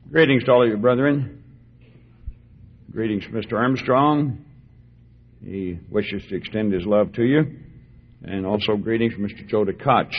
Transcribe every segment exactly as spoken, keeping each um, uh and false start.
Greetings to all of you, brethren. Greetings from Mister Armstrong. He wishes to extend his love to you. And also greetings from Mister Joe DeKoch.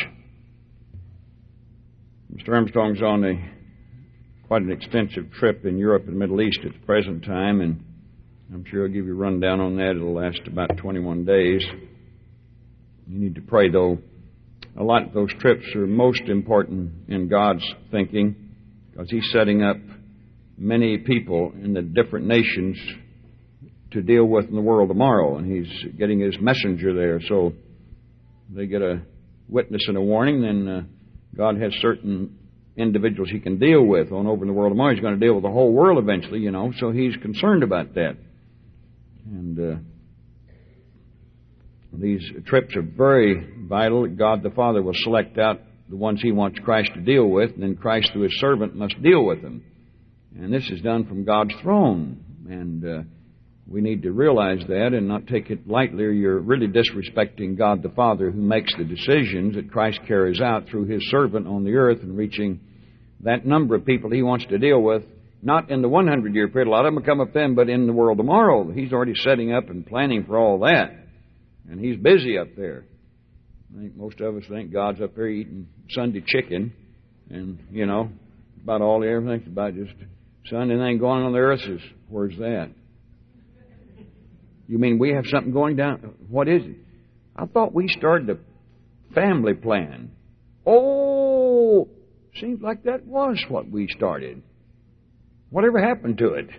Mister Armstrong's on a quite an extensive trip in Europe and the Middle East at the present time, and I'm sure I'll give you a rundown on that. It'll last about twenty-one days. You need to pray, though. A lot of those trips are most important in God's thinking, because He's setting up many people in the different nations to deal with in the world tomorrow, and He's getting His messenger there. So they get a witness and a warning, then uh, God has certain individuals He can deal with on over in the world tomorrow. He's going to deal with the whole world eventually, you know, so He's concerned about that. And uh, these trips are very vital. God the Father will select out the ones He wants Christ to deal with, and then Christ through His servant must deal with them. And this is done from God's throne. And uh, we need to realize that and not take it lightly, or you're really disrespecting God the Father, who makes the decisions that Christ carries out through His servant on the earth and reaching that number of people He wants to deal with, not in the hundred-year period. A lot of them will come up then, but in the world tomorrow. He's already setting up and planning for all that. And He's busy up there. I think most of us think God's up there eating Sunday chicken, and, you know, about all He ever thinks about just Sunday thing going on on the earth is, where's that? You mean we have something going down? What is it? I thought we started a family plan. Oh, seems like that was what we started. Whatever happened to it?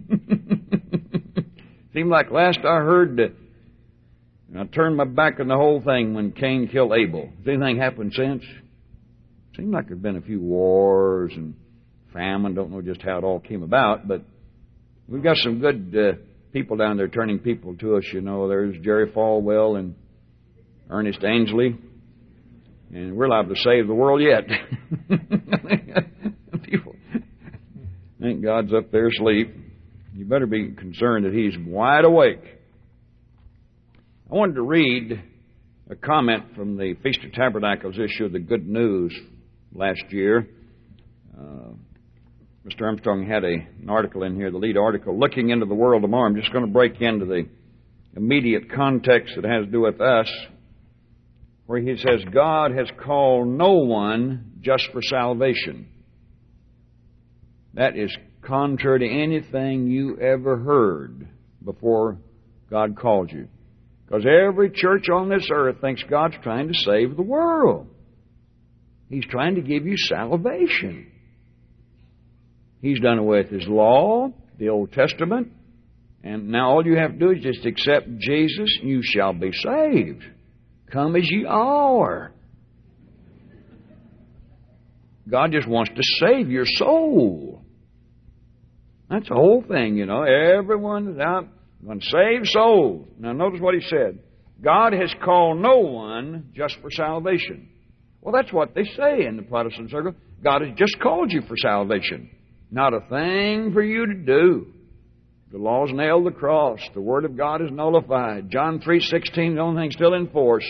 Seemed like last I heard that I turned my back on the whole thing when Cain killed Abel. Has anything happened since? Seemed like there's been a few wars and famine. Don't know just how it all came about, but we've got some good uh, people down there turning people to us, you know. There's Jerry Falwell and Ernest Angley, and we're liable to save the world yet. People think God's up there asleep. You better be concerned that He's wide awake. I wanted to read a comment from the Feast of Tabernacles issue of the Good News last year. Uh, Mister Armstrong had a, an article in here, the lead article, Looking into the World Tomorrow. I'm just going to break into the immediate context that has to do with us, where he says, God has called no one just for salvation. That is contrary to anything you ever heard before God called you. Because every church on this earth thinks God's trying to save the world. He's trying to give you salvation. He's done away with His law, the Old Testament, and now all you have to do is just accept Jesus and you shall be saved. Come as ye are. God just wants to save your soul. That's the whole thing, you know. Everyone is out going to save souls. Now notice what he said. God has called no one just for salvation. Well, that's what they say in the Protestant circle. God has just called you for salvation. Not a thing for you to do. The law's nailed to the cross. The Word of God is nullified. John three sixteen, the only thing still in force.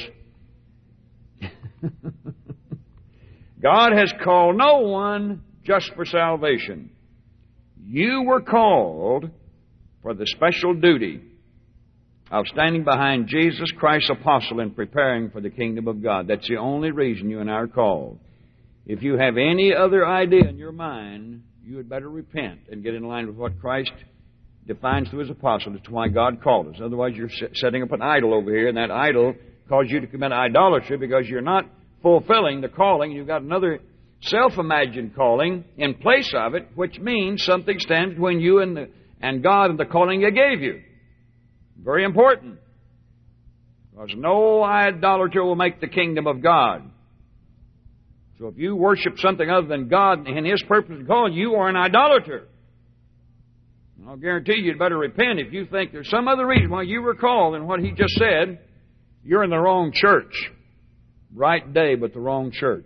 God has called no one just for salvation. You were called for the special duty of standing behind Jesus Christ's apostle and preparing for the kingdom of God. That's the only reason you and I are called. If you have any other idea in your mind, you had better repent and get in line with what Christ defines through His apostle. That's why God called us. Otherwise, you're setting up an idol over here, and that idol causes you to commit idolatry because you're not fulfilling the calling. You've got another self-imagined calling in place of it, which means something stands between you and the and God and the calling He gave you. Very important. Because no idolater will make the kingdom of God. So if you worship something other than God and His purpose and calling, you are an idolater. And I'll guarantee you, you'd better repent if you think there's some other reason why you were called than what He just said. You're in the wrong church. Right day, but the wrong church.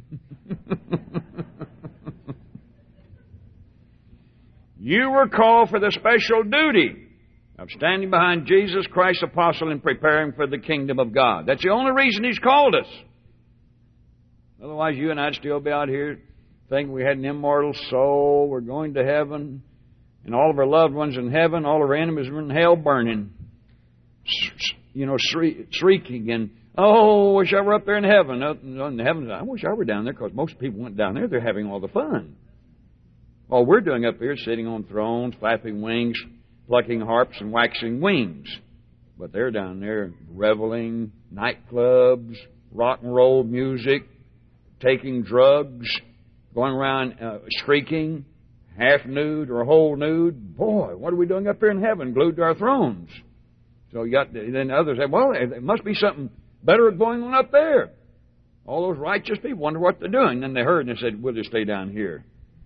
You were called for the special duty of standing behind Jesus Christ's apostle and preparing for the kingdom of God. That's the only reason He's called us. Otherwise, you and I'd still be out here thinking we had an immortal soul, we're going to heaven, and all of our loved ones in heaven, all of our enemies are in hell burning, you know, shrieking, and, oh, wish I were up there in heaven. In heaven, I wish I were down there, because most people went down there, they're having all the fun. All we're doing up here is sitting on thrones, flapping wings, plucking harps, and waxing wings. But they're down there reveling, nightclubs, rock and roll music, taking drugs, going around uh, streaking, half nude or whole nude. Boy, what are we doing up here in heaven, glued to our thrones? So you got then others say, well, there must be something better going on up there. All those righteous people wonder what they're doing. Then they heard and they said, we'll just stay down here.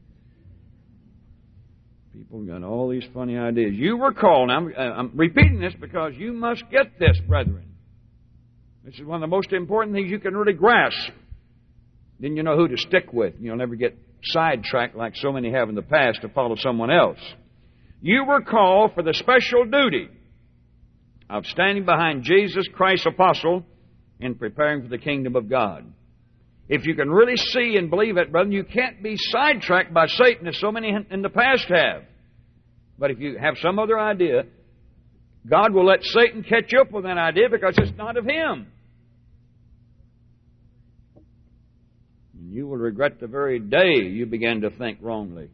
People got all these funny ideas. You were called. Now, I'm, I'm repeating this because you must get this, brethren. This is one of the most important things you can really grasp. Then you know who to stick with. You'll never get sidetracked like so many have in the past to follow someone else. You were called for the special duty of standing behind Jesus Christ, apostle, in preparing for the kingdom of God. If you can really see and believe it, brother, you can't be sidetracked by Satan as so many in the past have. But if you have some other idea, God will let Satan catch up with that idea because it's not of him. And you will regret the very day you began to think wrongly.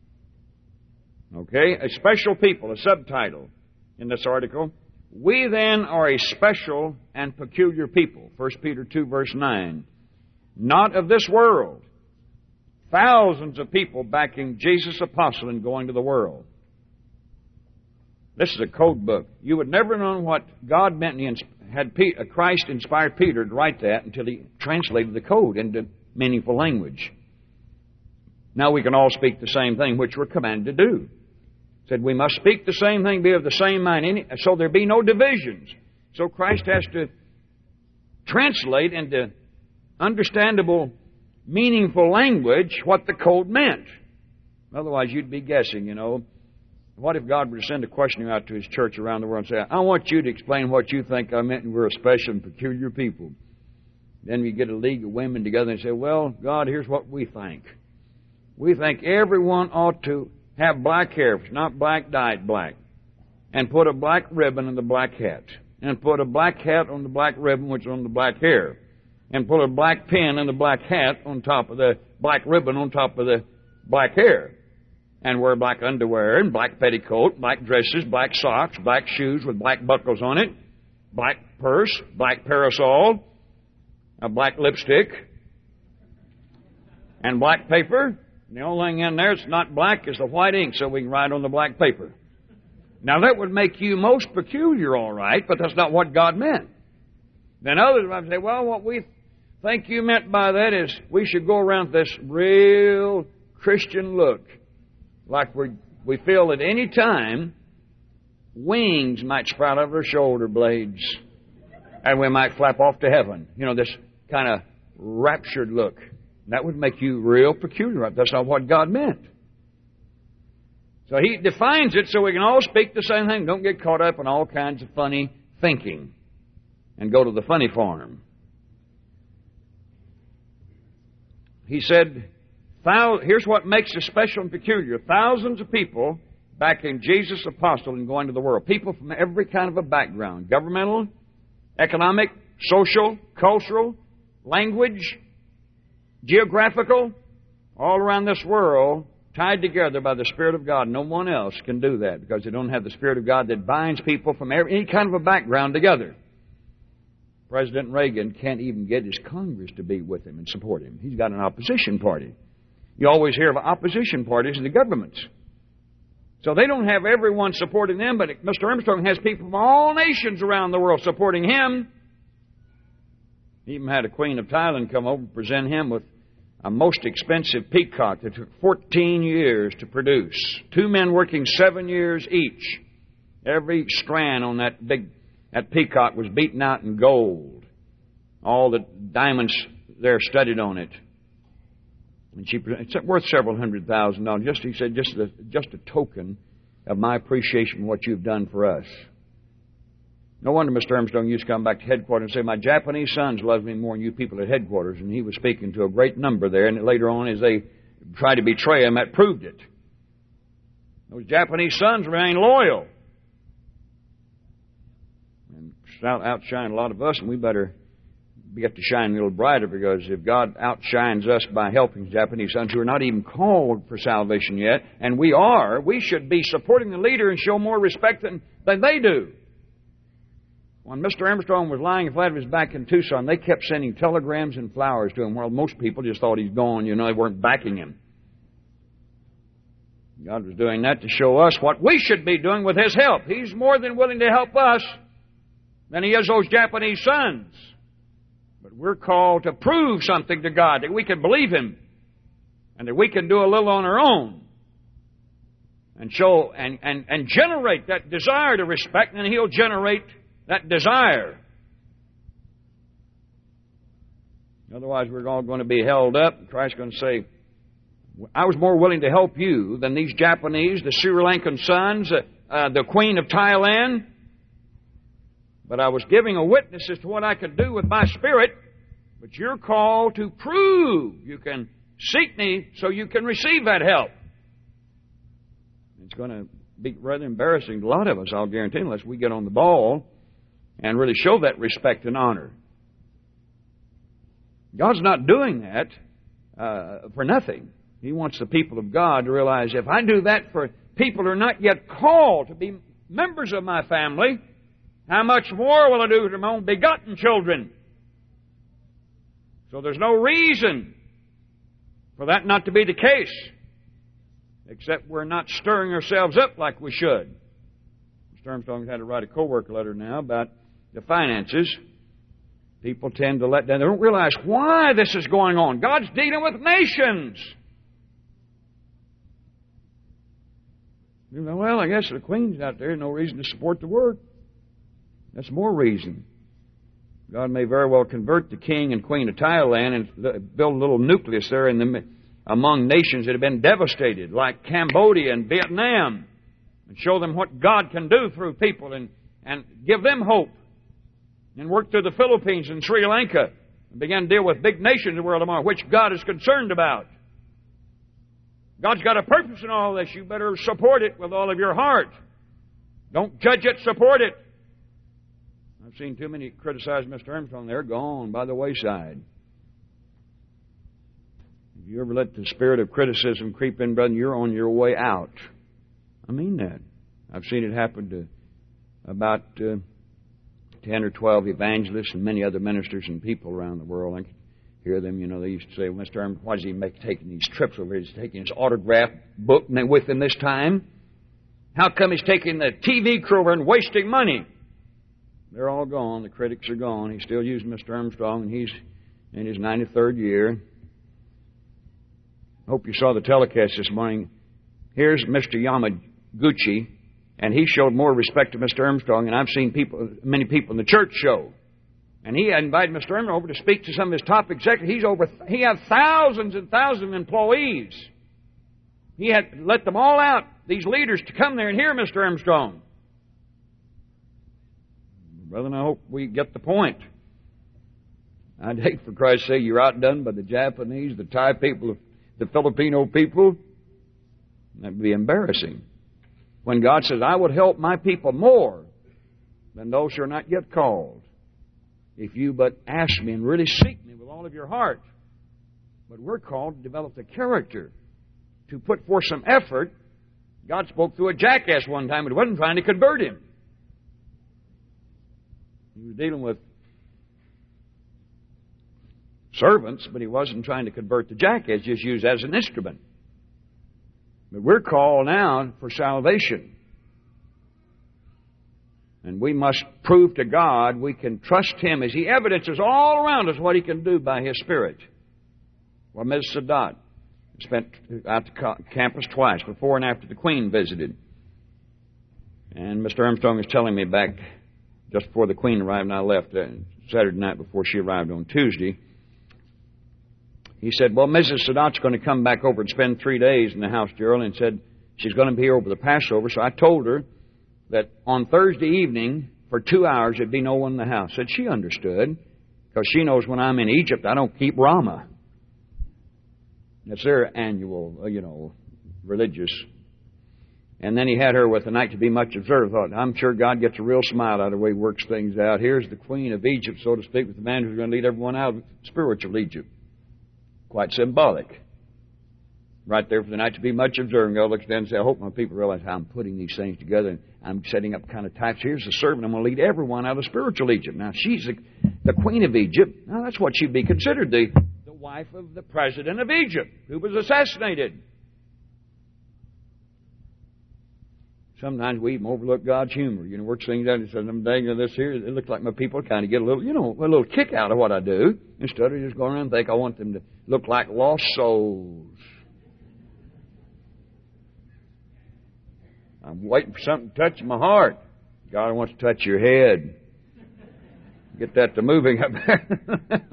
Okay? A special people, a subtitle in this article. We then are a special and peculiar people. First Peter two, verse nine. Not of this world. Thousands of people backing Jesus apostle and going to the world. This is a code book. You would never know what God meant. He had Christ inspired Peter to write that until he translated the code into meaningful language. Now we can all speak the same thing, which we're commanded to do. Said we must speak the same thing, be of the same mind, so there be no divisions. So Christ has to translate into understandable, meaningful language what the code meant. Otherwise, you'd be guessing, you know. What if God were to send a questionnaire out to His church around the world and say, I want you to explain what you think I meant, and we're a special and peculiar people. Then we get a league of women together and say, well, God, here's what we think. We think everyone ought to have black hair. If it's not black, dye it black. And put a black ribbon in the black hat. And put a black hat on the black ribbon, which is on the black hair. And put a black pin in the black hat on top of the black ribbon on top of the black hair. And wear black underwear and black petticoat, black dresses, black socks, black shoes with black buckles on it, black purse, black parasol, a black lipstick, and black paper. And the only thing in there that's not black is the white ink, so we can write on the black paper. Now that would make you most peculiar, all right, but that's not what God meant. Then others might say, well, what we think you meant by that is we should go around with this real Christian look. Like we we feel at any time wings might sprout out of our shoulder blades and we might flap off to heaven. You know, this kind of raptured look. That would make you real peculiar. That's not what God meant. So He defines it so we can all speak the same thing. Don't get caught up in all kinds of funny thinking and go to the funny farm. He said, here's what makes it special and peculiar. Thousands of people backing Jesus apostle and going to the world. People from every kind of a background. Governmental, economic, social, cultural, language, geographical, all around this world, tied together by the Spirit of God. No one else can do that because they don't have the Spirit of God that binds people from every, any kind of a background together. President Reagan can't even get his Congress to be with him and support him. He's got an opposition party. You always hear of opposition parties in the governments. So they don't have everyone supporting them, but Mister Armstrong has people from all nations around the world supporting him. He even had a Queen of Thailand come over and present him with a most expensive peacock that took fourteen years to produce. Two men working seven years each. Every strand on that big that peacock was beaten out in gold. All the diamonds there studded on it. And she, it's worth several hundred thousand dollars. Just, he said, just a, just a token of my appreciation for what you've done for us. No wonder Mister Armstrong used to come back to headquarters and say, my Japanese sons love me more than you people at headquarters. And he was speaking to a great number there. And later on, as they tried to betray him, that proved it. Those Japanese sons remain loyal and outshine a lot of us, and we better get to shine a little brighter, because if God outshines us by helping Japanese sons who are not even called for salvation yet, and we are, we should be supporting the leader and show more respect than, than they do. When Mister Armstrong was lying flat on his back in Tucson, they kept sending telegrams and flowers to him. Well, most people just thought he's gone. You know, they weren't backing him. God was doing that to show us what we should be doing with His help. He's more than willing to help us than He is those Japanese sons. But we're called to prove something to God, that we can believe Him, and that we can do a little on our own, and show and, and, and generate that desire to respect, and He'll generate that desire. Otherwise, we're all going to be held up. Christ's going to say, I was more willing to help you than these Japanese, the Sri Lankan sons, uh, uh, the Queen of Thailand. But I was giving a witness as to what I could do with my spirit. But you're called to prove you can seek me so you can receive that help. It's going to be rather embarrassing to a lot of us, I'll guarantee, unless we get on the ball and really show that respect and honor. God's not doing that uh, for nothing. He wants the people of God to realize, if I do that for people who are not yet called to be members of my family, how much more will I do to my own begotten children? So there's no reason for that not to be the case, except we're not stirring ourselves up like we should. Mister Armstrong's had to write a co-worker letter now about the finances. People tend to let down. They don't realize why this is going on. God's dealing with nations. You know, well, I guess the Queen's out there, no reason to support the work. That's more reason. God may very well convert the King and Queen of Thailand and build a little nucleus there in the, among nations that have been devastated, like Cambodia and Vietnam, and show them what God can do through people, and, and give them hope. And work through the Philippines and Sri Lanka, and begin to deal with big nations in the world tomorrow, which God is concerned about. God's got a purpose in all this. You better support it with all of your heart. Don't judge it, support it. I've seen too many criticize Mister Armstrong. They're gone by the wayside. If you ever let the spirit of criticism creep in, brother, you're on your way out. I mean that. I've seen it happen to about uh, ten or twelve evangelists and many other ministers and people around the world. I could hear them, you know, they used to say, well, Mister Armstrong, why does he make taking these trips over here? He's taking his autograph book with him this time. How come he's taking the T V crew over and wasting money? They're all gone. The critics are gone. He's still using Mister Armstrong, and he's in his ninety-third year. I hope you saw the telecast this morning. Here's Mister Yamaguchi, and he showed more respect to Mister Armstrong than I've seen people, many people in the church show. And he had invited Mister Armstrong over to speak to some of his top executives. He's over. He had thousands and thousands of employees. He had let them all out, these leaders, to come there and hear Mister Armstrong. Brother, I hope we get the point. I'd hate for Christ's sake you're outdone by the Japanese, the Thai people, the Filipino people. That would be embarrassing. When God says, I would help my people more than those who are not yet called, if you but ask me and really seek me with all of your heart. But we're called to develop the character, to put forth some effort. God spoke through a jackass one time, but He wasn't trying to convert him. He was dealing with servants, but He wasn't trying to convert the jackass, just used as an instrument. But we're called now for salvation. And we must prove to God we can trust Him as He evidences all around us what He can do by His Spirit. Well, Miz Sadat spent out the campus twice, before and after the Queen visited. And Mister Armstrong is telling me back just before the Queen arrived and I left uh, Saturday night before she arrived on Tuesday. He said, well, Missus Sadat's going to come back over and spend three days in the house, Gerald, and said she's going to be here over the Passover. So I told her that on Thursday evening, for two hours, there'd be no one in the house. Said she understood, because she knows when I'm in Egypt, I don't keep Rama. That's their annual, uh, you know, religious. And then he had her with a night to be much observed. Thought, I'm sure God gets a real smile out of the way he works things out. Here's the queen of Egypt, so to speak, with the man who's going to lead everyone out of spiritual Egypt. Quite symbolic. Right there for the night to be much observed. And God looks down and says, I hope my people realize how I'm putting these things together. And I'm setting up kind of types. Here's the servant. I'm going to lead everyone out of spiritual Egypt. Now, she's the, the queen of Egypt. Now, that's what she'd be considered, the, the wife of the president of Egypt, who was assassinated. Sometimes we even overlook God's humor. You know, works things out and says, I'm dang this here. It looks like my people kind of get a little, you know, a little kick out of what I do. Instead of just going around and think I want them to look like lost souls. I'm waiting for something to touch my heart. God wants to touch your head. Get that to moving up there.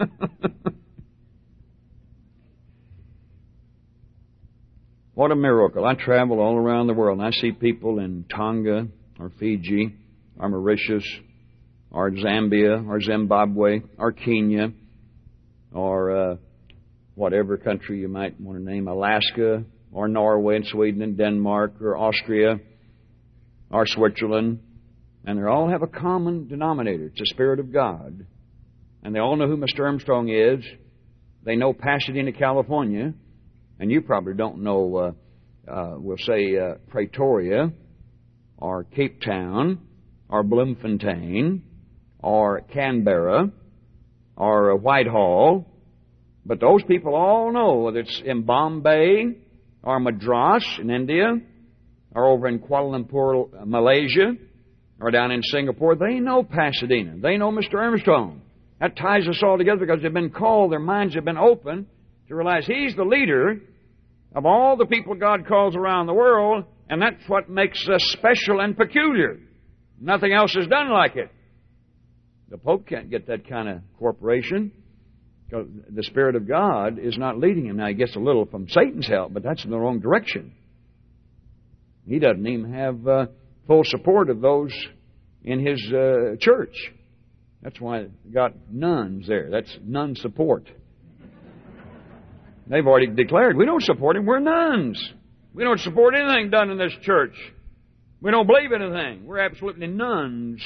What a miracle. I travel all around the world, and I see people in Tonga or Fiji or Mauritius or Zambia or Zimbabwe or Kenya or uh, whatever country you might want to name, Alaska or Norway and Sweden and Denmark or Austria or Switzerland, and they all have a common denominator. It's the Spirit of God. And they all know who Mister Armstrong is. They know Pasadena, California. And you probably don't know, uh, uh, we'll say, uh, Pretoria, or Cape Town, or Bloemfontein, or Canberra, or uh, Whitehall. But those people all know, whether it's in Bombay, or Madras in India, or over in Kuala Lumpur, Malaysia, or down in Singapore, they know Pasadena. They know Mister Armstrong. That ties us all together because they've been called, their minds have been opened to realize He's the leader of all the people God calls around the world, and that's what makes us special and peculiar. Nothing else is done like it. The Pope can't get that kind of cooperation because the Spirit of God is not leading him. Now, he gets a little from Satan's help, but that's in the wrong direction. He doesn't even have uh, full support of those in his uh, church. That's why he got nuns there. That's nun support. They've already declared, we don't support him, we're nuns. We don't support anything done in this church. We don't believe anything. We're absolutely nuns.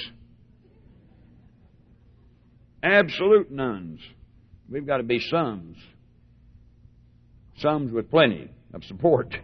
Absolute nuns. We've got to be sons. Sons with plenty of support.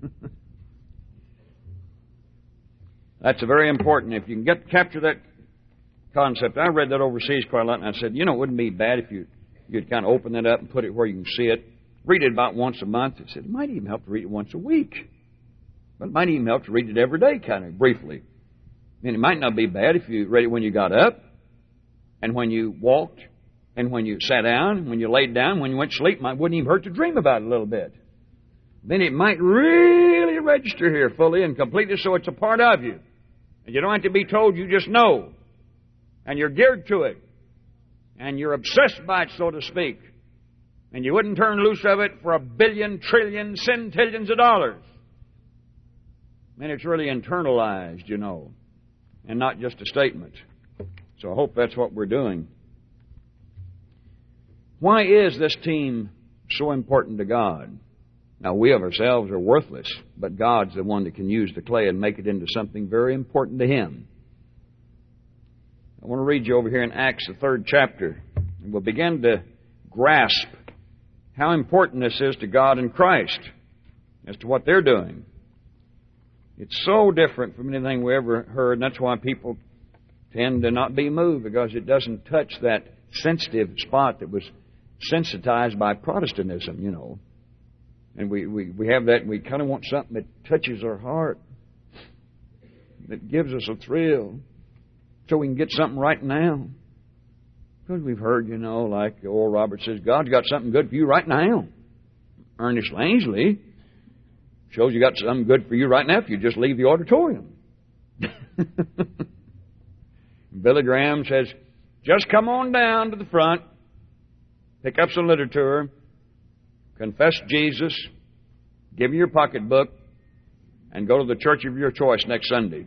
That's a very important. If you can get capture that concept. I read that overseas quite a lot, and I said, you know, it wouldn't be bad if you, you'd kind of open it up and put it where you can see it. Read it about once a month. I said, it might even help to read it once a week. But it might even help to read it every day, kind of briefly. I mean, it might not be bad if you read it when you got up, and when you walked, and when you sat down, when you laid down, when you went to sleep. It wouldn't even hurt to dream about it a little bit. Then it might really register here fully and completely so it's a part of you. And you don't have to be told, you just know. And you're geared to it. And you're obsessed by it, so to speak. And you wouldn't turn loose of it for a billion, trillion, centillions of dollars. And it's really internalized, you know, and not just a statement. So I hope that's what we're doing. Why is this team so important to God? Now, we of ourselves are worthless, but God's the one that can use the clay and make it into something very important to Him. I want to read you over here in Acts, the third chapter, and we'll begin to grasp how important this is to God and Christ as to what they're doing. It's so different from anything we ever heard, and that's why people tend to not be moved, because it doesn't touch that sensitive spot that was sensitized by Protestantism, you know. And we, we, we have that, and we kind of want something that touches our heart, that gives us a thrill, so we can get something right now. Because we've heard, you know, like Oral Roberts says, God's got something good for you right now. Ernest Langsley shows you got something good for you right now if you just leave the auditorium. Billy Graham says, just come on down to the front, pick up some literature, confess Jesus, give me your pocketbook, and go to the church of your choice next Sunday.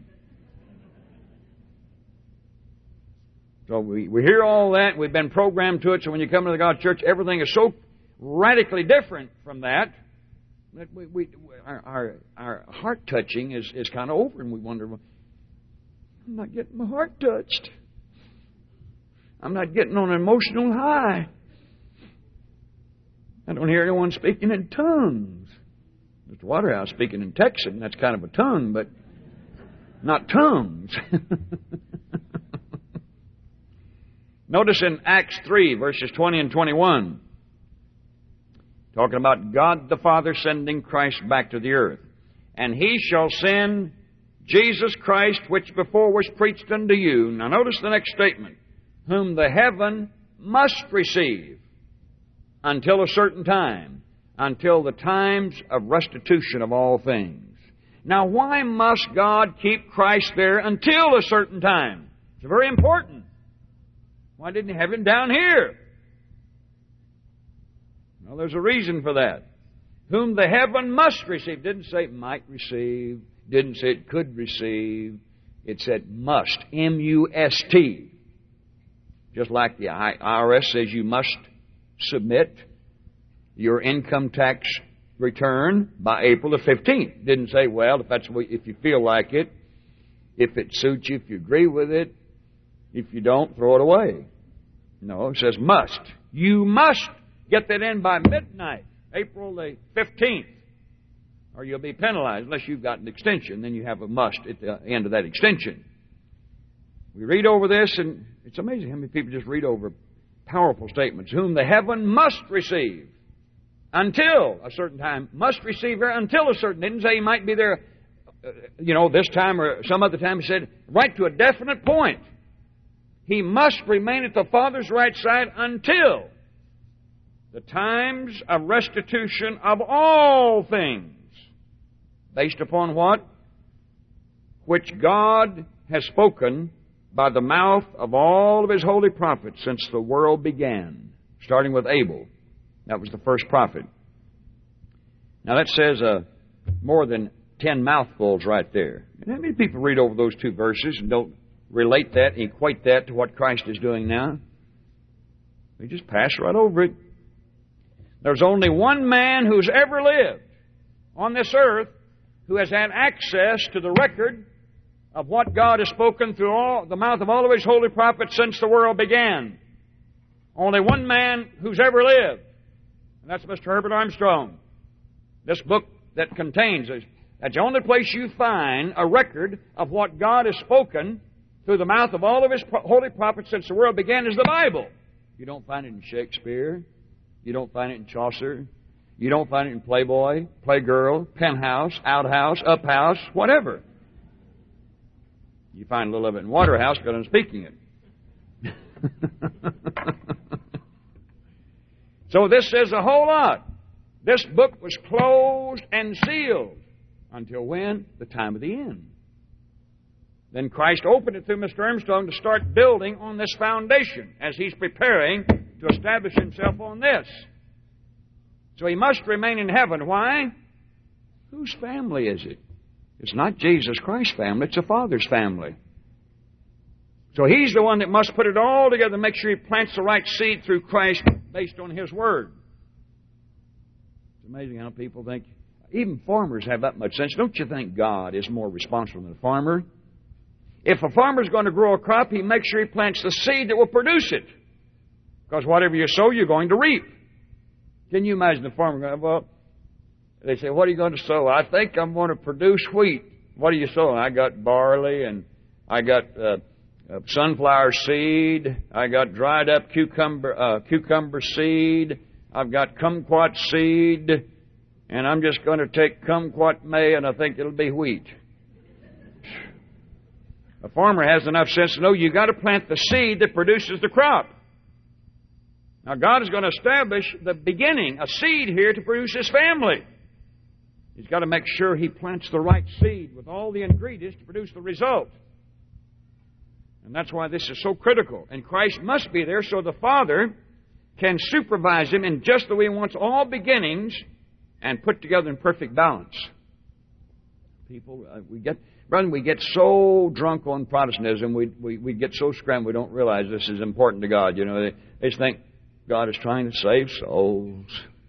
So we, we hear all that. We've been programmed to it. So when you come to the God church, everything is so radically different from that, that we, we, our, our, our heart touching is, is kind of over, and we wonder, well, I'm not getting my heart touched. I'm not getting on an emotional high. I don't hear anyone speaking in tongues. Mister Waterhouse speaking in Texan, that's kind of a tongue, but not tongues. Notice in Acts three, verses twenty and twenty-one, talking about God the Father sending Christ back to the earth. And He shall send Jesus Christ, which before was preached unto you. Now notice the next statement. Whom the heaven must receive until a certain time, until the times of restitution of all things. Now why must God keep Christ there until a certain time? It's very important. Why didn't He have Him down here? Well, there's a reason for that. Whom the heaven must receive. Didn't say it might receive. Didn't say it could receive. It said must. M U S T. Just like the I R S says you must submit your income tax return by April the fifteenth. Didn't say, well, if that's if you feel like it, if it suits you, if you agree with it, if you don't, throw it away. No, it says must. You must get that in by midnight, April the fifteenth, or you'll be penalized unless you've got an extension. Then you have a must at the end of that extension. We read over this, and it's amazing how many people just read over powerful statements. Whom the heaven must receive until a certain time. Must receive there until a certain. Didn't say He might be there, uh, you know, this time or some other time. He said right to a definite point. He must remain at the Father's right side until the times of restitution of all things. Based upon what? Which God has spoken by the mouth of all of His holy prophets since the world began, starting with Abel. That was the first prophet. Now that says uh, more than ten mouthfuls right there. And how many people read over those two verses and don't relate that, equate that to what Christ is doing now? They just pass right over it. There's only one man who's ever lived on this earth who has had access to the record of what God has spoken through all, the mouth of all of His holy prophets since the world began. Only one man who's ever lived, and that's Mister Herbert Armstrong. This book that contains it, that's the only place you find a record of what God has spoken through the mouth of all of His holy prophets since the world began is the Bible. You don't find it in Shakespeare. You don't find it in Chaucer. You don't find it in Playboy, Playgirl, Penthouse, Outhouse, Uphouse, whatever. You find a little of it in Waterhouse because I'm speaking it. So this says a whole lot. This book was closed and sealed until when? The time of the end. Then Christ opened it through Mister Armstrong to start building on this foundation as He's preparing to establish Himself on this. So He must remain in heaven. Why? Whose family is it? It's not Jesus Christ's family. It's the Father's family. So He's the one that must put it all together and make sure He plants the right seed through Christ based on His Word. It's amazing how people think, even farmers have that much sense. Don't you think God is more responsible than a farmer? If a farmer's going to grow a crop, he makes sure he plants the seed that will produce it. Because whatever you sow, you're going to reap. Can you imagine the farmer going, well, they say, what are you going to sow? I think I'm going to produce wheat. What are you sowing? I got barley, and I got uh, uh, sunflower seed. I got dried up cucumber uh, cucumber seed. I've got kumquat seed. And I'm just going to take kumquat May, and I think it'll be wheat. A farmer has enough sense to know you've got to plant the seed that produces the crop. Now, God is going to establish the beginning, a seed here to produce His family. He's got to make sure He plants the right seed with all the ingredients to produce the result. And that's why this is so critical. And Christ must be there so the Father can supervise Him in just the way He wants all beginnings and put together in perfect balance. People, uh, we get... Brother, we get so drunk on Protestantism, we, we, we get so scrambled we don't realize this is important to God. You know, they, they just think God is trying to save souls.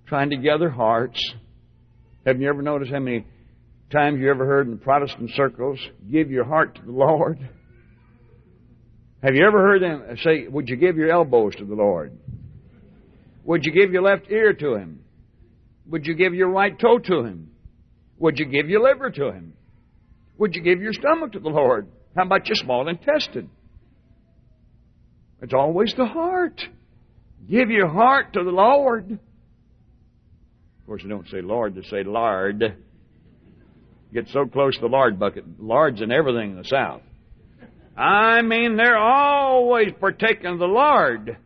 trying to gather hearts. Have you ever noticed how many times you ever heard in Protestant circles, give your heart to the Lord? Have you ever heard them say, would you give your elbows to the Lord? Would you give your left ear to Him? Would you give your right toe to Him? Would you give your liver to Him? Would you give your stomach to the Lord? How about your small intestine? It's always the heart. Give your heart to the Lord. Of course, they don't say Lord, they say lard. Get so close to the lard bucket. Lard's in everything in the South. I mean, they're always partaking of the lard.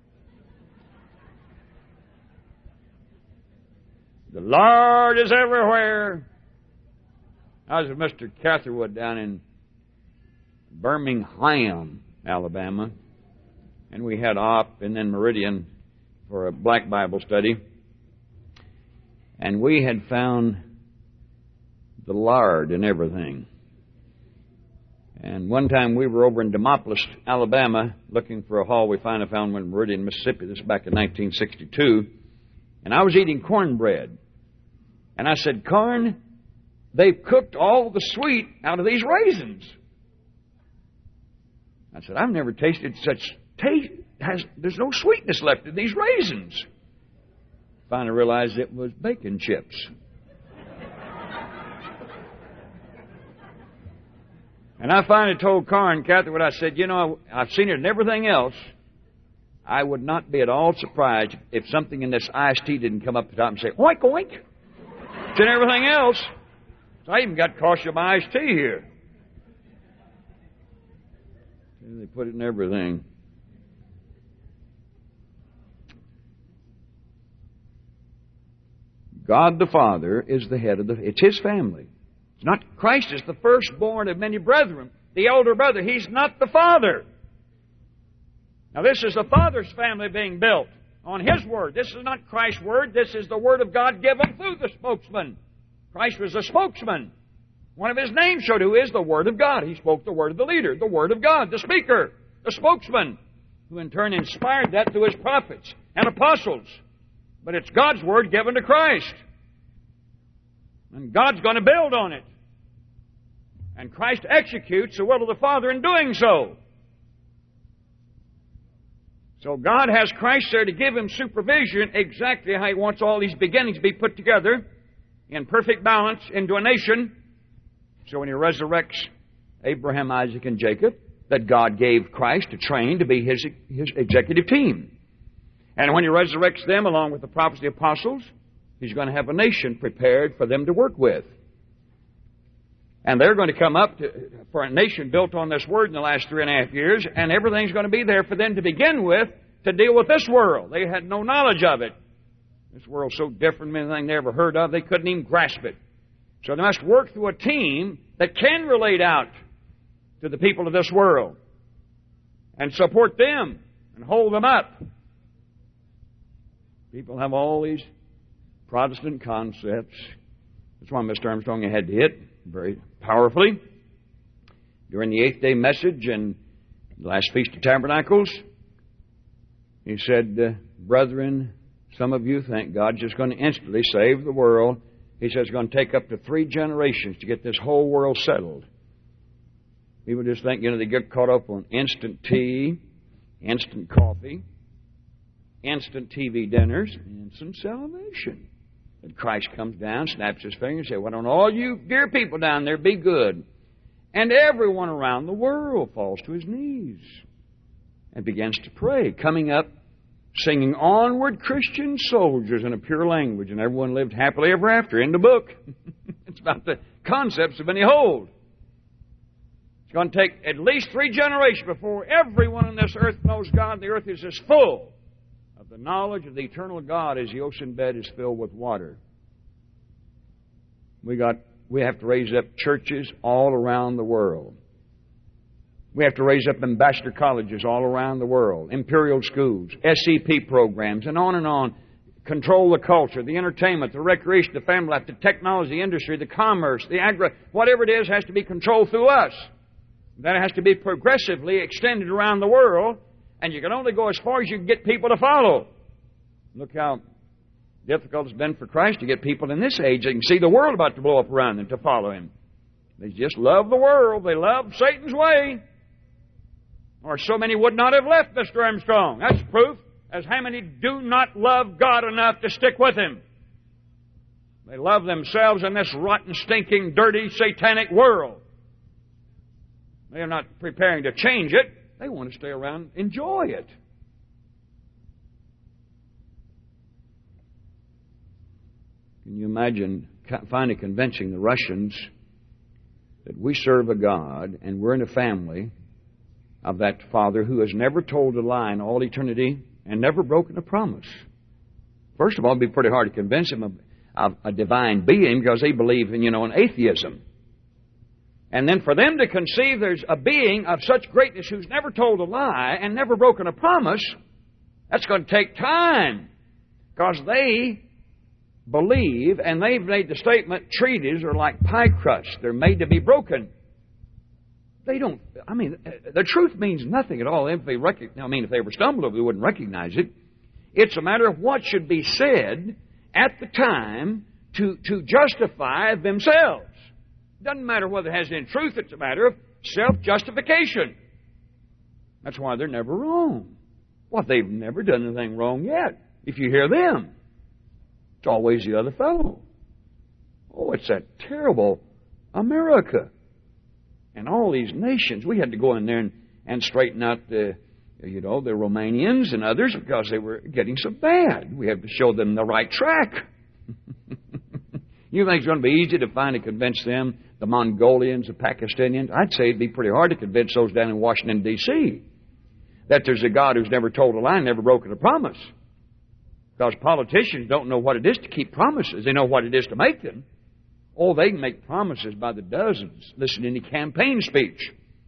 The Lord is everywhere. I was with Mister Catherwood down in Birmingham, Alabama, and we had op and then Meridian for a black Bible study, and we had found the lard in everything. And one time we were over in Demopolis, Alabama, looking for a hall. We finally found one in Meridian, Mississippi. This was back in nineteen sixty-two. And I was eating cornbread. And I said, Corn, they've cooked all the sweet out of these raisins. I said, I've never tasted such taste. Has, there's no sweetness left in these raisins. Finally realized it was bacon chips. And I finally told Corn, Catherine, what I said, you know, I've seen it in everything else. I would not be at all surprised if something in this iced tea didn't come up the top and say, oink, oink. It's in everything else. So I even got caution of my iced tea here. And they put it in everything. God the Father is the head of the... It's His family. It's not Christ is the firstborn of many brethren. The elder brother. He's not the Father. Now this is the Father's family being built on His Word. This is not Christ's Word. This is the Word of God given through the spokesman. Christ was a spokesman. One of His names showed who is the Word of God. He spoke the Word of the leader, the Word of God, the speaker, the spokesman, who in turn inspired that through His prophets and apostles. But it's God's Word given to Christ. And God's going to build on it. And Christ executes the will of the Father in doing so. So God has Christ there to give Him supervision exactly how He wants all these beginnings to be put together in perfect balance into a nation. So when He resurrects Abraham, Isaac, and Jacob, that God gave Christ to train to be His, his executive team. And when He resurrects them along with the prophets and the apostles, He's going to have a nation prepared for them to work with. And they're going to come up to, for a nation built on this Word in the last three and a half years, and everything's going to be there for them to begin with to deal with this world. They had no knowledge of it. This world's so different from anything they ever heard of, they couldn't even grasp it. So they must work through a team that can relate out to the people of this world and support them and hold them up. People have all these Protestant concepts. That's why Mister Armstrong had to hit very powerfully during the eighth day message and the last Feast of Tabernacles. He said, uh, brethren, some of you think God's just going to instantly save the world. He says it's going to take up to three generations to get this whole world settled. People just think, you know, they get caught up on instant tea, instant coffee, instant T V dinners, instant salvation. And Christ comes down, snaps His finger, and says, why don't all you dear people down there be good? And everyone around the world falls to his knees and begins to pray, coming up, singing onward Christian soldiers in a pure language, and everyone lived happily ever after. In the book. It's about the concepts of any hold. It's going to take at least three generations before everyone on this earth knows God. The earth is as full of the knowledge of the eternal God as the ocean bed is filled with water. We got, we have to raise up churches all around the world. We have to raise up ambassador colleges all around the world, imperial schools, S E P programs, and on and on. Control the culture, the entertainment, the recreation, the family life, the technology, the industry, the commerce, the agri... Whatever it is has to be controlled through us. That has to be progressively extended around the world, and you can only go as far as you can get people to follow. Look how difficult it's been for Christ to get people in this age that can see the world about to blow up around them to follow Him. They just love the world. They love Satan's way. Or so many would not have left Mister Armstrong. That's proof as how many do not love God enough to stick with Him. They love themselves in this rotten, stinking, dirty, satanic world. They are not preparing to change it. They want to stay around and enjoy it. Can you imagine finally convincing the Russians that we serve a God and we're in a family of that Father who has never told a lie in all eternity and never broken a promise? First of all, it'd be pretty hard to convince them of, of a divine being because they believe in, you know, in atheism. And then for them to conceive there's a being of such greatness who's never told a lie and never broken a promise, that's going to take time because they believe, and they've made the statement, treaties are like pie crusts. They're made to be broken. They don't, I mean, the truth means nothing at all. If they recognize, I mean, if they were stumbled over, they wouldn't recognize it. It's a matter of what should be said at the time to, to justify themselves. It doesn't matter whether it has any truth. It's a matter of self-justification. That's why they're never wrong. Well, they've never done anything wrong yet. If you hear them, it's always the other fellow. Oh, it's that terrible America. And all these nations, we had to go in there and, and straighten out the, you know, the Romanians and others because they were getting so bad. We had to show them the right track. You think it's going to be easy to finally convince them, the Mongolians, the Pakistanians? I'd say it'd be pretty hard to convince those down in Washington, D C that there's a God who's never told a lie and never broken a promise. Because politicians don't know what it is to keep promises. They know what it is to make them. Oh, they can make promises by the dozens. Listen to any campaign speech.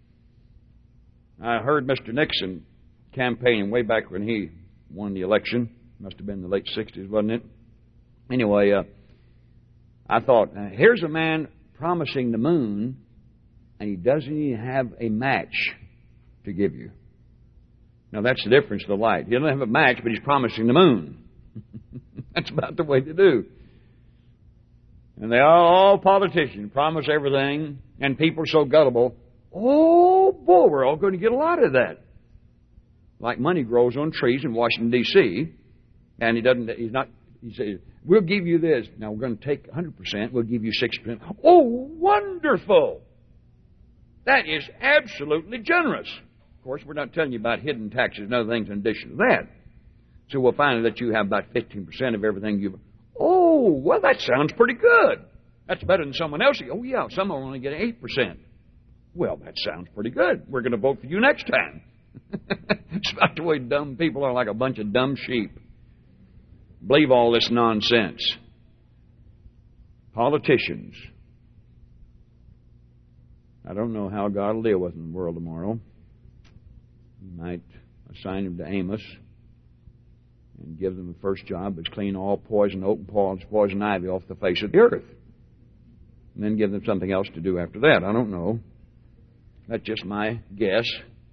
I heard Mister Nixon campaigning way back when he won the election. Must have been in the late sixties, wasn't it? Anyway, uh, I thought, uh, here's a man promising the moon, and he doesn't even have a match to give you. Now, that's the difference of the light. He doesn't have a match, but he's promising the moon. That's about the way to do. And they are all politicians, promise everything, and people are so gullible. Oh, boy, we're all going to get a lot of that. Like money grows on trees in Washington, D C, and he doesn't, he's not, he says, we'll give you this. Now, we're going to take one hundred percent, we'll give you six percent. Oh, wonderful! That is absolutely generous. Of course, we're not telling you about hidden taxes and other things in addition to that. So we'll find that you have about fifteen percent of everything you've... Oh, well, that sounds pretty good. That's better than someone else. Oh, yeah, some will only get eight percent. Well, that sounds pretty good. We're going to vote for you next time. It's about the way dumb people are, like a bunch of dumb sheep. Believe all this nonsense. Politicians. I don't know how God will deal with them in the world tomorrow. You might assign them to Amos and give them the first job is clean all poison oak and poison ivy off the face of the earth. And then give them something else to do after that. I don't know. That's just my guess.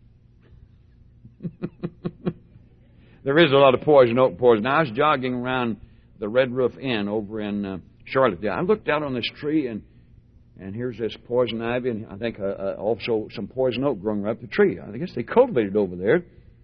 There is a lot of poison oak, poison. Now, I was jogging around the Red Roof Inn over in uh, Charlotte. I looked out on this tree, and and here's this poison ivy, and I think uh, uh, also some poison oak growing right up the tree. I guess they cultivated it over there.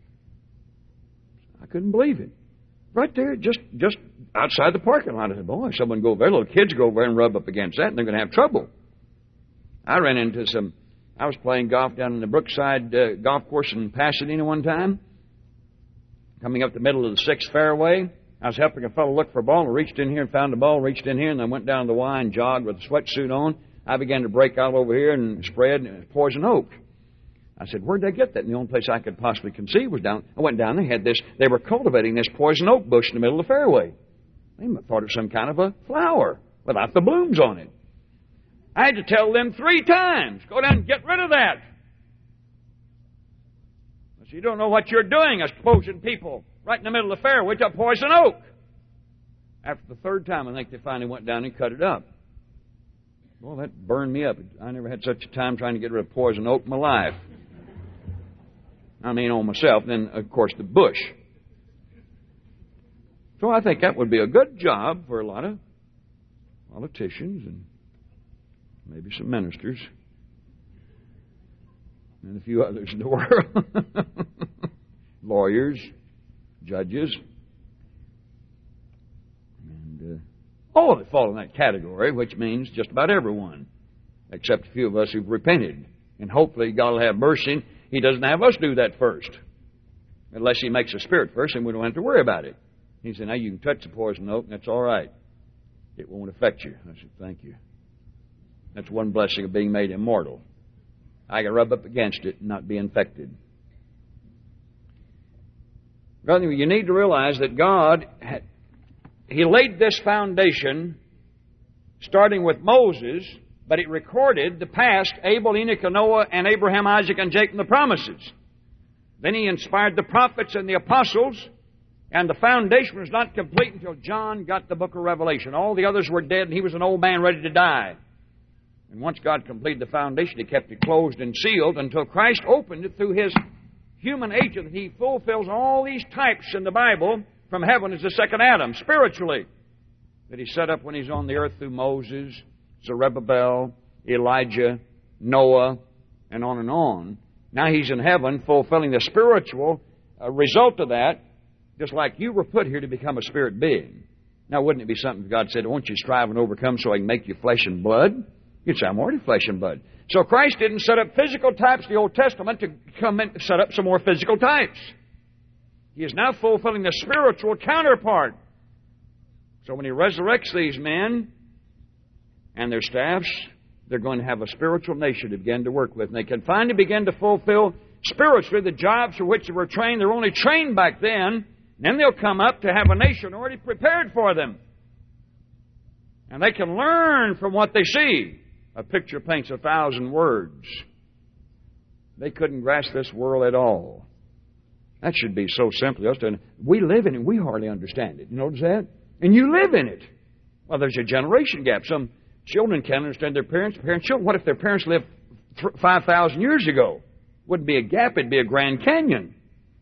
I couldn't believe it. Right there, just just outside the parking lot. I said, boy, someone go over there, little kids go over there and rub up against that, and they're going to have trouble. I ran into some, I was playing golf down in the Brookside uh, golf course in Pasadena one time. Coming up the middle of the sixth fairway, I was helping a fellow look for a ball. I reached in here and found the ball, reached in here, and I went down the Y and jogged with a sweatsuit on. I began to break out over here and spread, and it was poison oak. I said, where'd they get that? And the only place I could possibly conceive was down. I went down, they had this, they were cultivating this poison oak bush in the middle of the fairway. They thought it was some kind of a flower without the blooms on it. I had to tell them three times, go down and get rid of that. I said, you don't know what you're doing, exposing people right in the middle of the fairway to poison oak. After the third time, I think they finally went down and cut it up. Well, that burned me up. I never had such a time trying to get rid of poison oak in my life. I mean, on myself, then, of course, the bush. So I think that would be a good job for a lot of politicians and maybe some ministers and a few others in the world. Lawyers, judges, and uh, all that fall in that category, which means just about everyone, except a few of us who've repented. And hopefully God will have mercy. He doesn't have us do that first. Unless He makes a spirit first, and we don't have to worry about it. He said, now you can touch the poison oak, and that's all right. It won't affect you. I said, thank you. That's one blessing of being made immortal. I can rub up against it and not be infected. Brother, you need to realize that God, had, He laid this foundation starting with Moses, but it recorded the past, Abel, Enoch, and Noah, and Abraham, Isaac, and Jacob, and the promises. Then He inspired the prophets and the apostles, and the foundation was not complete until John got the book of Revelation. All the others were dead, and he was an old man ready to die. And once God completed the foundation, He kept it closed and sealed until Christ opened it through His human agent. He fulfills all these types in the Bible from heaven as the second Adam, spiritually, that He set up when He's on the earth through Moses, Zerubbabel, Elijah, Noah, and on and on. Now He's in heaven fulfilling the spiritual uh, result of that, just like you were put here to become a spirit being. Now, wouldn't it be something God said, won't you strive and overcome so I can make you flesh and blood? You'd say, I'm already flesh and blood. So Christ didn't set up physical types in the Old Testament to come and set up some more physical types. He is now fulfilling the spiritual counterpart. So when He resurrects these men and their staffs, they're going to have a spiritual nation to begin to work with. And they can finally begin to fulfill spiritually the jobs for which they were trained. They were only trained back then. And then they'll come up to have a nation already prepared for them. And they can learn from what they see. A picture paints a thousand words. They couldn't grasp this world at all. That should be so simple. We live in it. We hardly understand it. You notice that? And you live in it. Well, there's a generation gap. Some children can't understand their parents. Parents, children. What if their parents lived five thousand years ago? Wouldn't be a gap. It'd be a Grand Canyon.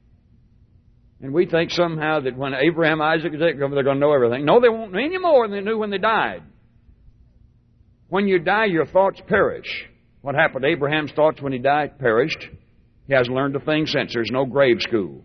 And we think somehow that when Abraham, Isaac, and Jacob come, they're going to know everything. No, they won't know any more than they knew when they died. When you die, your thoughts perish. What happened to Abraham's thoughts when he died? Perished. He hasn't learned a thing since. There's no grave school.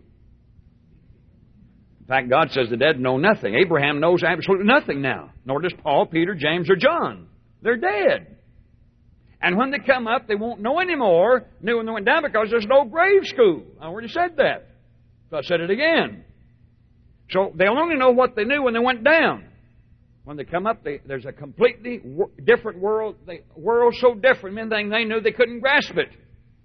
In fact, God says the dead know nothing. Abraham knows absolutely nothing now. Nor does Paul, Peter, James, or John. They're dead. And when they come up, they won't know anymore, knew when they went down, because there's no grave school. I already said that. So I said it again. So they'll only know what they knew when they went down. When they come up, they, there's a completely w- different world. The world so different, anything they knew, they couldn't grasp it.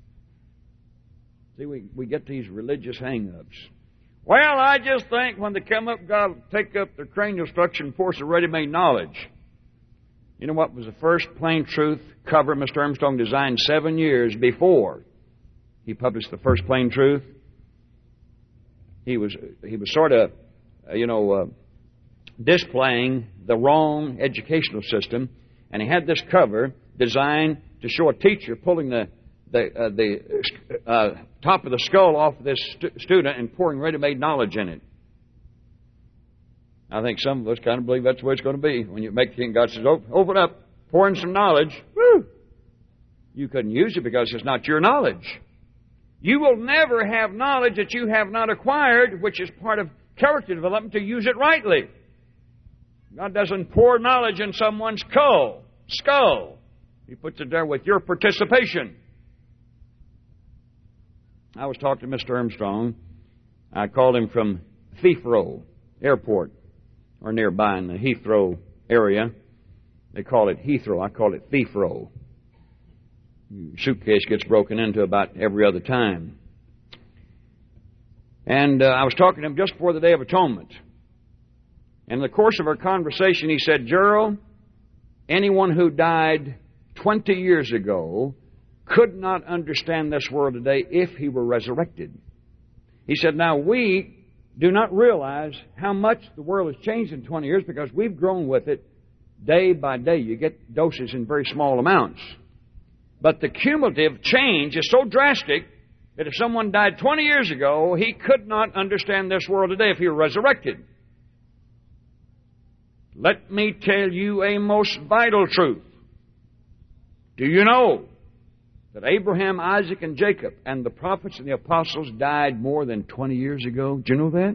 See, we, we get these religious hang-ups. Well, I just think when they come up, God will take up their cranial structure and force a ready-made knowledge. You know what was the first plain truth cover Mister Armstrong designed seven years before he published the first plain truth? He was he was sort of, uh, you know, uh, displaying the wrong educational system, and he had this cover designed to show a teacher pulling the the uh, the uh, top of the skull off of this stu- student and pouring ready-made knowledge in it. I think some of us kind of believe that's the way it's going to be. When you make the king, God says, open up, pour in some knowledge. Woo! You couldn't use it because it's not your knowledge. You will never have knowledge that you have not acquired, which is part of character development, to use it rightly. God doesn't pour knowledge in someone's skull. skull. He puts it there with your participation. I was talking to Mister Armstrong. I called him from Heathrow Airport, or nearby in the Heathrow area. They call it Heathrow. I call it Thiefrow. Suitcase gets broken into about every other time. And uh, I was talking to him just before the Day of Atonement. And in the course of our conversation, he said, Gerald, anyone who died twenty years ago could not understand this world today if he were resurrected. He said, now we do not realize how much the world has changed in twenty years because we've grown with it day by day. You get doses in very small amounts. But the cumulative change is so drastic that if someone died twenty years ago, he could not understand this world today if he were resurrected. let me tell you a most vital truth. Do you know that Abraham, Isaac, and Jacob and the prophets and the apostles died more than twenty years ago? Do you know that?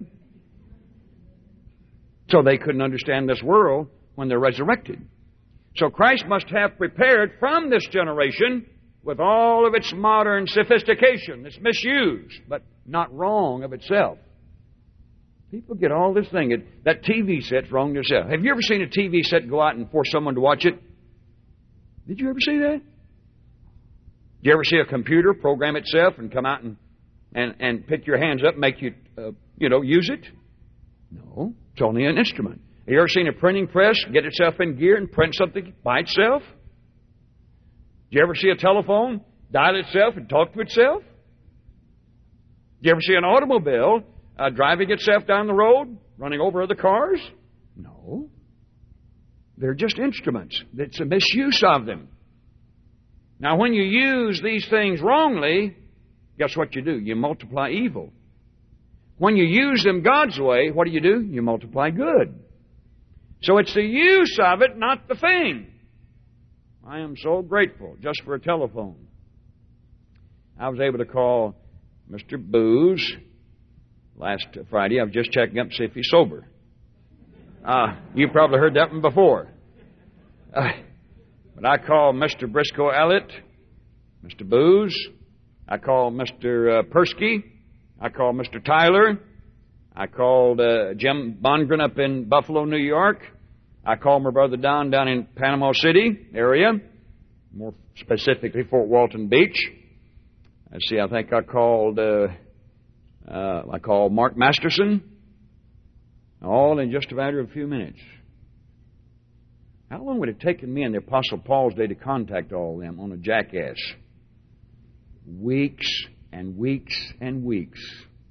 So they couldn't understand this world when they're resurrected. So Christ must have prepared from this generation with all of its modern sophistication. It's misused, but not wrong of itself. People get all this thing. It, that T V set's wrong to itself. Have you ever seen a T V set go out and force someone to watch it? Did you ever see that? Did you ever see a computer program itself and come out and, and, and pick your hands up and make you, uh, you know, use it? No. It's only an instrument. Have you ever seen a printing press get itself in gear and print something by itself? Did you ever see a telephone dial itself and talk to itself? Did you ever see an automobile uh, driving itself down the road, running over other cars? No. They're just instruments. It's a misuse of them. Now, when you use these things wrongly, guess what you do? You multiply evil. When you use them God's way, what do you do? You multiply good. So it's the use of it, not the thing. I am so grateful just for a telephone. I was able to call Mister Booze last Friday. I was just checking up to see if he's sober. Uh, you probably heard that one before. Uh, but I called Mister Briscoe Elliott, Mister Booze. I called Mister Uh, Persky. I called Mister Tyler. I called uh, Jim Bongren up in Buffalo, New York. I called my brother Don down in Panama City area, more specifically Fort Walton Beach. Let's see, I think I called uh, uh, I called Mark Masterson, all in just a matter of a few minutes. How long would it have taken me in the Apostle Paul's day to contact all of them on a jackass? Weeks and weeks and weeks.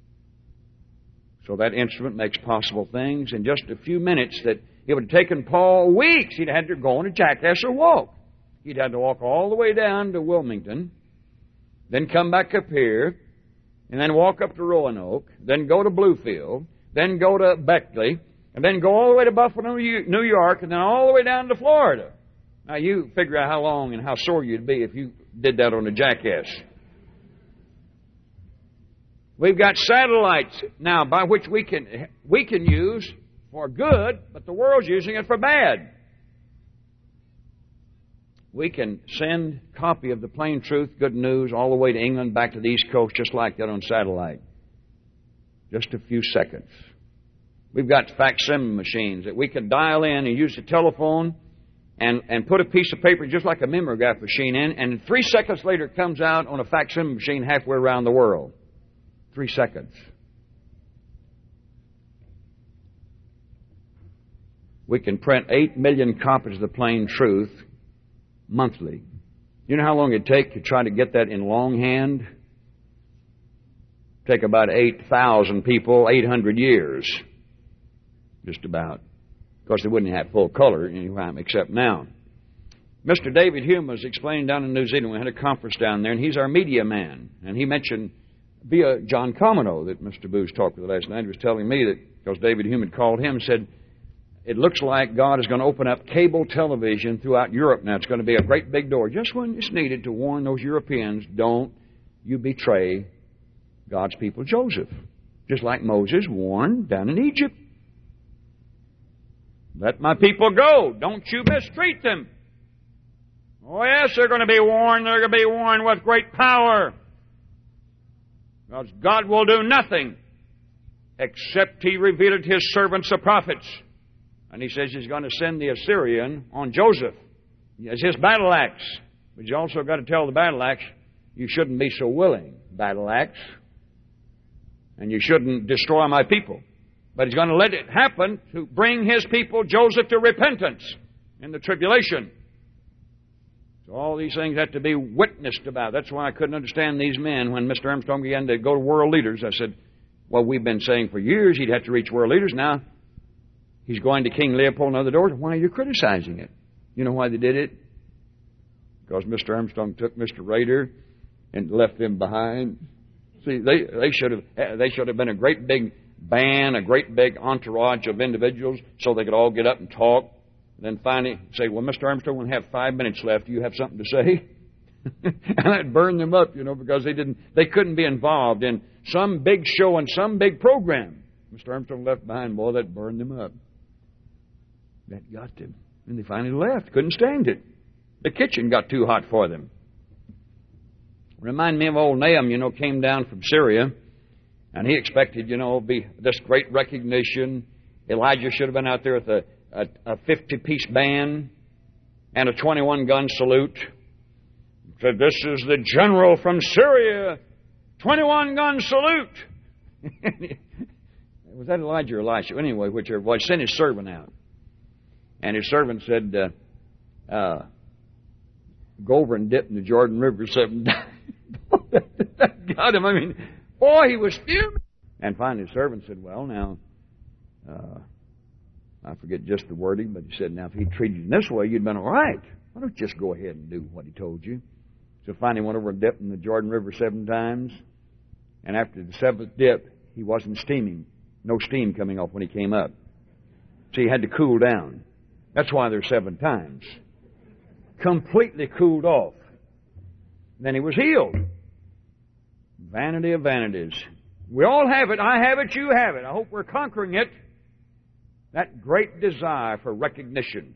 So that instrument makes possible things in just a few minutes that it would have taken Paul weeks. He'd had to go on a jackass or walk. He'd had to walk all the way down to Wilmington, then come back up here, and then walk up to Roanoke, then go to Bluefield, then go to Beckley, and then go all the way to Buffalo, New York, and then all the way down to Florida. Now you figure out how long and how sore you'd be if you did that on a jackass. We've got satellites now by which we can we can use for good, but the world's using it for bad. We can send a copy of the plain truth, good news, all the way to England, back to the East Coast, just like that on satellite. Just a few seconds. We've got facsimile machines that we can dial in and use the telephone and, and put a piece of paper just like a mimeograph machine in, and three seconds later it comes out on a facsimile machine halfway around the world. Three seconds. We can print eight million copies of the plain truth monthly. You know how long it'd take to try to get that in longhand? Take about eight thousand people, eight hundred years. Just about. Of course, they wouldn't have full color anytime except now. Mister David Hume was explaining down in New Zealand. We had a conference down there, and he's our media man. And he mentioned via John Comino that Mister Booze talked with last night. He was telling me that, because David Hume had called him and said, it looks like God is going to open up cable television throughout Europe now. It's going to be a great big door, just when it's needed to warn those Europeans, don't you betray God's people, Joseph. Just like Moses warned down in Egypt. Let my people go. Don't you mistreat them. Oh, yes, they're going to be warned. They're going to be warned with great power. Because God will do nothing except He revealed to His servants the prophets. And He says He's going to send the Assyrian on Joseph as His battle axe. But you also got to tell the battle axe, you shouldn't be so willing, battle axe. And you shouldn't destroy my people. But He's going to let it happen to bring His people, Joseph, to repentance in the tribulation. So all these things have to be witnessed about. That's why I couldn't understand these men when Mister Armstrong began to go to world leaders. I said, well, we've been saying for years He'd have to reach world leaders. Now He's going to King Leopold and other doors. Why are you criticizing it? You know why they did it? Because Mister Armstrong took Mister Rader and left them behind. See, they they should have they should have been a great big band, a great big entourage of individuals so they could all get up and talk. And then finally say, well, Mister Armstrong, we have five minutes left. Do you have something to say? And that burned them up, you know, because they didn't, they couldn't be involved in some big show and some big program. Mister Armstrong left behind, boy, that burned them up. That got them. And they finally left. Couldn't stand it. The kitchen got too hot for them. Remind me of old Nahum, you know, came down from Syria, and he expected, you know, be this great recognition. Elijah should have been out there with a, a, a fifty-piece band and a twenty-one gun salute. Said, this is the general from Syria, twenty-one gun salute. Was that Elijah or Elisha? Anyway, whichever was, sent his servant out. And his servant said, uh, uh, go over and dip in the Jordan River seven times. That got him. I mean, boy, he was fuming. And finally his servant said, well, now, uh, I forget just the wording, but he said, now, if he treated you in this way, you'd been all right. Why don't you just go ahead and do what he told you? So finally went over and dipped in the Jordan River seven times. And after the seventh dip, he wasn't steaming. No steam coming off when he came up. So he had to cool down. That's why there's seven times. Completely cooled off. Then he was healed. Vanity of vanities. We all have it. I have it. You have it. I hope we're conquering it. That great desire for recognition.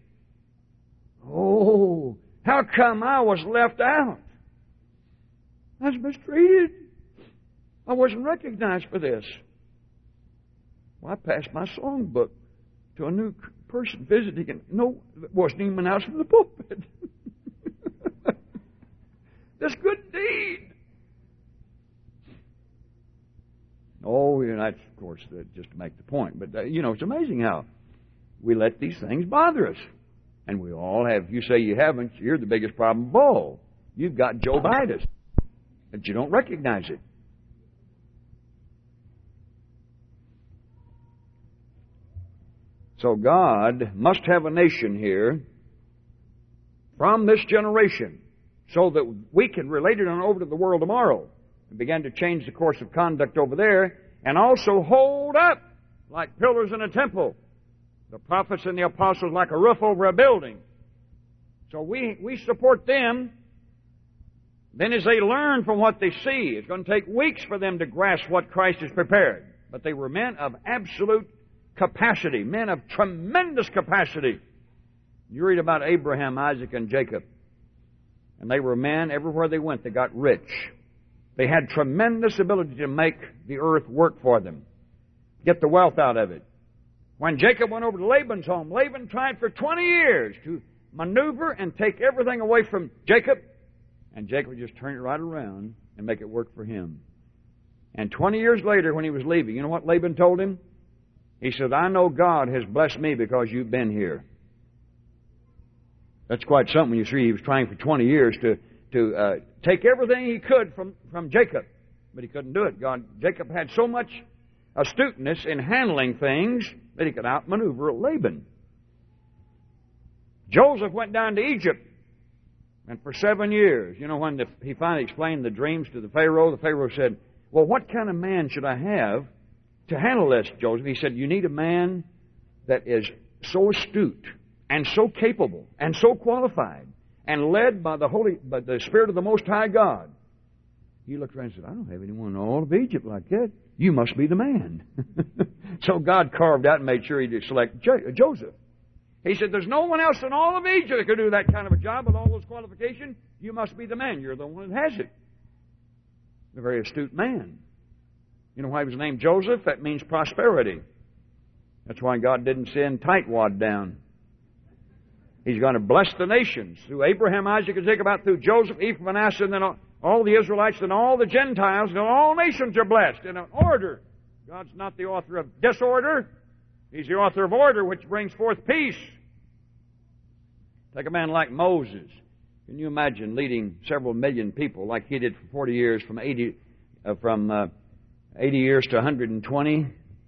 Oh, how come I was left out? I was mistreated. I wasn't recognized for this. Well, I passed my songbook to a new person visiting, and no, it wasn't even announced from the pulpit. This good deed. Oh, you know, that's, of course, uh, just to make the point. But, uh, you know, it's amazing how we let these things bother us. And we all have, you say you haven't, you're the biggest problem of all. You've got Jobitis, but you don't recognize it. So God must have a nation here from this generation so that we can relate it on over to the world tomorrow and begin to change the course of conduct over there and also hold up like pillars in a temple, the prophets and the apostles like a roof over a building. So we, we support them. Then as they learn from what they see, it's going to take weeks for them to grasp what Christ has prepared. But they were men of absolute capacity, men of tremendous capacity. You read about Abraham, Isaac, and Jacob. And they were men, everywhere they went, they got rich. They had tremendous ability to make the earth work for them, get the wealth out of it. When Jacob went over to Laban's home, Laban tried for twenty years to maneuver and take everything away from Jacob, and Jacob would just turn it right around and make it work for him. And twenty years later, when he was leaving, you know what Laban told him? He said, I know God has blessed me because you've been here. That's quite something when you see he was trying for twenty years to, to uh, take everything he could from, from Jacob. But he couldn't do it. God, Jacob had so much astuteness in handling things that he could outmaneuver Laban. Joseph went down to Egypt, and for seven years, you know, when the, he finally explained the dreams to the Pharaoh, the Pharaoh said, well, what kind of man should I have to handle this, Joseph? He said, you need a man that is so astute and so capable and so qualified and led by the Holy, by the Spirit of the Most High God. He looked around and said, I don't have anyone in all of Egypt like that. You must be the man. So God carved out and made sure he'd select J- Joseph. He said, there's no one else in all of Egypt that could do that kind of a job with all those qualifications. You must be the man. You're the one that has it. A very astute man. You know why he was named Joseph? That means prosperity. That's why God didn't send tightwad down. He's going to bless the nations through Abraham, Isaac, and Jacob, out through Joseph, Ephraim, Manasseh, and then all, all the Israelites, and all the Gentiles, and all nations are blessed in an order. God's not the author of disorder. He's the author of order, which brings forth peace. Take a man like Moses. Can you imagine leading several million people like he did for forty years, from eighty, uh, from uh, eighty years to one hundred twenty?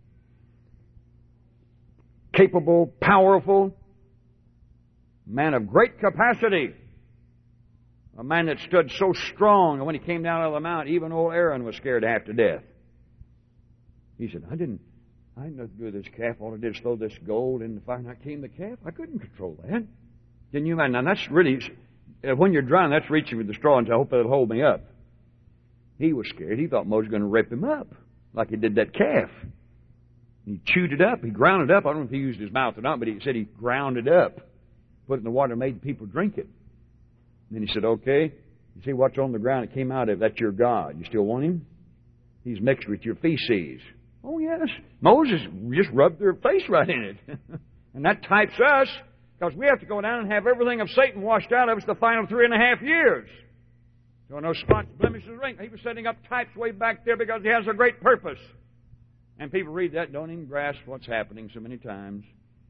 Capable, powerful, man of great capacity. A man that stood so strong, and when he came down out of the mount, even old Aaron was scared half to death. He said, I didn't, I had nothing to do with this calf. All I did was throw this gold in the fire, and I came the calf. I couldn't control that. Can you imagine? Now, that's really, when you're drowning, that's reaching with the straw and say, I hope it'll hold me up. He was scared. He thought Moses was going to rip him up, like he did that calf. He chewed it up. He ground it up. I don't know if he used his mouth or not, but he said he ground it up, put it in the water, and made people drink it. And then he said, okay, you see what's on the ground? It came out of, that's your God. You still want him? He's mixed with your feces. Oh, yes. Moses just rubbed their face right in it. And that types us, because we have to go down and have everything of Satan washed out of us the final three and a half years. So no spots, blemishes, ring. He was setting up types way back there because he has a great purpose. And people read that, don't even grasp what's happening so many times.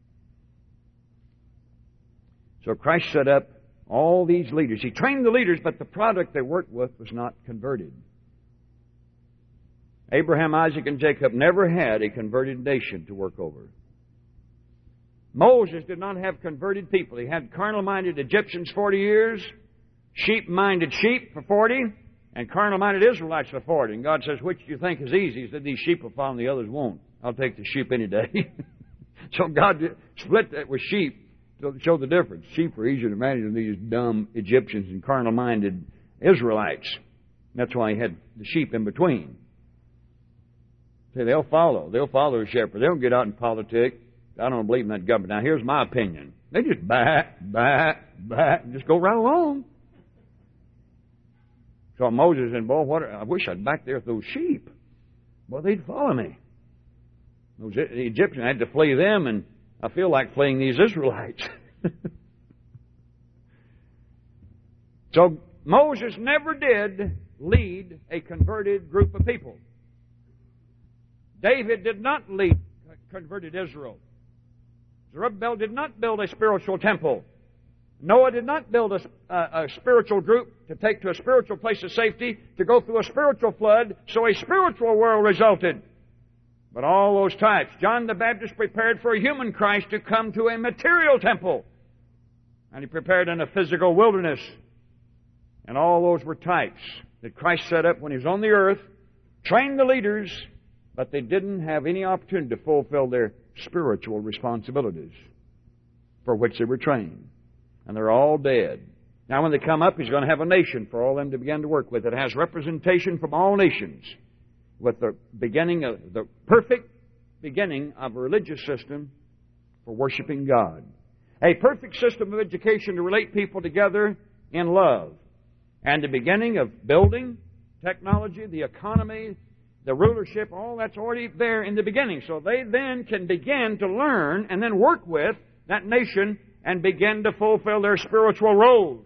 So Christ set up all these leaders. He trained the leaders, but the product they worked with was not converted. Abraham, Isaac, and Jacob never had a converted nation to work over. Moses did not have converted people. He had carnal-minded Egyptians forty years, sheep-minded sheep for forty, and carnal-minded Israelites for forty. And God says, which do you think is easy? He said, these sheep will follow and the others won't. I'll take the sheep any day. So God split that with sheep to show the difference. Sheep are easier to manage than these dumb Egyptians and carnal-minded Israelites. That's why he had the sheep in between. See, they'll follow. They'll follow a shepherd. They don't get out in politics. I don't believe in that government. Now, here's my opinion. They just back, back, back, and just go right along. So Moses said, boy, what, I wish I'd back there with those sheep. Well, they'd follow me. Those the Egyptians, I had to flee them, and I feel like fleeing these Israelites. So Moses never did lead a converted group of people. David did not lead converted Israel. Zerubbabel did not build a spiritual temple. Noah did not build a, a, a spiritual group to take to a spiritual place of safety, to go through a spiritual flood, so a spiritual world resulted. But all those types, John the Baptist prepared for a human Christ to come to a material temple. And he prepared in a physical wilderness. And all those were types that Christ set up when he was on the earth, trained the leaders, but they didn't have any opportunity to fulfill their spiritual responsibilities for which they were trained. And they're all dead. Now when they come up, he's going to have a nation for all them to begin to work with. It has representation from all nations, with the beginning of the perfect beginning of a religious system for worshiping God. A perfect system of education to relate people together in love. And the beginning of building, technology, the economy, the rulership, all that's already there in the beginning. So they then can begin to learn and then work with that nation and begin to fulfill their spiritual roles.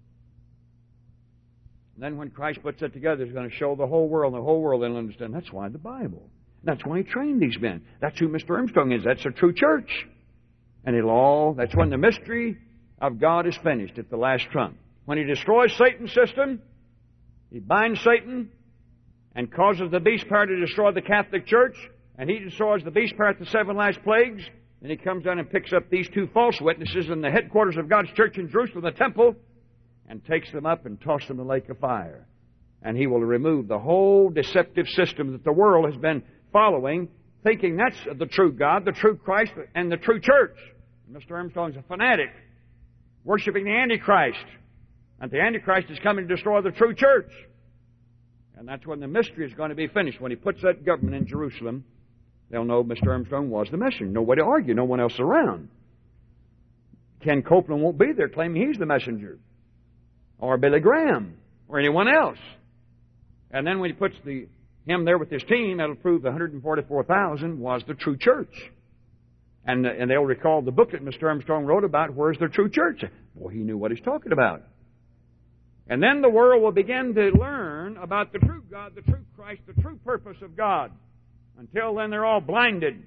Then when Christ puts it together, He's going to show the whole world, and the whole world will understand. That's why the Bible. That's why He trained these men. That's who Mister Armstrong is. That's a true church. And it'll all, that's when the mystery of God is finished at the last trump. When He destroys Satan's system, He binds Satan and causes the beast power to destroy the Catholic Church, and He destroys the beast power at the seven last plagues. Then He comes down and picks up these two false witnesses in the headquarters of God's church in Jerusalem, the temple, and takes them up and tosses them in the lake of fire. And He will remove the whole deceptive system that the world has been following, thinking that's the true God, the true Christ, and the true church. Mister Armstrong's a fanatic, worshiping the Antichrist. And the Antichrist is coming to destroy the true church. And that's when the mystery is going to be finished. When He puts that government in Jerusalem, they'll know Mister Armstrong was the messenger. Nobody to argue, no one else around. Ken Copeland won't be there claiming he's the messenger. Or Billy Graham, or anyone else. And then when He puts the him there with his team, that'll prove the one hundred forty-four thousand was the true church. And, and they'll recall the book that Mister Armstrong wrote about, Where's the True Church? Boy, he knew what he's talking about. And then the world will begin to learn about the true God, the true Christ, the true purpose of God. Until then, they're all blinded.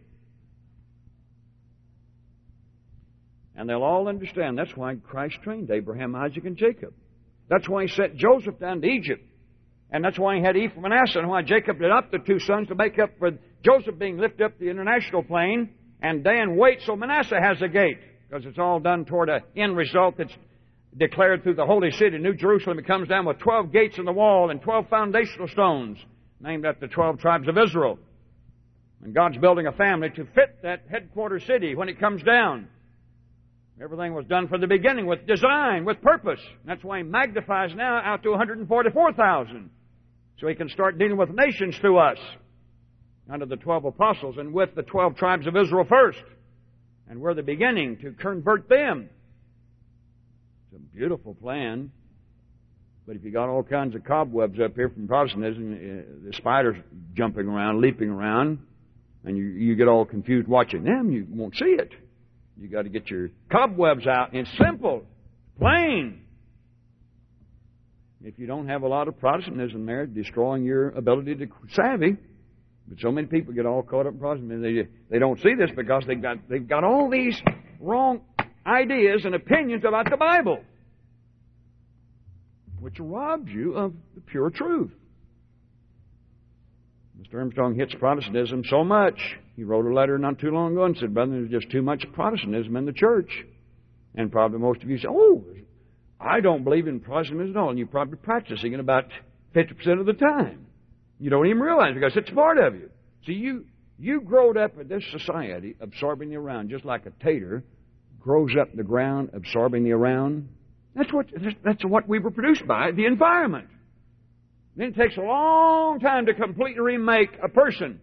And they'll all understand. That's why Christ trained Abraham, Isaac, and Jacob. That's why He sent Joseph down to Egypt. And that's why He had Ephraim and Manasseh, and why Jacob did up the two sons to make up for Joseph being lifted up the international plane, and Dan waits so Manasseh has a gate, because it's all done toward an end result that's declared through the holy city, New Jerusalem. It comes down with twelve gates in the wall and twelve foundational stones, named after the twelve tribes of Israel. And God's building a family to fit that headquarters city when it comes down. Everything was done from the beginning with design, with purpose. That's why He magnifies now out to one hundred forty-four thousand. So He can start dealing with nations through us under the twelve apostles and with the twelve tribes of Israel first. And we're the beginning to convert them. It's a beautiful plan. But if you got all kinds of cobwebs up here from Protestantism, the spiders jumping around, leaping around, and you, you get all confused watching them, you won't see it. You got to get your cobwebs out. It's simple, plain. If you don't have a lot of Protestantism there, destroying your ability to savvy. But so many people get all caught up in Protestantism. They, they don't see this because they've got, they've got all these wrong ideas and opinions about the Bible, which robs you of the pure truth. Mister Armstrong hits Protestantism so much, he wrote a letter not too long ago and said, "Brother, there's just too much Protestantism in the church." And probably most of you say, "Oh, I don't believe in Protestantism at all." And you're probably practicing it about fifty percent of the time. You don't even realize it because it's part of you. See, you, you growed up in this society absorbing the around, just like a tater grows up in the ground absorbing the around. That's what, that's what we were produced by, the environment. Then it takes a long time to completely remake a person.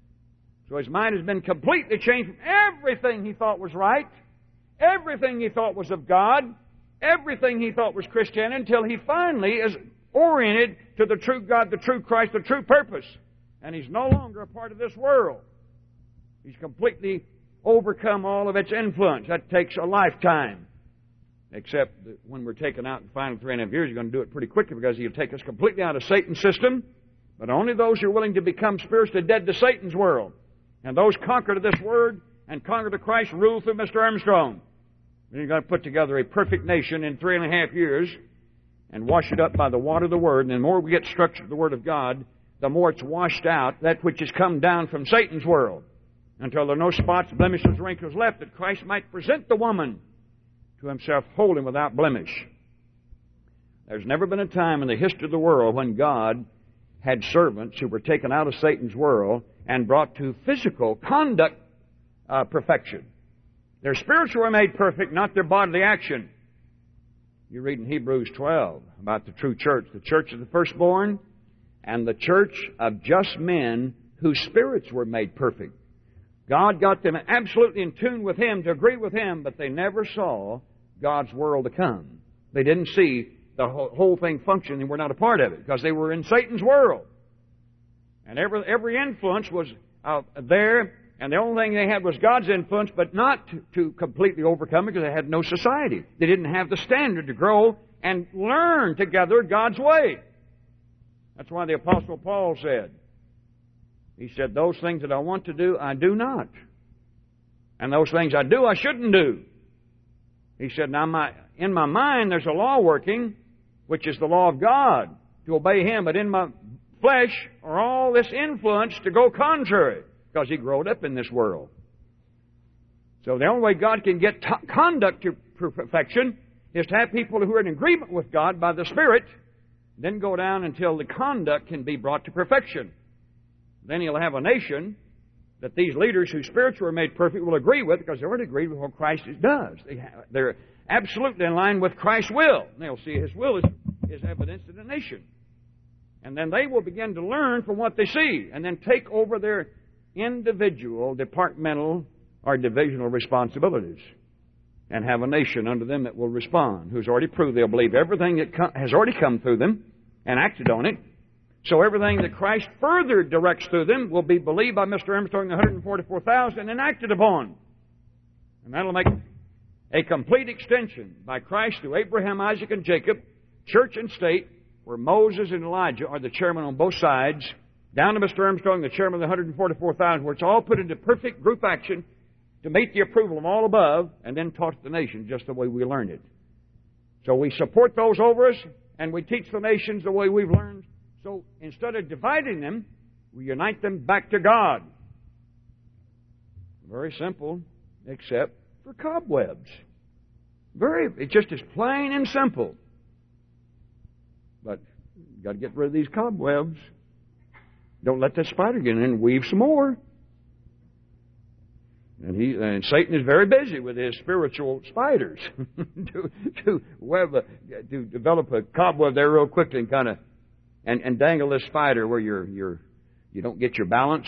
So his mind has been completely changed from everything he thought was right, everything he thought was of God, everything he thought was Christianity, until he finally is oriented to the true God, the true Christ, the true purpose. And he's no longer a part of this world. He's completely overcome all of its influence. That takes a lifetime. Except that when we're taken out in the final three and a half years, you're going to do it pretty quickly because He'll take us completely out of Satan's system. But only those who are willing to become spiritually dead to Satan's world. And those conquer to this Word and conquer to Christ rule through Mister Armstrong. Then you're going to put together a perfect nation in three and a half years and wash it up by the water of the Word. And the more we get structured with the Word of God, the more it's washed out, that which has come down from Satan's world, until there are no spots, blemishes, wrinkles left, that Christ might present the woman to Himself holy and without blemish. There's never been a time in the history of the world when God had servants who were taken out of Satan's world and brought to physical conduct uh, perfection. Their spirits were made perfect, not their bodily action. You read in Hebrews twelve about the true church, the church of the firstborn, and the church of just men whose spirits were made perfect. God got them absolutely in tune with Him, to agree with Him, but they never saw God's world to come. They didn't see the whole thing function and were not a part of it because they were in Satan's world. And every, every influence was out there, and the only thing they had was God's influence, but not to, to completely overcome it because they had no society. They didn't have the standard to grow and learn together God's way. That's why the Apostle Paul said, he said, "Those things that I want to do, I do not. And those things I do, I shouldn't do." He said, "Now my, in my mind there's a law working, which is the law of God, to obey Him. But in my flesh are all this influence to go contrary," because he growed up in this world. So the only way God can get t- conduct to perfection is to have people who are in agreement with God by the Spirit, then go down until the conduct can be brought to perfection. Then He'll have a nation that these leaders whose spirits were made perfect will agree with, because they already agree with what Christ does. They have, they're absolutely in line with Christ's will. And they'll see His will is, is evidenced in the nation. And then they will begin to learn from what they see, and then take over their individual, departmental, or divisional responsibilities, and have a nation under them that will respond, who's already proved they'll believe everything that com- has already come through them and acted on it. So everything that Christ further directs through them will be believed by Mister Armstrong, the one hundred forty-four thousand, and acted upon. And that'll make a complete extension by Christ through Abraham, Isaac, and Jacob, church and state, where Moses and Elijah are the chairmen on both sides, down to Mister Armstrong, the chairman of the one hundred forty-four thousand, where it's all put into perfect group action to meet the approval of all above, and then taught the nation just the way we learned it. So we support those over us, and we teach the nations the way we've learned. So instead of dividing them, we unite them back to God. Very simple, except for cobwebs. Very, it's just as plain and simple. But you've got to get rid of these cobwebs. Don't let that spider get in and weave some more. And he and Satan is very busy with his spiritual spiders to to web a, to develop a cobweb there real quickly and kind of and, and dangle this spider where you're you're you don't get your balance.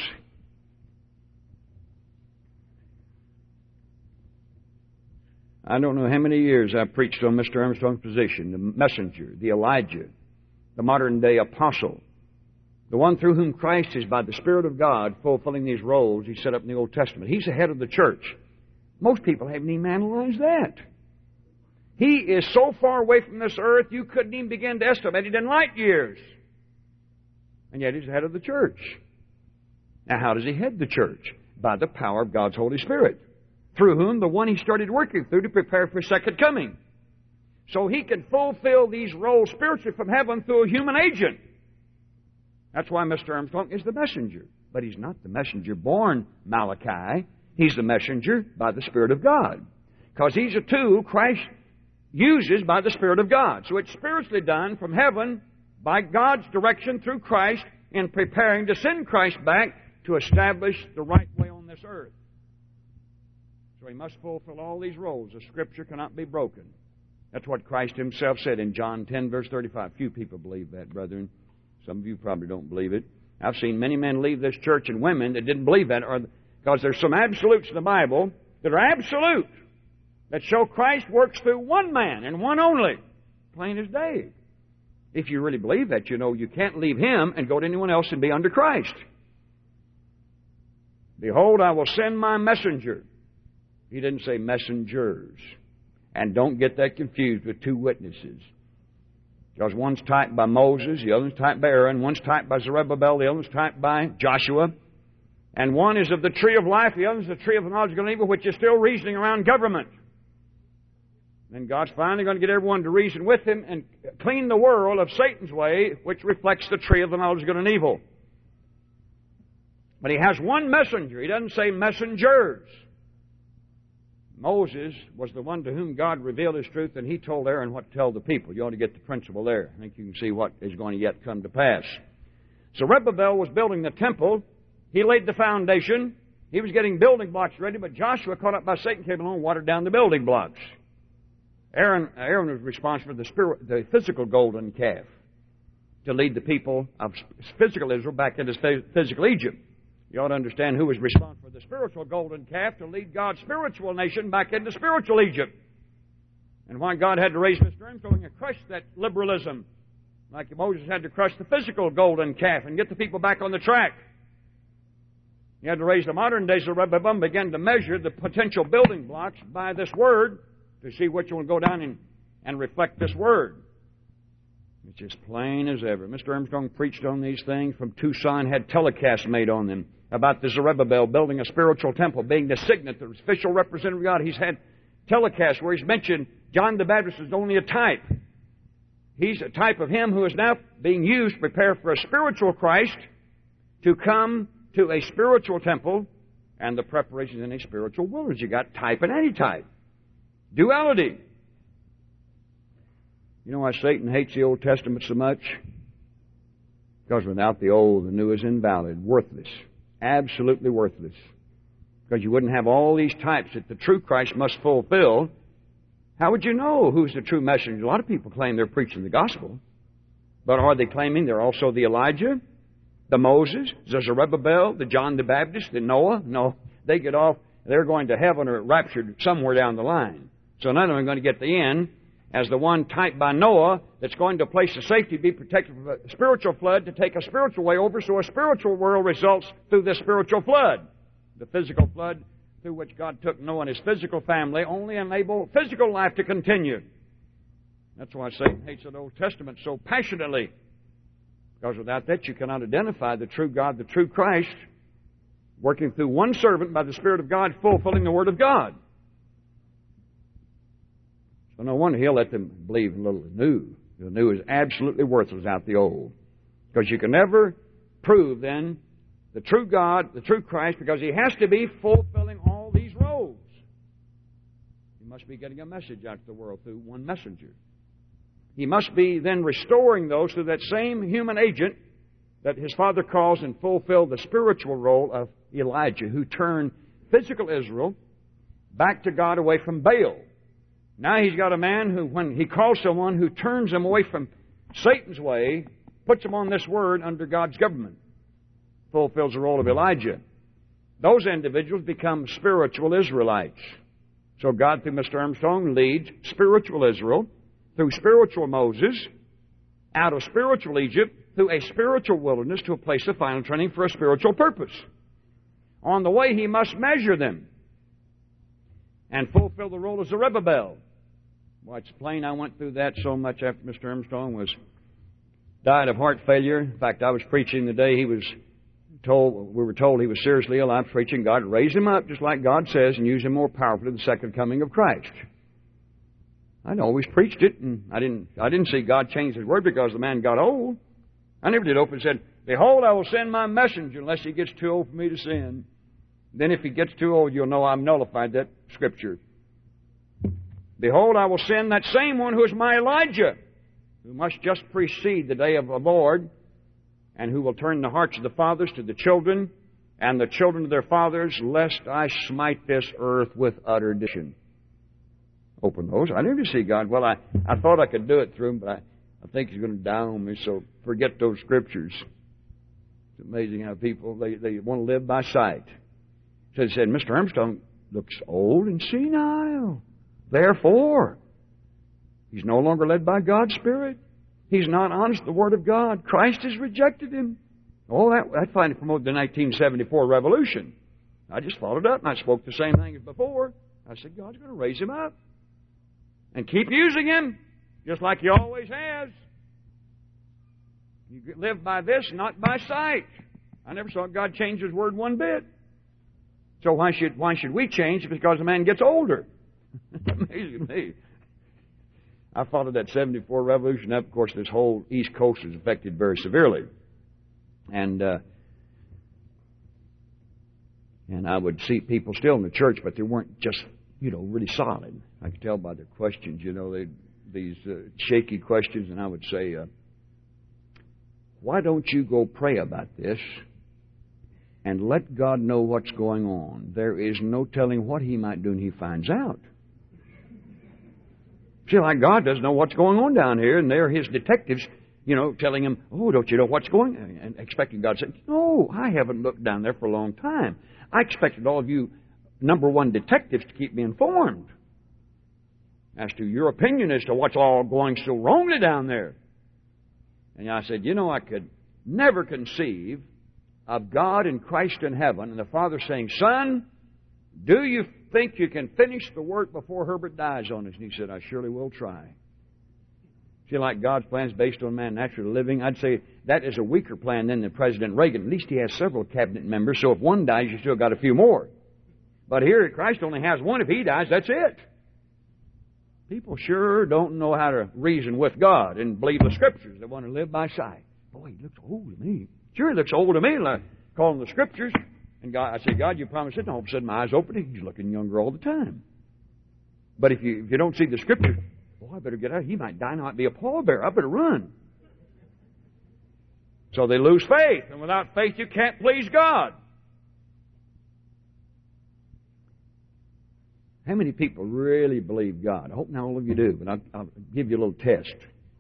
I don't know how many years I've preached on Mister Armstrong's position, the messenger, the Elijah, the modern day apostle, the one through whom Christ is, by the Spirit of God, fulfilling these roles He set up in the Old Testament. He's the head of the church. Most people haven't even analyzed that. He is so far away from this earth, you couldn't even begin to estimate it in light years. And yet He's the head of the church. Now, how does He head the church? By the power of God's Holy Spirit, through whom the one He started working through to prepare for His second coming. So He can fulfill these roles spiritually from heaven through a human agent. That's why Mister Armstrong is the messenger. But he's not the messenger born Malachi. He's the messenger by the Spirit of God. Because he's a tool Christ uses by the Spirit of God. So it's spiritually done from heaven by God's direction through Christ in preparing to send Christ back to establish the right way on this earth. So He must fulfill all these roles. The Scripture cannot be broken. That's what Christ Himself said in John ten, verse thirty-five. Few people believe that, brethren. Some of you probably don't believe it. I've seen many men leave this church and women that didn't believe that, or because there's some absolutes in the Bible that are absolute, that show Christ works through one man and one only, plain as day. If you really believe that, you know you can't leave Him and go to anyone else and be under Christ. Behold, I will send my messenger. He didn't say messengers. And don't get that confused with two witnesses. Because one's typed by Moses, the other's typed by Aaron, one's typed by Zerubbabel, the other's typed by Joshua. And one is of the tree of life, the other's the tree of the knowledge of good and evil, which is still reasoning around government. Then God's finally going to get everyone to reason with Him and clean the world of Satan's way, which reflects the tree of the knowledge of good and evil. But He has one messenger. He doesn't say messengers. Moses was the one to whom God revealed His truth, and he told Aaron what to tell the people. You ought to get the principle there. I think you can see what is going to yet come to pass. Zerubbabel was building the temple. He laid the foundation. He was getting building blocks ready, but Joshua, caught up by Satan, came along and watered down the building blocks. Aaron, Aaron was responsible for the, spirit, the physical golden calf to lead the people of physical Israel back into physical Egypt. You ought to understand who was responsible for the spiritual golden calf to lead God's spiritual nation back into spiritual Egypt. And why God had to raise Mister Armstrong and crush that liberalism, like Moses had to crush the physical golden calf and get the people back on the track. He had to raise the modern day Zerubbabel and begin to measure the potential building blocks by this Word to see which one will go down and, and reflect this Word. It's as plain as ever. Mister Armstrong preached on these things from Tucson, had telecasts made on them about the Zerubbabel building a spiritual temple, being the signet, the official representative of God. He's had telecasts where he's mentioned John the Baptist is only a type. He's a type of him who is now being used to prepare for a spiritual Christ to come to a spiritual temple and the preparations in a spiritual wilderness. You got type and antitype. Duality. You know why Satan hates the Old Testament so much? Because without the Old, the New is invalid, worthless, absolutely worthless. Because you wouldn't have all these types that the true Christ must fulfill. How would you know who's the true messenger? A lot of people claim they're preaching the gospel. But are they claiming they're also the Elijah, the Moses, the Zerubbabel, the John the Baptist, the Noah? No, they get off. They're going to heaven or raptured somewhere down the line. So none of them are going to get the end as the one typed by Noah that's going to a place of safety, be protected from a spiritual flood, to take a spiritual way over, so a spiritual world results through this spiritual flood. The physical flood through which God took Noah and his physical family only enabled physical life to continue. That's why Satan hates the Old Testament so passionately. Because without that you cannot identify the true God, the true Christ, working through one servant by the Spirit of God, fulfilling the Word of God. So no wonder He'll let them believe in the new. The new is absolutely worthless without the old. Because you can never prove then the true God, the true Christ, because He has to be fulfilling all these roles. He must be getting a message out to the world through one messenger. He must be then restoring those through that same human agent that His Father calls and fulfilled the spiritual role of Elijah, who turned physical Israel back to God away from Baal. Now he's got a man who, when he calls someone who turns them away from Satan's way, puts them on this word under God's government, fulfills the role of Elijah. Those individuals become spiritual Israelites. So God, through Mister Armstrong, leads spiritual Israel through spiritual Moses, out of spiritual Egypt, through a spiritual wilderness to a place of final training for a spiritual purpose. On the way, he must measure them and fulfill the role as Zerubbabel. Well, it's plain I went through that so much after Mister Armstrong was died of heart failure. In fact, I was preaching the day he was told, we were told he was seriously ill. I was preaching God raised him up, just like God says, and use him more powerfully in the second coming of Christ. I'd always preached it, and I didn't I didn't see God change His word because the man got old. I never did open and said, "Behold, I will send my messenger unless he gets too old for me to send." Then if he gets too old, you'll know I've nullified that scripture. "Behold, I will send that same one who is my Elijah, who must just precede the day of the Lord, and who will turn the hearts of the fathers to the children, and the children to their fathers, lest I smite this earth with utter destruction." Open those. I never see God. Well, I, I thought I could do it through him, but I, I think He's going to die on me, so forget those scriptures. It's amazing how people, they, they want to live by sight. So he said, Mister Armstrong looks old and senile. Therefore, he's no longer led by God's Spirit. He's not honest with the Word of God. Christ has rejected him. Oh, that, I'd find it promoted the nineteen seventy-four revolution. I just followed up and I spoke the same thing as before. I said, God's going to raise him up and keep using him, just like He always has. You live by this, not by sight. I never saw God change His word one bit. So why should why should we change? Because the man gets older. Amazing to me. I followed that seventy-four revolution up. Of course, this whole East Coast was affected very severely. And uh, and I would see people still in the church, but they weren't just, you know, really solid. I could tell by their questions, you know, they these uh, shaky questions, and I would say, uh, why don't you go pray about this and let God know what's going on? There is no telling what He might do when He finds out. See, like God doesn't know what's going on down here, and they're His detectives, you know, telling Him, oh, don't you know what's going on? And expecting God to say, no, I haven't looked down there for a long time. I expected all of you number one detectives to keep me informed as to your opinion as to what's all going so wrongly down there. And I said, you know, I could never conceive of God and Christ in heaven and the Father saying, Son, do you think you can finish the work before Herbert dies on us? And He said, I surely will try. See, like God's plan is based on man naturally living, I'd say that is a weaker plan than the President Reagan. At least he has several cabinet members, so if one dies, you still got a few more. But here, Christ only has one. If He dies, that's it. People sure don't know how to reason with God and believe the Scriptures. They want to live by sight. Boy, He looks old to me. Sure, He looks old to me. Like calling the Scriptures. And God, I say, God, you promised it. And all of a sudden, my eyes open. He's looking younger all the time. But if you if you don't see the Scriptures, boy, I better get out. He might die. I might be a pallbearer. I better run. So they lose faith. And without faith, you can't please God. How many people really believe God? I hope not all of you do, but I'll, I'll give you a little test.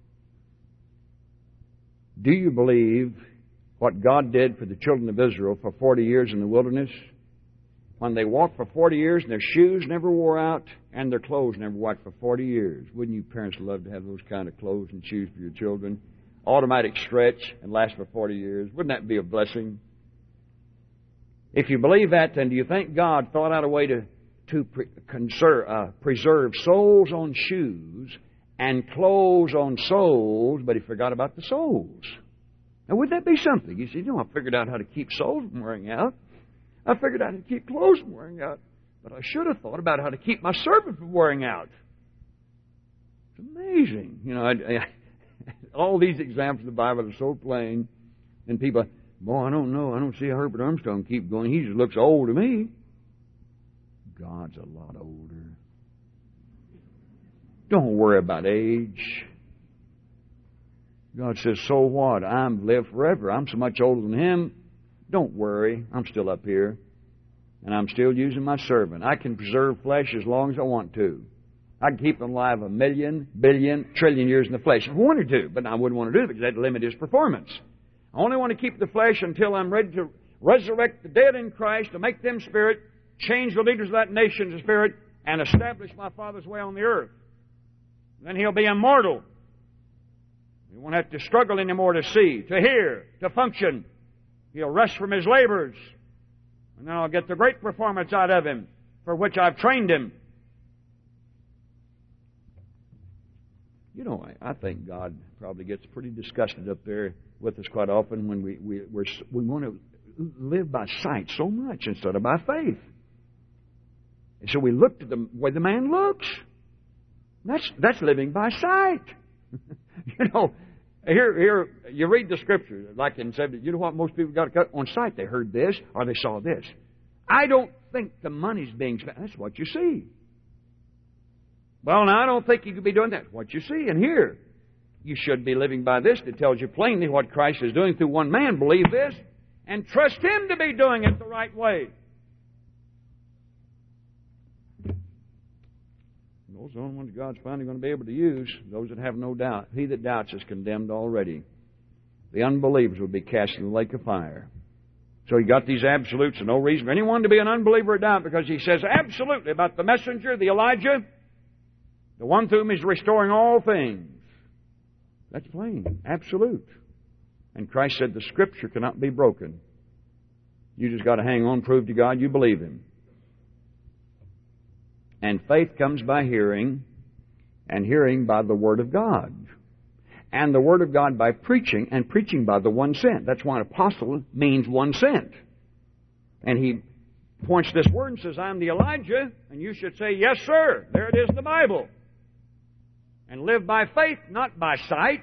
Do you believe what God did for the children of Israel for forty years in the wilderness? When they walked for forty years and their shoes never wore out and their clothes never wore out for forty years. Wouldn't you parents love to have those kind of clothes and shoes for your children? Automatic stretch and last for forty years. Wouldn't that be a blessing? If you believe that, then do you think God thought out a way to to pre- conserve, uh, preserve soles on shoes and clothes on soles, but He forgot about the soles? Now, would that be something? You see, you know, I figured out how to keep soles from wearing out. I figured out how to keep clothes from wearing out. But I should have thought about how to keep my servant from wearing out. It's amazing. You know, I, I, all these examples of the Bible are so plain. And people, boy, I don't know. I don't see Herbert Armstrong keep going. He just looks old to me. God's a lot older. Don't worry about age. God says, so what? I'm lived forever. I'm so much older than Him. Don't worry. I'm still up here. And I'm still using my servant. I can preserve flesh as long as I want to. I can keep him alive a million, billion, trillion years in the flesh if I wanted to, but I wouldn't want to do it because that'd limit his performance. I only want to keep the flesh until I'm ready to resurrect the dead in Christ, to make them spirit, change the leaders of that nation to spirit, and establish my Father's way on the earth. Then he'll be immortal. He won't have to struggle anymore to see, to hear, to function. He'll rest from his labors. And then I'll get the great performance out of him for which I've trained him. You know, I, I think God probably gets pretty disgusted up there with us quite often when we, we, we're, we want to live by sight so much instead of by faith. And so we look to the way the man looks. That's, that's living by sight. You know, here, here, you read the Scripture, like in seventy, you know what most people got on sight? They heard this or they saw this. I don't think the money's being spent. That's what you see. Well, now, I don't think you could be doing that. What you see and hear. You should be living by this. It tells you plainly what Christ is doing through one man. Believe this and trust Him to be doing it the right way. Those are the only ones God's finally going to be able to use, those that have no doubt. He that doubts is condemned already. The unbelievers will be cast in the lake of fire. So you got these absolutes, and no reason for anyone to be an unbeliever or doubt, because he says absolutely about the messenger, the Elijah, the one through whom He's restoring all things. That's plain, absolute. And Christ said the Scripture cannot be broken. You just got to hang on, prove to God you believe Him. And faith comes by hearing, and hearing by the Word of God. And the Word of God by preaching, and preaching by the one sent. That's why an apostle means one sent. And he points this word and says, I'm the Elijah, and you should say, yes, sir. There it is in the Bible. And live by faith, not by sight.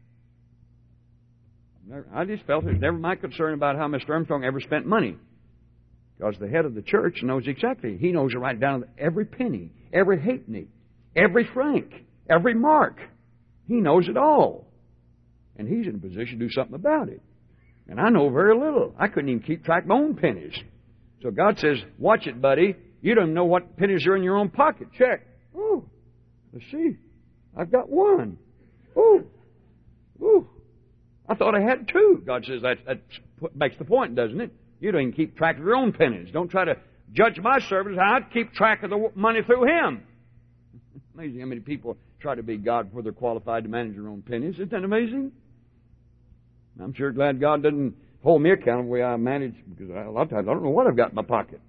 I just felt it was never my concern about how Mister Armstrong ever spent money. Because the head of the church knows exactly. He knows it right down to every penny, every halfpenny, every franc, every mark. He knows it all. And he's in a position to do something about it. And I know very little. I couldn't even keep track of my own pennies. So God says, watch it, buddy. You don't know what pennies are in your own pocket. Check. Oh, let's see. I've got one. Oh, oh. I thought I had two. God says that, that makes the point, doesn't it? You don't even keep track of your own pennies. Don't try to judge my servants. I'd keep track of the money through Him. Amazing how many people try to be God before they're qualified to manage their own pennies. Isn't that amazing? I'm sure glad God doesn't hold me accountable the way I manage, because a lot of times I don't know what I've got in my pocket.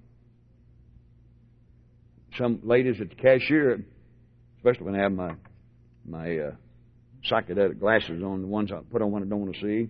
Some ladies at the cashier, especially when I have my my uh, psychedelic glasses on, the ones I put on when I don't want to see.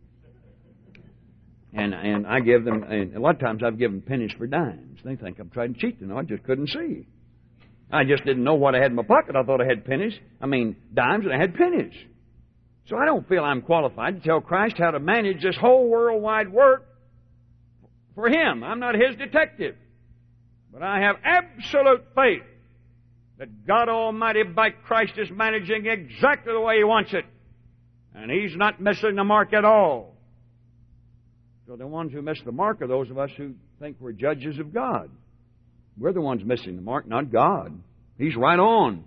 And and I give them, and a lot of times I've given pennies for dimes. They think I'm trying to cheat them. No, I just couldn't see. I just didn't know what I had in my pocket. I thought I had pennies. I mean, dimes, and I had pennies. So I don't feel I'm qualified to tell Christ how to manage this whole worldwide work for Him. I'm not His detective. But I have absolute faith that God Almighty by Christ is managing exactly the way He wants it. And He's not missing the mark at all. So the ones who miss the mark are those of us who think we're judges of God. We're the ones missing the mark, not God. He's right on.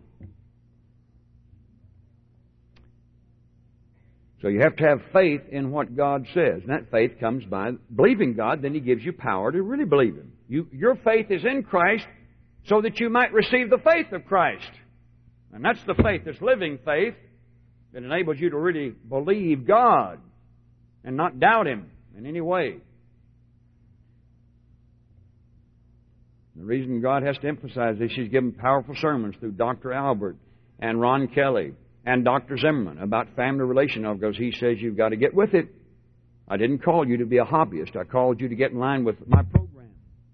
So you have to have faith in what God says. And that faith comes by believing God. Then He gives you power to really believe Him. You, your faith is in Christ so that you might receive the faith of Christ. And that's the faith, this living faith, that enables you to really believe God and not doubt Him in any way. The reason God has to emphasize this, He's given powerful sermons through Doctor Albert and Ron Kelly and Doctor Zimmerman about family relationship, because He says you've got to get with it. I didn't call you to be a hobbyist. I called you to get in line with my program.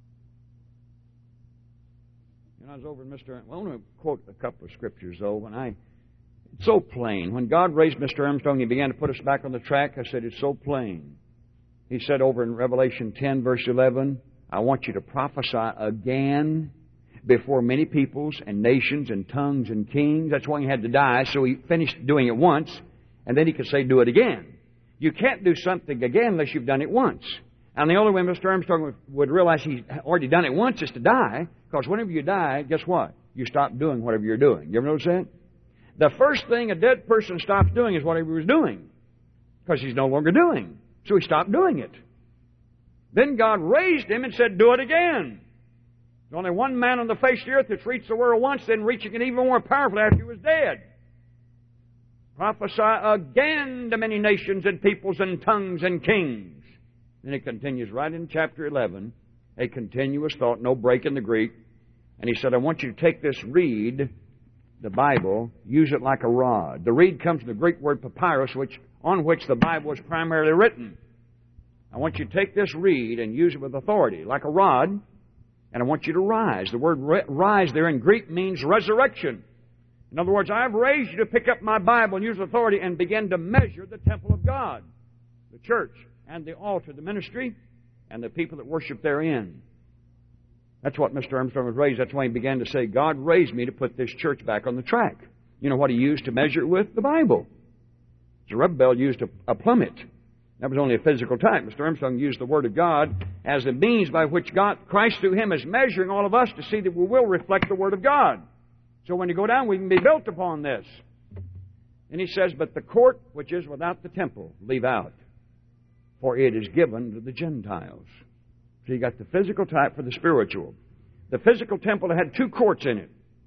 And I was over in Mister Well, I want to quote a couple of scriptures, though. When I, it's so plain. When God raised Mister Armstrong, He began to put us back on the track. I said, it's so plain. He said over in Revelation ten, verse eleven, I want you to prophesy again before many peoples and nations and tongues and kings. That's why He had to die, so He finished doing it once, and then He could say, do it again. You can't do something again unless you've done it once. And the only way Mister Armstrong would, would realize he's already done it once is to die, because whenever you die, guess what? You stop doing whatever you're doing. You ever notice that? The first thing a dead person stops doing is whatever he was doing, because he's no longer doing. So he stopped doing it. Then God raised him and said, do it again. There's only one man on the face of the earth that's reached the world once, then reaching it even more powerfully after he was dead. Prophesy again to many nations and peoples and tongues and kings. Then it continues right in chapter eleven, a continuous thought, no break in the Greek. And he said, I want you to take this reed, the Bible, use it like a rod. The reed comes from the Greek word papyrus, which on which the Bible was primarily written. I want you to take this reed and use it with authority, like a rod, and I want you to rise. The word rise there in Greek means resurrection. In other words, I've raised you to pick up my Bible and use authority and begin to measure the temple of God, the church, and the altar, the ministry, and the people that worship therein. That's what Mister Armstrong was raised. That's why he began to say, God raised me to put this church back on the track. You know what he used to measure it with? The Bible. Zerubbabel used a, a plummet. That was only a physical type. Mister Armstrong used the Word of God as the means by which God, Christ through Him is measuring all of us to see that we will reflect the Word of God. So when you go down, we can be built upon this. And he says, but the court which is without the temple, leave out, for it is given to the Gentiles. So you got the physical type for the spiritual. The physical temple had two courts in it.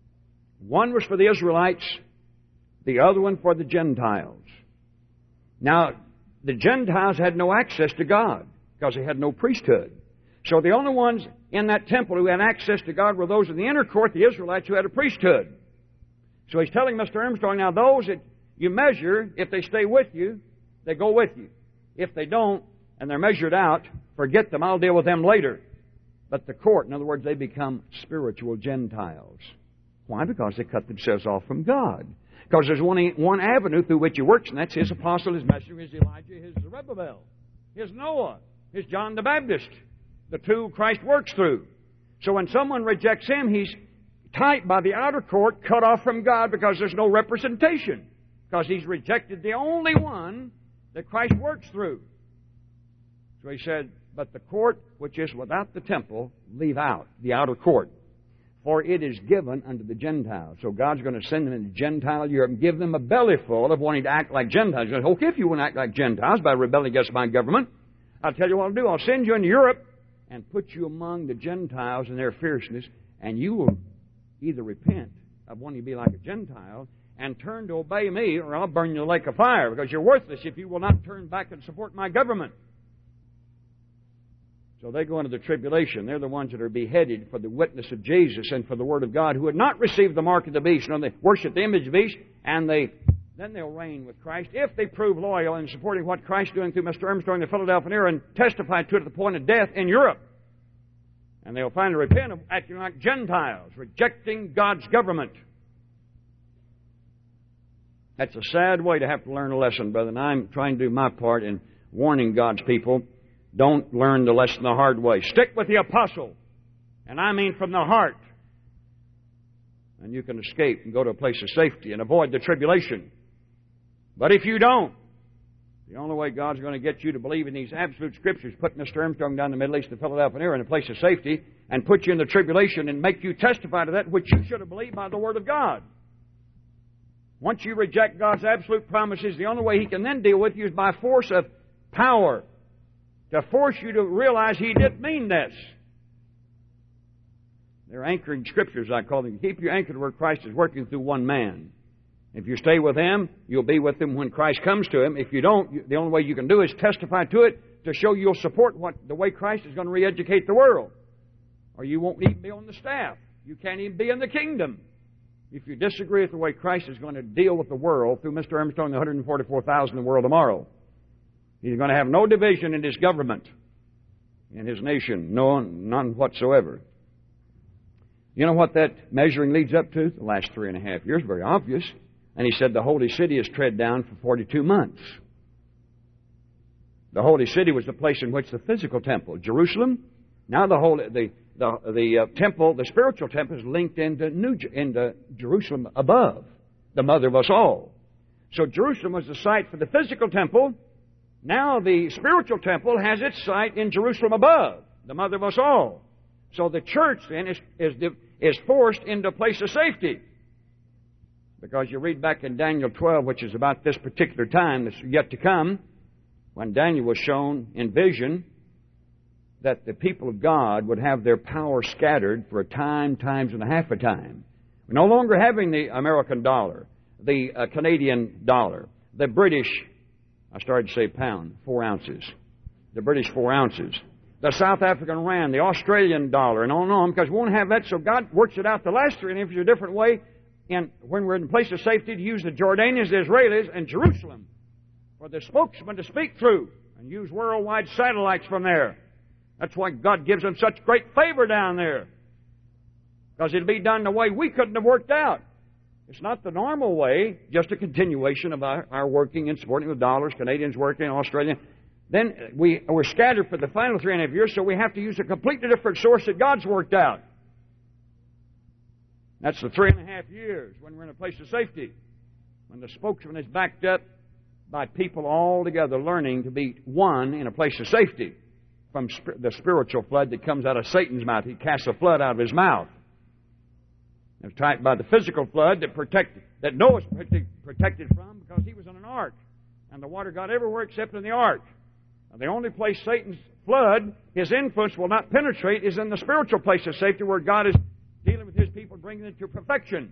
One was for the Israelites, the other one for the Gentiles. Now, the Gentiles had no access to God because they had no priesthood. So the only ones in that temple who had access to God were those in the inner court, the Israelites, who had a priesthood. So he's telling Mister Armstrong, now those that you measure, if they stay with you, they go with you. If they don't, and they're measured out, forget them, I'll deal with them later. But the court, in other words, they become spiritual Gentiles. Why? Because they cut themselves off from God. Because there's one, one avenue through which He works, and that's His apostle, His messenger, His Elijah, His Zerubbabel, His Noah, His John the Baptist. The two Christ works through. So when someone rejects Him, he's tight by the outer court, cut off from God because there's no representation. Because he's rejected the only one that Christ works through. So he said, but the court which is without the temple, leave out, the outer court. For it is given unto the Gentiles. So God's going to send them into Gentile Europe and give them a bellyful of wanting to act like Gentiles. He said, okay, if you want to act like Gentiles by rebelling against my government, I'll tell you what I'll do. I'll send you into Europe and put you among the Gentiles in their fierceness, and you will either repent of wanting to be like a Gentile and turn to obey me, or I'll burn you in the lake of fire, because you're worthless if you will not turn back and support my government. So they go into the tribulation. They're the ones that are beheaded for the witness of Jesus and for the Word of God, who had not received the mark of the beast. No, they worship the image of the beast, and they then they'll reign with Christ if they prove loyal in supporting what Christ is doing through Mister Armstrong, the Philadelphia Era, and testify to it at the point of death in Europe. And they'll finally repent of acting like Gentiles, rejecting God's government. That's a sad way to have to learn a lesson, brother, and I'm trying to do my part in warning God's people. Don't learn the lesson the hard way. Stick with the apostle, and I mean from the heart. And you can escape and go to a place of safety and avoid the tribulation. But if you don't, the only way God's going to get you to believe in these absolute Scriptures, put Mister Armstrong down in the Middle East, the Philadelphia Era, in a place of safety, and put you in the tribulation and make you testify to that which you should have believed by the Word of God. Once you reject God's absolute promises, the only way He can then deal with you is by force of power, to force you to realize He didn't mean this. They're anchoring Scriptures, I call them. Keep you anchored where Christ is working through one man. If you stay with Him, you'll be with Him when Christ comes to Him. If you don't, the only way you can do is testify to it to show you'll support what the way Christ is going to re-educate the world. Or you won't even be on the staff. You can't even be in the kingdom. If you disagree with the way Christ is going to deal with the world through Mister Armstrong, the one hundred forty-four thousand in the world tomorrow, He's going to have no division in His government, in His nation, no, none whatsoever. You know what that measuring leads up to? The last three and a half years, very obvious. And He said the holy city is tread down for forty-two months. The holy city was the place in which the physical temple, Jerusalem, now the holy, the the the uh, temple, the spiritual temple, is linked into New into Jerusalem above, the mother of us all. So Jerusalem was the site for the physical temple. Now the spiritual temple has its site in Jerusalem above, the mother of us all. So the church then is, is, is forced into a place of safety. Because you read back in Daniel twelve, which is about this particular time that's yet to come, when Daniel was shown in vision that the people of God would have their power scattered for a time, times and a half a time. We're no longer having the American dollar, the uh, Canadian dollar, the British, I started to say pound, four ounces, the British four ounces, the South African rand, the Australian dollar, and on and on, because we won't have that, so God works it out the last three, and if it's a different way, and when we're in a place of safety, to use the Jordanians, the Israelis, and Jerusalem for the spokesman to speak through, and use worldwide satellites from there. That's why God gives them such great favor down there. Because it'll be done the way we couldn't have worked out. It's not the normal way, just a continuation of our, our working and supporting with dollars, Canadians working, Australian. Then we, we're scattered for the final three and a half years, so we have to use a completely different source that God's worked out. That's the three and a half years when we're in a place of safety. When the spokesman is backed up by people all together learning to be one in a place of safety from sp- the spiritual flood that comes out of Satan's mouth. He casts a flood out of his mouth. It's typed by the physical flood that protected, that Noah was protected from because he was in an ark. And the water got everywhere except in the ark. And the only place Satan's flood, his influence will not penetrate, is in the spiritual place of safety where God is dealing with His people, bringing them to perfection.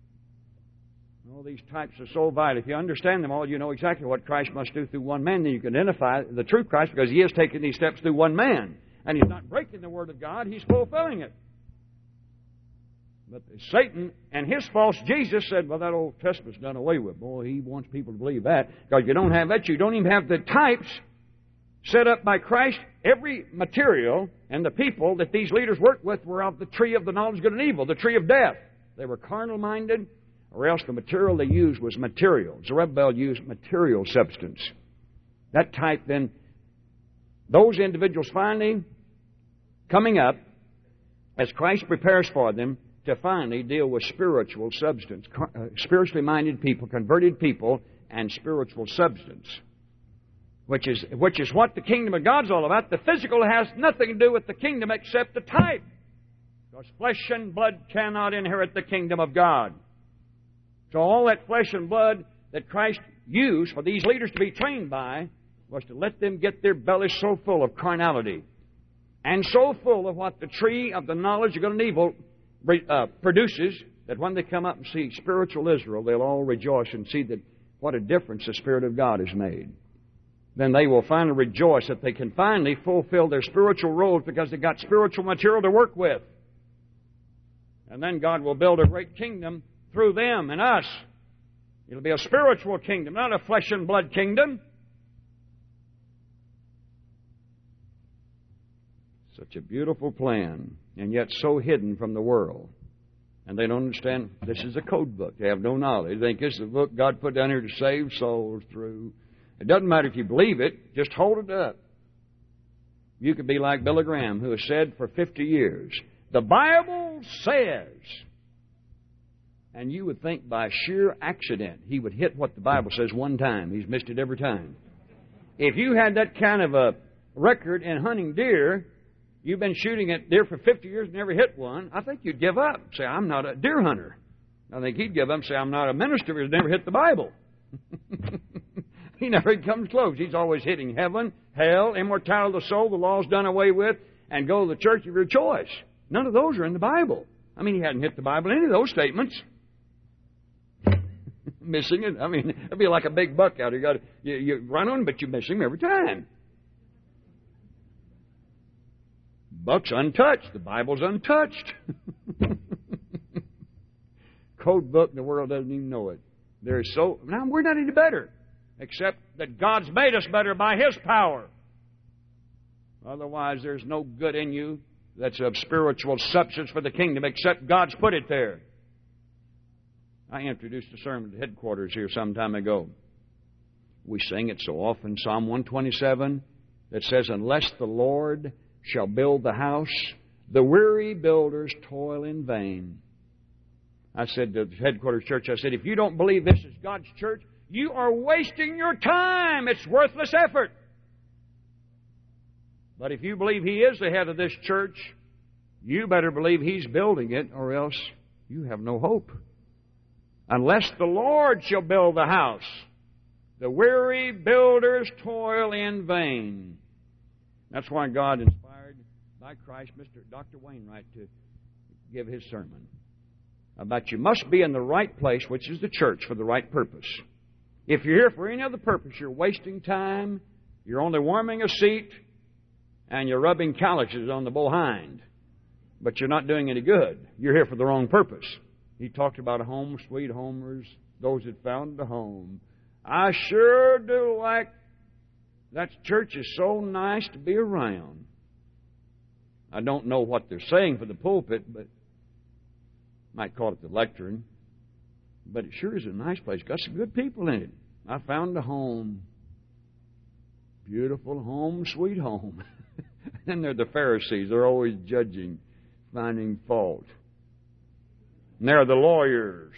All these types are so vital. If you understand them all, you know exactly what Christ must do through one man. Then you can identify the true Christ because He is taking these steps through one man. And He's not breaking the Word of God, He's fulfilling it. But Satan and his false Jesus said, well, that Old Testament's done away with. Boy, he wants people to believe that. Because you don't have that. You don't even have the types set up by Christ. Every material and the people that these leaders worked with were of the tree of the knowledge of good and evil, the tree of death. They were carnal-minded, or else the material they used was material. Zerubbabel used material substance. That type then, those individuals finally coming up, as Christ prepares for them, to finally deal with spiritual substance, uh, spiritually minded people, converted people, and spiritual substance, which is which is what the kingdom of God's all about. The physical has nothing to do with the kingdom except the type, because flesh and blood cannot inherit the kingdom of God. So all that flesh and blood that Christ used for these leaders to be trained by was to let them get their bellies so full of carnality and so full of what the tree of the knowledge of good and evil Uh, produces, that when they come up and see spiritual Israel, they'll all rejoice and see that what a difference the Spirit of God has made. Then they will finally rejoice that they can finally fulfill their spiritual roles because they've got spiritual material to work with. And then God will build a great kingdom through them and us. It'll be a spiritual kingdom, not a flesh and blood kingdom. Such a beautiful plan, and yet so hidden from the world. And they don't understand this is a code book. They have no knowledge. They think this is a book God put down here to save souls through. It doesn't matter if you believe it, just hold it up. You could be like Billy Graham, who has said for fifty years, the Bible says. And you would think by sheer accident he would hit what the Bible says one time. He's missed it every time. If you had that kind of a record in hunting deer, you've been shooting at deer for fifty years and never hit one, I think you'd give up. Say, I'm not a deer hunter. I think he'd give up and say, I'm not a minister who's never hit the Bible. He never comes close. He's always hitting heaven, hell, immortality of the soul, the law's done away with, and go to the church of your choice. None of those are in the Bible. I mean, he hadn't hit the Bible in any of those statements. Missing it. I mean, it'd be like a big buck out here. You, got to, you, you run on him, but you miss him every time. Buck's untouched. The Bible's untouched. Code book, the world doesn't even know it. They're so... Now, we're not any better, except that God's made us better by His power. Otherwise, there's no good in you that's of spiritual substance for the kingdom, except God's put it there. I introduced a sermon at headquarters here some time ago. We sing it so often, Psalm one twenty-seven, that says, unless the Lord shall build the house, the weary builders toil in vain. I said to the headquarters church, I said, if you don't believe this is God's church, You are wasting your time. It's worthless effort. But if you believe He is the head of this church, you better believe He's building it, or else you have no hope. Unless the Lord shall build the house, the weary builders toil in vain. That's why God inspired by Christ Mister Doctor Wainwright to give his sermon about you must be in the right place, which is the church, for the right purpose. If you're here for any other purpose, you're wasting time, you're only warming a seat, and you're rubbing calluses on the behind. But you're not doing any good. You're here for the wrong purpose. He talked about home, sweet homers, those that found a home. I sure do like that church is so nice to be around. I don't know what they're saying for the pulpit, but might call it the lectern. But it sure is a nice place. Got some good people in it. I found a home. Beautiful home, sweet home. Then they're the Pharisees. They're always judging, finding fault. And they're the lawyers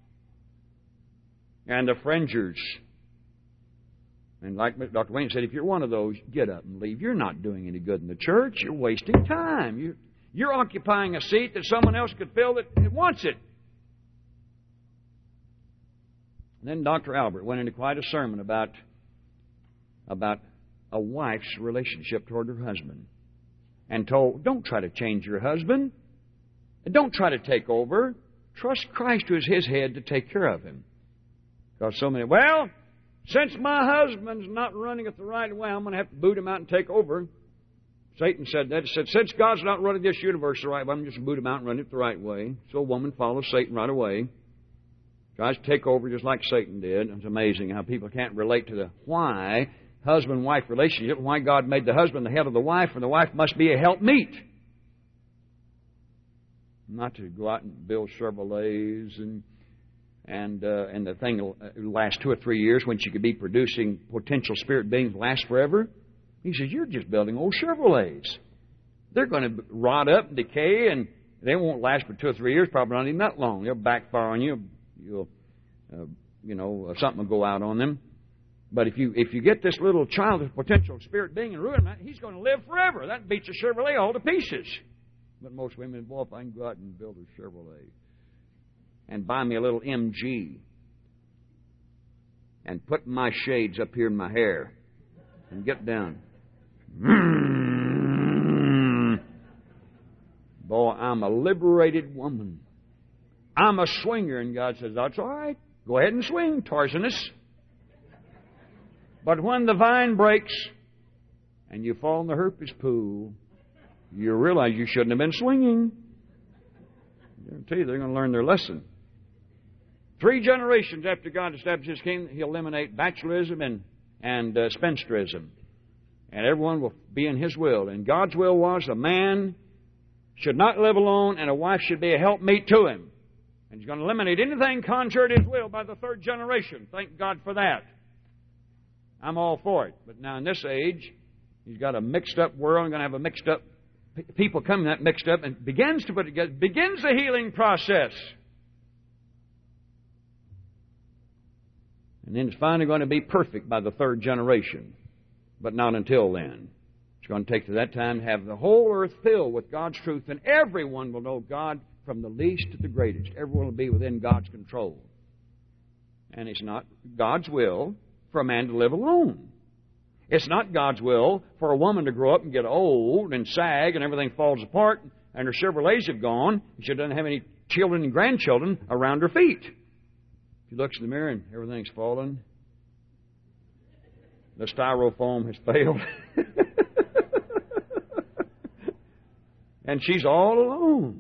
and the fringers. And like Doctor Wayne said, if you're one of those, get up and leave. You're not doing any good in the church. You're wasting time. You're, you're occupying a seat that someone else could fill that wants it. And then Doctor Albert went into quite a sermon about, about a wife's relationship toward her husband. And told, don't try to change your husband. And don't try to take over. Trust Christ, who is his head, to take care of him. Because so many, well, since my husband's not running it the right way, I'm going to have to boot him out and take over. Satan said that. He said, since God's not running this universe the right way, I'm just going to boot him out and run it the right way. So a woman follows Satan right away. Tries to take over just like Satan did. It's amazing how people can't relate to the why husband-wife relationship, why God made the husband the head of the wife, and the wife must be a helpmeet. Not to go out and build Chevrolets and and uh, and the thing will last two or three years when she could be producing potential spirit beings last forever. He says, you're just building old Chevrolets. They're going to rot up and decay, and they won't last for two or three years, probably not even that long. They'll backfire on you. You'll, uh, you know, something will go out on them. But if you if you get this little child, this potential spirit being, and ruin him, he's going to live forever. That beats a Chevrolet all to pieces. But most women, boy, if I can go out and build a Chevrolet and buy me a little M G and put my shades up here in my hair and get down. Mm. Boy, I'm a liberated woman. I'm a swinger. And God says, that's all right. Go ahead and swing, Tarzanus. But when the vine breaks and you fall in the herpes pool, you realize you shouldn't have been swinging. I guarantee you they're going to learn their lesson. Three generations after God established His kingdom, He'll eliminate bachelorism and, and uh, spinsterism. And everyone will be in His will. And God's will was a man should not live alone and a wife should be a helpmeet to him. And He's going to eliminate anything contrary to His will by the third generation. Thank God for that. I'm all for it. But now in this age, He's got a mixed up world. I'm going to have a mixed up people coming that mixed up, and begins to put together, begins the healing process. And then it's finally going to be perfect by the third generation. But not until then. It's going to take to that time to have the whole earth filled with God's truth, and everyone will know God from the least to the greatest. Everyone will be within God's control. And it's not God's will for a man to live alone. It's not God's will for a woman to grow up and get old and sag and everything falls apart and her Chevrolets have gone and she doesn't have any children and grandchildren around her feet. She looks in the mirror and everything's fallen. The styrofoam has failed. And she's all alone.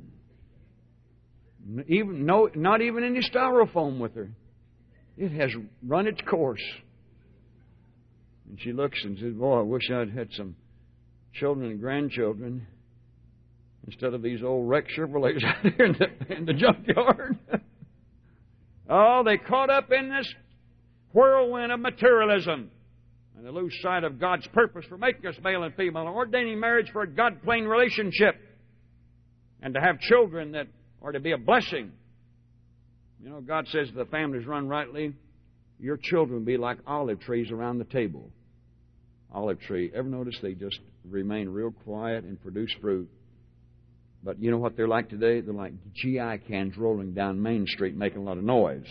Even no, not even any styrofoam with her. It has run its course. And she looks and says, boy, I wish I'd had some children and grandchildren instead of these old wrecked Chevrolets out there in the, in the junkyard. Oh, they caught up in this whirlwind of materialism. And they lose sight of God's purpose for making us male and female, and ordaining marriage for a God-plain relationship. And to have children that are to be a blessing. You know, God says if the family's run rightly, your children will be like olive trees around the table. Olive tree. Ever notice they just remain real quiet and produce fruit? But you know what they're like today? They're like G I cans rolling down Main Street making a lot of noise.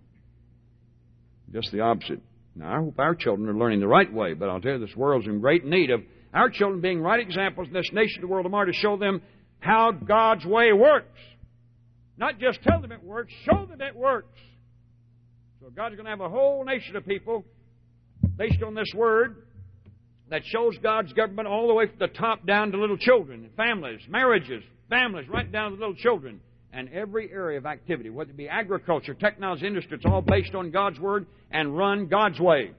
Just the opposite. Now, I hope our children are learning the right way, but I'll tell you, this world's in great need of our children being right examples in this nation of the world tomorrow to show them how God's way works. Not just tell them it works, show them it works. So God's going to have a whole nation of people based on this Word that shows God's government all the way from the top down to little children, families, marriages, families, right down to little children, and every area of activity, whether it be agriculture, technology, industry, it's all based on God's Word and run God's way.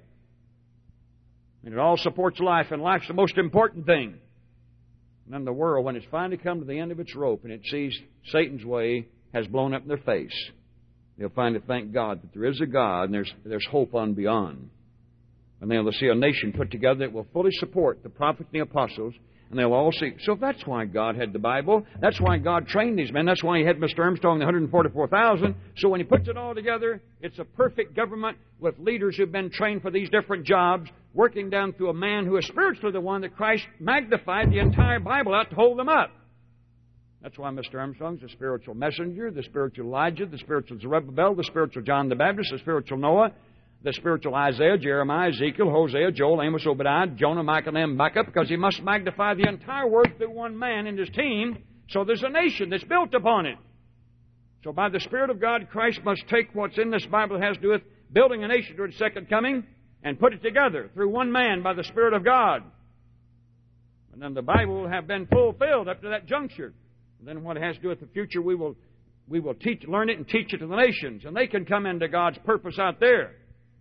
And it all supports life, and life's the most important thing. And then the world, when it's finally come to the end of its rope and it sees Satan's way has blown up in their face, they'll finally thank God that there is a God and there's, there's hope on beyond. And they'll see a nation put together that will fully support the prophets and the apostles, and they'll all see. So that's why God had the Bible. That's why God trained these men. That's why He had Mister Armstrong, the one hundred forty-four thousand. So when He puts it all together, it's a perfect government with leaders who've been trained for these different jobs, working down through a man who is spiritually the one that Christ magnified the entire Bible out to hold them up. That's why Mister Armstrong's the spiritual messenger, the spiritual Elijah, the spiritual Zerubbabel, the spiritual John the Baptist, the spiritual Noah, the spiritual Isaiah, Jeremiah, Ezekiel, Hosea, Joel, Amos, Obadiah, Jonah, Micah, and Micah, because he must magnify the entire Word through one man and his team, so there's a nation that's built upon it. So by the Spirit of God, Christ must take what's in this Bible that has to do with building a nation toward His second coming and put it together through one man by the Spirit of God. And then the Bible will have been fulfilled up to that juncture. And then what it has to do with the future, we will, we will teach, learn it and teach it to the nations, and they can come into God's purpose out there.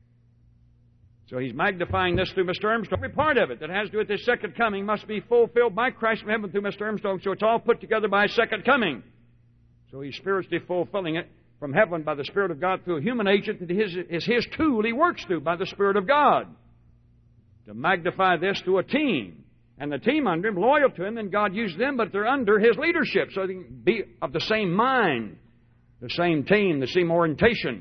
So He's magnifying this through Mister Armstrong. Every part of it that has to do with His second coming must be fulfilled by Christ from heaven through Mister Armstrong, so it's all put together by His second coming. So He's spiritually fulfilling it from heaven by the Spirit of God through a human agent that is his, his tool He works through by the Spirit of God to magnify this through a team. And the team under Him, loyal to Him, then God uses them, but they're under His leadership, so they can be of the same mind, the same team, the same orientation.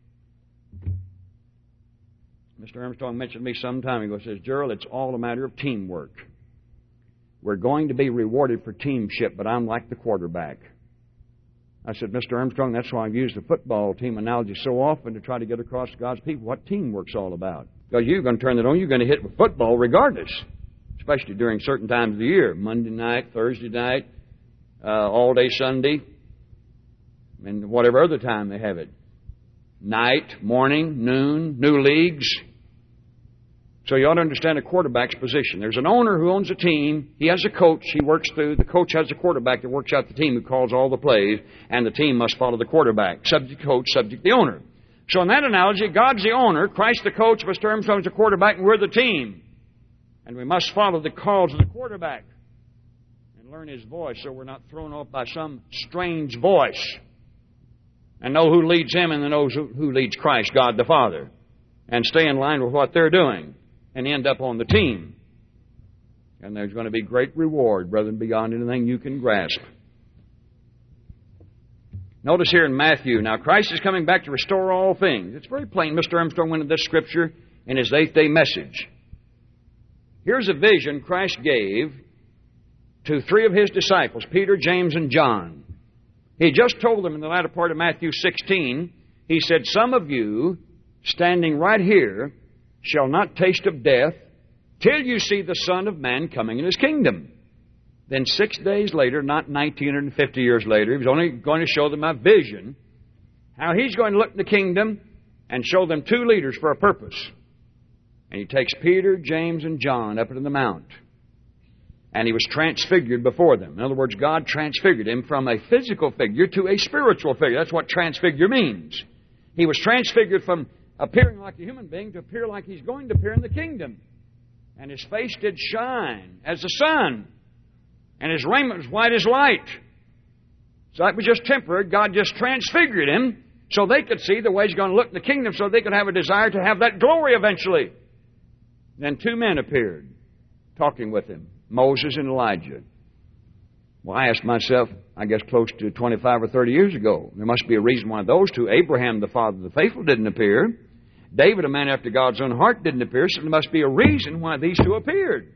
Mister Armstrong mentioned to me some time ago, says, Gerald, it's all a matter of teamwork. We're going to be rewarded for teamship, but I'm like the quarterback. I said, Mister Armstrong, that's why I've used the football team analogy so often to try to get across to God's people what teamwork's all about. Because you're going to turn it on, you're going to hit with football regardless, especially during certain times of the year, Monday night, Thursday night, uh, all day Sunday, and whatever other time they have it. Night, morning, noon, new leagues. So you ought to understand a quarterback's position. There's an owner who owns a team. He has a coach he works through. The coach has a quarterback that works out the team who calls all the plays, and the team must follow the quarterback. Subject coach, subject the owner. So in that analogy, God's the owner, Christ the coach, Mister Armstrong's the quarterback, and we're the team. And we must follow the calls of the quarterback and learn his voice so we're not thrown off by some strange voice. And know who leads him and then knows who leads Christ, God the Father. And stay in line with what they're doing and end up on the team. And there's going to be great reward, brethren, beyond anything you can grasp. Notice here in Matthew, now Christ is coming back to restore all things. It's very plain. Mister Armstrong went into this scripture in his eighth day message. Here's a vision Christ gave to three of His disciples, Peter, James, and John. He just told them in the latter part of Matthew sixteen, He said, some of you standing right here shall not taste of death till you see the Son of Man coming in His kingdom. Then six days later, not nineteen fifty years later, He was only going to show them a vision, how He's going to look in the kingdom and show them two leaders for a purpose. And He takes Peter, James, and John up into the mount. And He was transfigured before them. In other words, God transfigured Him from a physical figure to a spiritual figure. That's what transfigure means. He was transfigured from appearing like a human being to appear like He's going to appear in the kingdom. And His face did shine as the sun. And His raiment was white as light. So that was just temporary. God just transfigured Him so they could see the way He's going to look in the kingdom, so they could have a desire to have that glory eventually. Then two men appeared, talking with Him, Moses and Elijah. Well, I asked myself, I guess close to twenty-five or thirty years ago, there must be a reason why those two, Abraham, the father of the faithful, didn't appear. David, a man after God's own heart, didn't appear, so there must be a reason why these two appeared.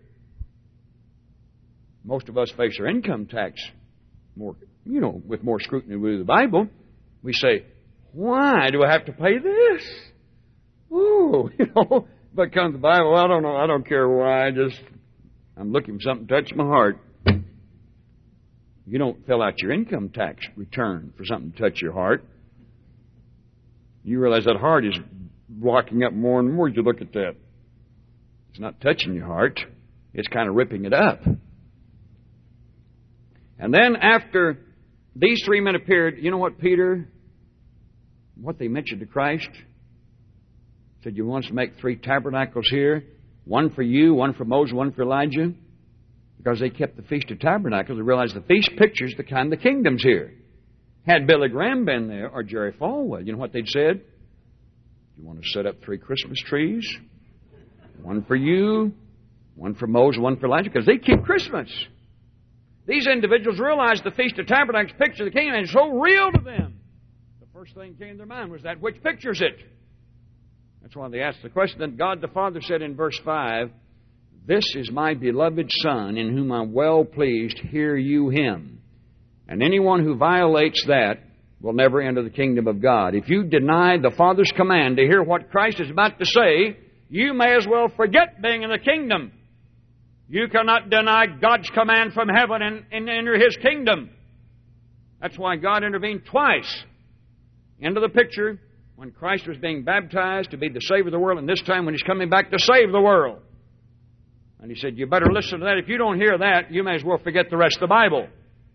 Most of us face our income tax more, you know, with more scrutiny with the Bible. We say, why do I have to pay this? Oh, you know, but come to the Bible, I don't know, I don't care why, I just, I'm looking for something to touch my heart. You don't fill out your income tax return for something to touch your heart. You realize that heart is blocking up more and more as you look at that. It's not touching your heart. It's kind of ripping it up. And then after these three men appeared, you know what Peter, what they mentioned to Christ? Said, you want us to make three tabernacles here? One for you, one for Moses, one for Elijah? Because they kept the Feast of Tabernacles. They realized the feast pictures the kind of the kingdom's here. Had Billy Graham been there, or Jerry Falwell, you know what they'd said? You want to set up three Christmas trees? One for you, one for Moses, one for Elijah, because they keep Christmas. These individuals realized the Feast of Tabernacles picture the kingdom, and it's so real to them. The first thing that came to their mind was that which pictures it. That's why they asked the question. Then God the Father said in verse five, this is my beloved Son, in whom I'm well pleased. Hear you him. And anyone who violates that will never enter the kingdom of God. If you deny the Father's command to hear what Christ is about to say, you may as well forget being in the kingdom. You cannot deny God's command from heaven and, and enter His kingdom. That's why God intervened twice into the picture when Christ was being baptized to be the Savior of the world, and this time when He's coming back to save the world. And He said, you better listen to that. If you don't hear that, you may as well forget the rest of the Bible.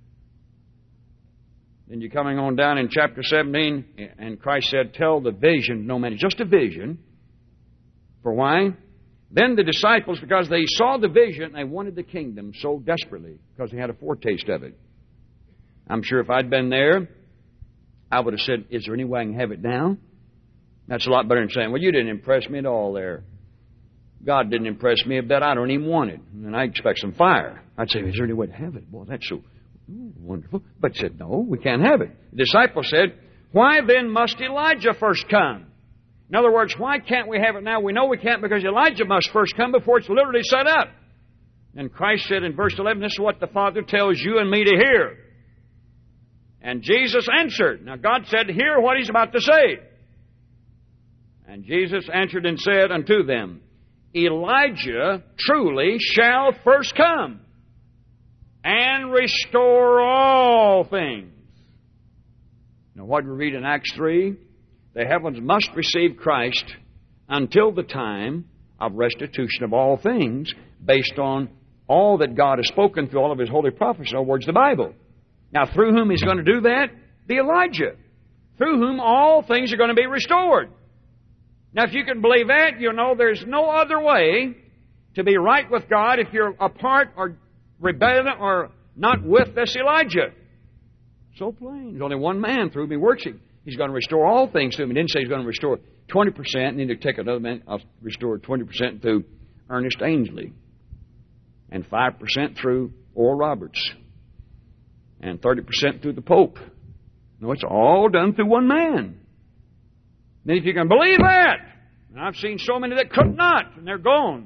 Then you're coming on down in chapter seventeen, and Christ said, tell the vision, no man, just a vision. For why? Then the disciples, because they saw the vision, they wanted the kingdom so desperately, because they had a foretaste of it. I'm sure if I'd been there, I would have said, is there any way I can have it now? That's a lot better than saying, well, you didn't impress me at all there. God didn't impress me a bit. I don't even want it. And I expect some fire. I'd say, is there any way to have it? Boy, that's so wonderful. But he said, no, we can't have it. The disciples said, why then must Elijah first come? In other words, why can't we have it now? We know we can't because Elijah must first come before it's literally set up. And Christ said in verse eleven, this is what the Father tells you and me to hear. And Jesus answered. Now God said, hear what He's about to say. And Jesus answered and said unto them, Elijah truly shall first come and restore all things. Now what we read in Acts three, the heavens must receive Christ until the time of restitution of all things based on all that God has spoken through all of His holy prophets, in other words, the Bible. Now through whom He's going to do that? The Elijah. Through whom all things are going to be restored. Now if you can believe that, you'll know there's no other way to be right with God if you're apart or rebellion or not with this Elijah. So plain. There's only one man through whom He works. He's going to restore all things to him. He didn't say He's going to restore twenty percent, and then He'll take another man, I'll restore twenty percent through Ernest Ainsley, and five percent through Oral Roberts, and thirty percent through the Pope. No, it's all done through one man. Then if you can believe that, and I've seen so many that could not, and they're gone.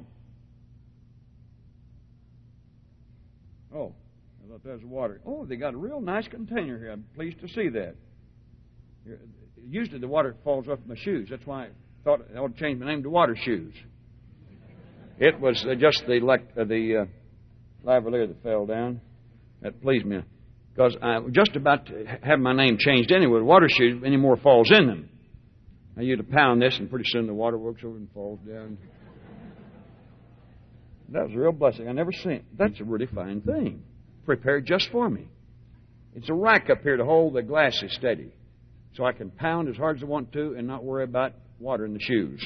Oh, I thought that was water. Oh, they got a real nice container here. I'm pleased to see that. Usually the water falls off my shoes. That's why I thought I ought to change my name to Water Shoes. It was uh, just the uh, the uh, lavalier that fell down. That pleased me. Because I was just about to have my name changed anyway. Water Shoes, any more falls in them. Now you'd have pound this, and pretty soon the water works over and falls down. That was a real blessing. I never seen it. That's a really fine thing. Prepared just for me. It's a rack up here to hold the glasses steady. So I can pound as hard as I want to and not worry about water in the shoes.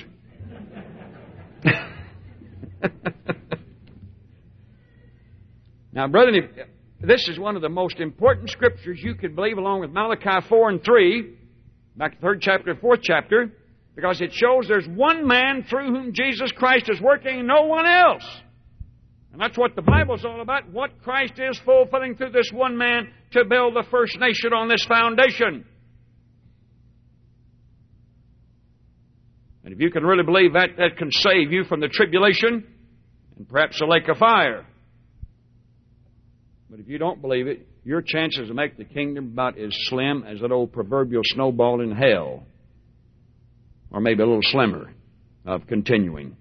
Now, brethren, this is one of the most important scriptures you could believe, along with Malachi four and three, back to the third chapter, fourth chapter, because it shows there's one man through whom Jesus Christ is working and no one else. And that's what the Bible's all about, what Christ is fulfilling through this one man to build the first nation on this foundation. And if you can really believe that, that can save you from the tribulation and perhaps the lake of fire. But if you don't believe it, your chances to make the kingdom about as slim as that old proverbial snowball in hell, or maybe a little slimmer, of continuing.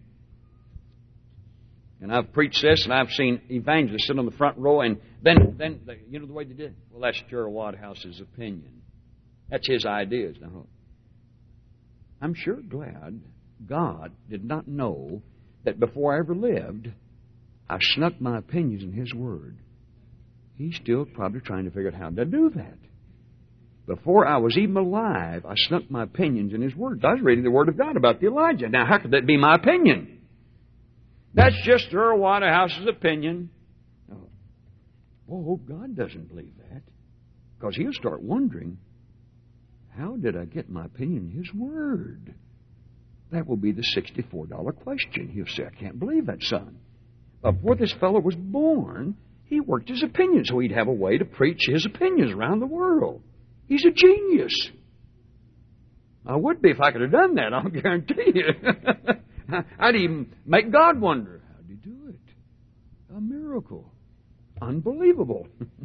And I've preached this, and I've seen evangelists sit on the front row, and then, then they, you know the way they did? Well, that's Gerald Wathouse's opinion. That's his ideas. Now, I'm sure glad God did not know that before I ever lived, I snuck my opinions in His Word. He's still probably trying to figure out how to do that. Before I was even alive, I snuck my opinions in His Word. I was reading the Word of God about the Elijah. Now, how could that be my opinion? That's just Earl Waterhouse's opinion. Oh, God doesn't believe that. Because he'll start wondering, how did I get my opinion in His Word? That will be the sixty-four dollar question. He'll say, I can't believe that, son. Before this fellow was born, he worked his opinions so he'd have a way to preach his opinions around the world. He's a genius. I would be if I could have done that, I'll guarantee you. I'd even make God wonder, how did he do it? A miracle. Unbelievable.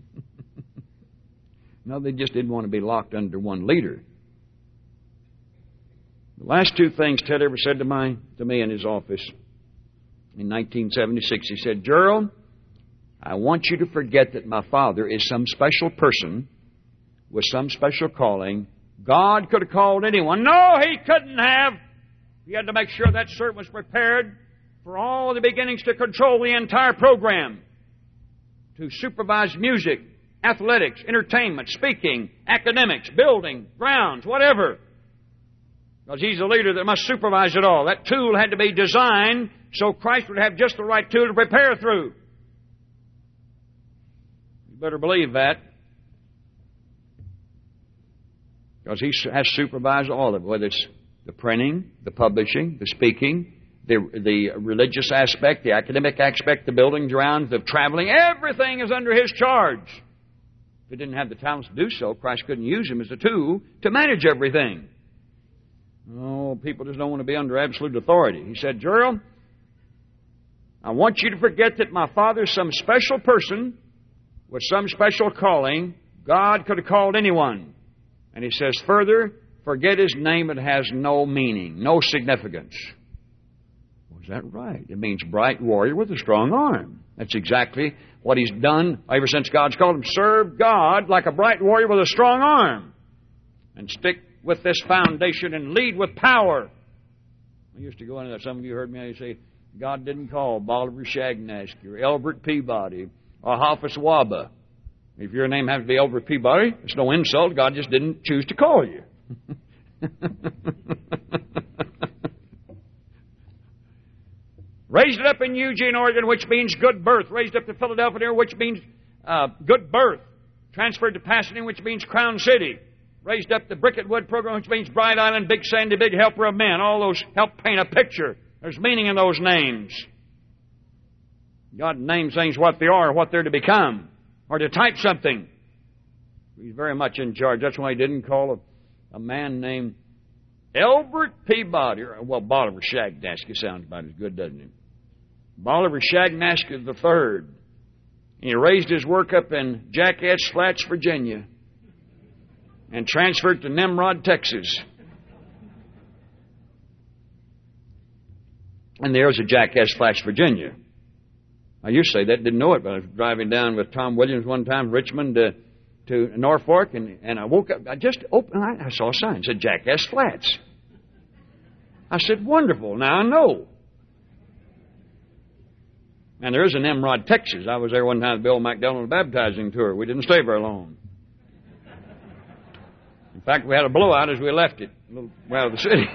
No, they just didn't want to be locked under one leader. The last two things Ted ever said to, my, to me in his office in nineteen seventy-six, he said, Gerald, I want you to forget that my father is some special person with some special calling. God could have called anyone. No, He couldn't have. He had to make sure that servant was prepared for all the beginnings to control the entire program, to supervise music, athletics, entertainment, speaking, academics, building, grounds, whatever. Because He's a leader that must supervise it all. That tool had to be designed so Christ would have just the right tool to prepare through. You better believe that. Because He has supervised all of it, whether it's the printing, the publishing, the speaking, the, the religious aspect, the academic aspect, the building grounds, the traveling. Everything is under His charge. If He didn't have the talents to do so, Christ couldn't use Him as a tool to manage everything. Oh, people just don't want to be under absolute authority. He said, Gerald, I want you to forget that my father is some special person with some special calling. God could have called anyone. And he says further, forget his name. It has no meaning, no significance. Was that right? It means bright warrior with a strong arm. That's exactly what he's done ever since God's called him. Serve God like a bright warrior with a strong arm. And stick with this foundation and lead with power. I used to go into that. Some of you heard me say, God didn't call Bolivar Shagnaski or Elbert Peabody or Hoffus Waba. If your name happens to be Elbert Peabody, it's no insult. God just didn't choose to call you. Raised it up in Eugene, Oregon, which means good birth. Raised up to Philadelphia, which means uh, good birth. Transferred to Pasadena, which means Crown City. Raised up the Bricket Wood program, which means Bright Island, Big Sandy, Big Helper of Men. All those help paint a picture. There's meaning in those names. God names things what they are, what they're to become, or to type something. He's very much in charge. That's why He didn't call a, a man named Elbert Peabody. Or, well, Bolivar Shagnaski sounds about as good, doesn't it? Bolivar Shagnaski the third. He raised his work up in Jackass Flats, Virginia, and transferred to Nimrod, Texas. And there's a Jackass Flats, Virginia. I used to say that, didn't know it, but I was driving down with Tom Williams one time, Richmond to, to Norfolk, and, and I woke up, I just opened, I, I saw a sign, it said Jackass Flats. I said, wonderful, now I know. And there is a Nimrod, Texas. I was there one time with Bill McDonald baptizing tour. We didn't stay very long. In fact, we had a blowout as we left it, a little way out of the city.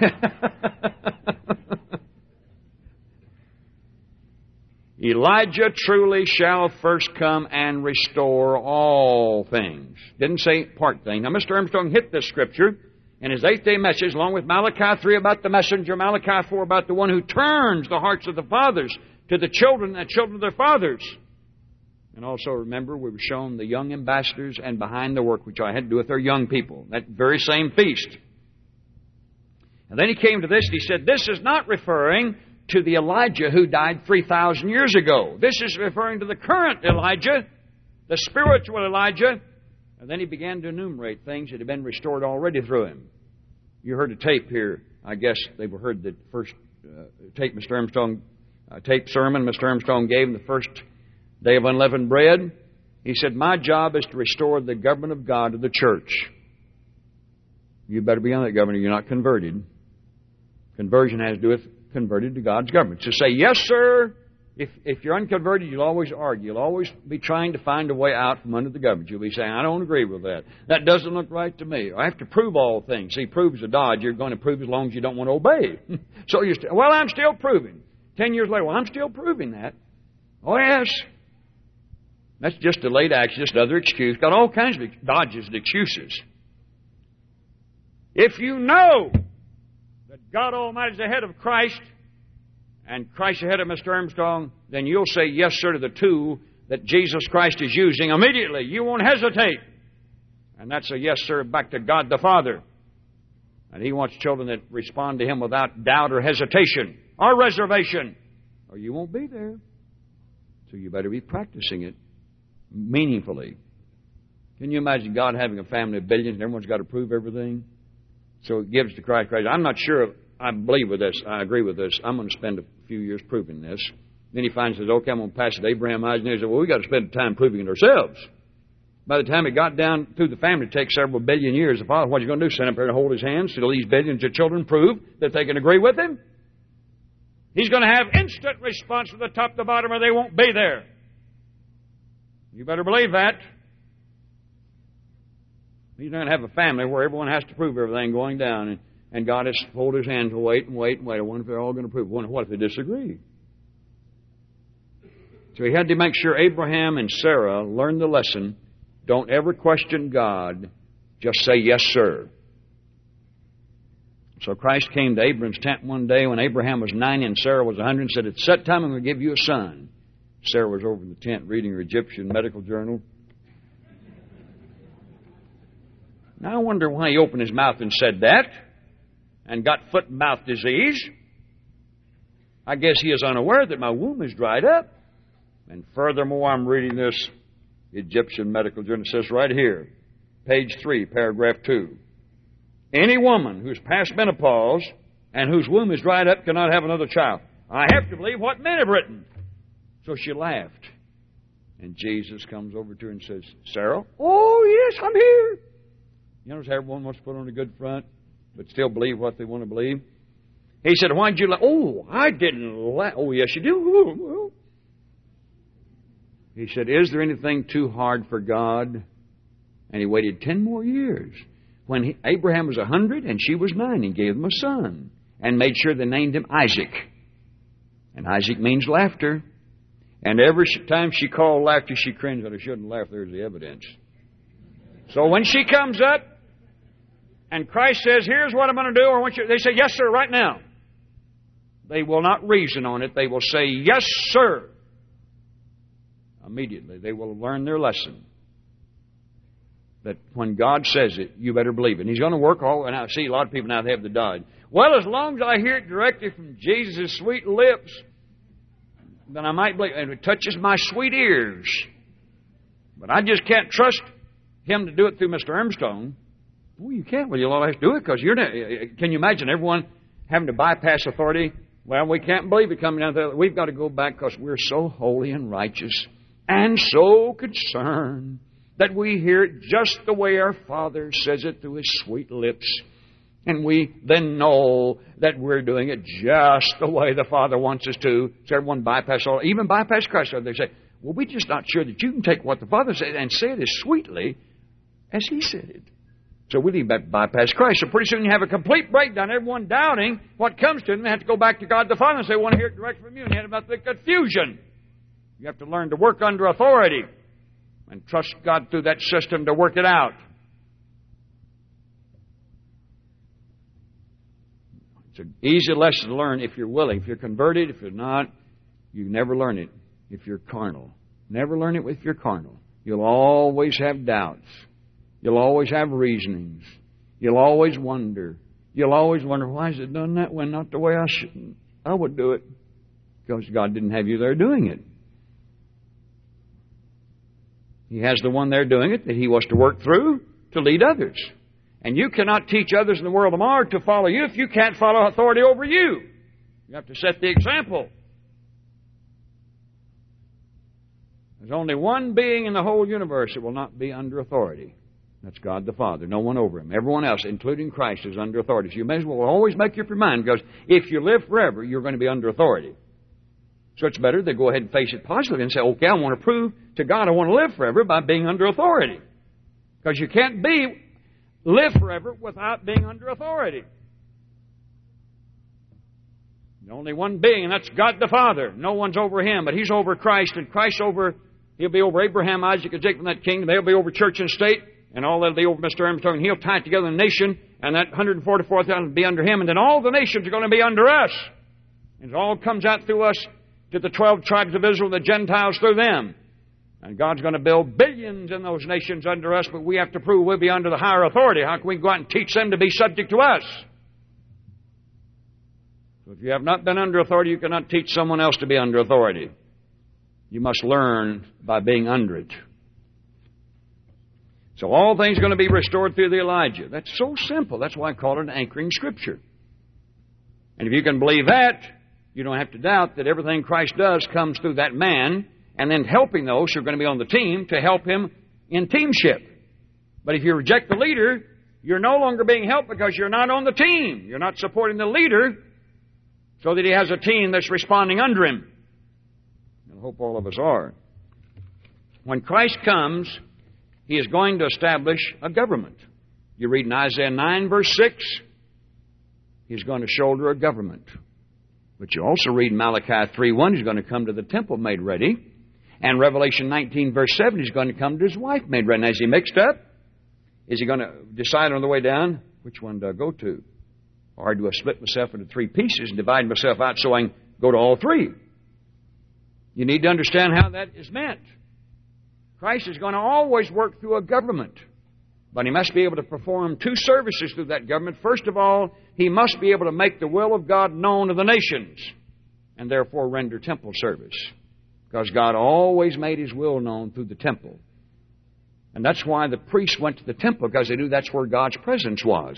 Elijah truly shall first come and restore all things. Didn't say part thing. Now, Mister Armstrong hit this scripture in his eighth day message, along with Malachi three about the messenger, Malachi four about the one who turns the hearts of the fathers to the children and the children of their fathers. And also, remember, we were shown the young ambassadors and behind the work, which I had to do with their young people. That very same feast. And then he came to this and he said, this is not referring to the Elijah who died three thousand years ago. This is referring to the current Elijah, the spiritual Elijah. And then he began to enumerate things that had been restored already through him. You heard a tape here. I guess they were heard the first uh, tape Mister Armstrong, uh, tape sermon Mister Armstrong gave him the first day of unleavened bread. He said, my job is to restore the government of God to the church. You better be on that government. You're not converted. Conversion has to do with converted to God's government. So say, yes, sir. If if you're unconverted, you'll always argue. You'll always be trying to find a way out from under the government. You'll be saying, I don't agree with that. That doesn't look right to me. I have to prove all things. See, prove is a dodge. You're going to prove as long as you don't want to obey. So you're still, well, I'm still proving. Ten years later, well, I'm still proving that. Oh, yes. That's just delayed action, just another excuse. Got all kinds of dodges and excuses. If you know that God Almighty is the head of Christ, and Christ ahead of Mister Armstrong, then you'll say yes, sir, to the two that Jesus Christ is using immediately. You won't hesitate. And that's a yes, sir, back to God the Father. And He wants children that respond to Him without doubt or hesitation or reservation, or you won't be there. So you better be practicing it meaningfully. Can you imagine God having a family of billions and everyone's got to prove everything? So it gives to Christ Christ. I'm not sure I believe with this. I agree with this. I'm going to spend a few years proving this. Then he finds, says, okay, I'm going to pass it to Abraham, Isaac, and he said, well, we've got to spend time proving it ourselves. By the time it got down through the family, it takes several billion years. The father, what's he going to do? Stand up there and hold his hands till these billions of children prove that they can agree with him? He's going to have instant response from the top to the bottom, or they won't be there. You better believe that. He's not going to have a family where everyone has to prove everything going down, and, and God has to hold His hands and wait and wait and wait. I wonder if they're all going to prove. I wonder what if they disagree. So he had to make sure Abraham and Sarah learned the lesson. Don't ever question God. Just say, yes, sir. So Christ came to Abraham's tent one day when Abraham was ninety and Sarah was a hundred and said, at set time I'm going to give you a son. Sarah was over in the tent reading her Egyptian medical journal. Now I wonder why he opened his mouth and said that and got foot and mouth disease. I guess he is unaware that my womb is dried up. And furthermore, I'm reading this Egyptian medical journal. It says right here, page three, paragraph two. Any woman who's past menopause and whose womb is dried up cannot have another child. I have to believe what men have written. So she laughed. And Jesus comes over to her and says, Sarah, oh, yes, I'm here. You notice how everyone wants to put on a good front, but still believe what they want to believe? He said, why did you laugh? Oh, I didn't laugh. Oh, yes, you do. He said, is there anything too hard for God? And he waited ten more years. When he, Abraham was a hundred and she was nine, he gave them a son and made sure they named him Isaac. And Isaac means laughter. And every time she called laughter, she cringed, but I shouldn't laugh. There's the evidence. So when she comes up and Christ says, here's what I'm going to do, I want you, they say, yes, sir, right now. They will not reason on it. They will say, yes, sir. Immediately, they will learn their lesson. That when God says it, you better believe it. And He's going to work all, and I see a lot of people now, they have the dodge. Well, as long as I hear it directly from Jesus' sweet lips, then I might believe, and it touches my sweet ears. But I just can't trust Him to do it through Mister Armstrong. Well, you can't. Well, you'll always have to do it because you're not. Can you imagine everyone having to bypass authority? Well, we can't believe it coming down there. We've got to go back because we're so holy and righteous and so concerned that we hear it just the way our Father says it through His sweet lips. And we then know that we're doing it just the way the Father wants us to. So everyone bypass all, even bypass Christ. They say, well, we're just not sure that you can take what the Father said and say it as sweetly as He said it. So we need to bypass Christ. So pretty soon you have a complete breakdown. Everyone doubting what comes to them. They have to go back to God the Father and say, I want to hear it direct from you. And you have about the confusion. You have to learn to work under authority and trust God through that system to work it out. It's an easy lesson to learn if you're willing. If you're converted, if you're not, you never learn it if you're carnal. Never learn it if you're carnal. You'll always have doubts. You'll always have reasonings. You'll always wonder. You'll always wonder, why is it done that way, not the way I should, I would do it? Because God didn't have you there doing it. He has the one there doing it that He was to work through to lead others. And you cannot teach others in the world tomorrow to follow you if you can't follow authority over you. You have to set the example. There's only one being in the whole universe that will not be under authority. That's God the Father. No one over Him. Everyone else, including Christ, is under authority. So you may as well always make up your mind, because if you live forever, you're going to be under authority. So it's better to go ahead and face it positively and say, okay, I want to prove to God I want to live forever by being under authority. Because you can't be live forever without being under authority. There's only one being, and that's God the Father. No one's over Him, but He's over Christ, and Christ's over, He'll be over Abraham, Isaac, and Jacob in that kingdom. They'll be over church and state, and all that'll be over Mister Armstrong, and He'll tie it together in a nation, and that one hundred forty-four thousand will be under Him, and then all the nations are going to be under us. And it all comes out through us to the twelve tribes of Israel, the Gentiles through them. And God's going to build billions in those nations under us, but we have to prove we'll be under the higher authority. How can we go out and teach them to be subject to us? So if you have not been under authority, you cannot teach someone else to be under authority. You must learn by being under it. So all things are going to be restored through the Elijah. That's so simple. That's why I call it an anchoring Scripture. And if you can believe that, you don't have to doubt that everything Christ does comes through that man, and then helping those who are going to be on the team to help him in teamship. But if you reject the leader, you're no longer being helped because you're not on the team. You're not supporting the leader so that he has a team that's responding under him. I hope all of us are. When Christ comes, He is going to establish a government. You read in Isaiah nine, verse six, He's going to shoulder a government. But you also read in Malachi three one, He's going to come to the temple made ready. And Revelation nineteen, verse seven, He's going to come to His wife made ready. Now, is He mixed up? Is He going to decide on the way down, which one do I go to? Or do I split myself into three pieces and divide myself out so I can go to all three? You need to understand how that is meant. Christ is going to always work through a government. But He must be able to perform two services through that government. First of all, He must be able to make the will of God known to the nations, and therefore render temple service. Because God always made His will known through the temple. And that's why the priests went to the temple, because they knew that's where God's presence was.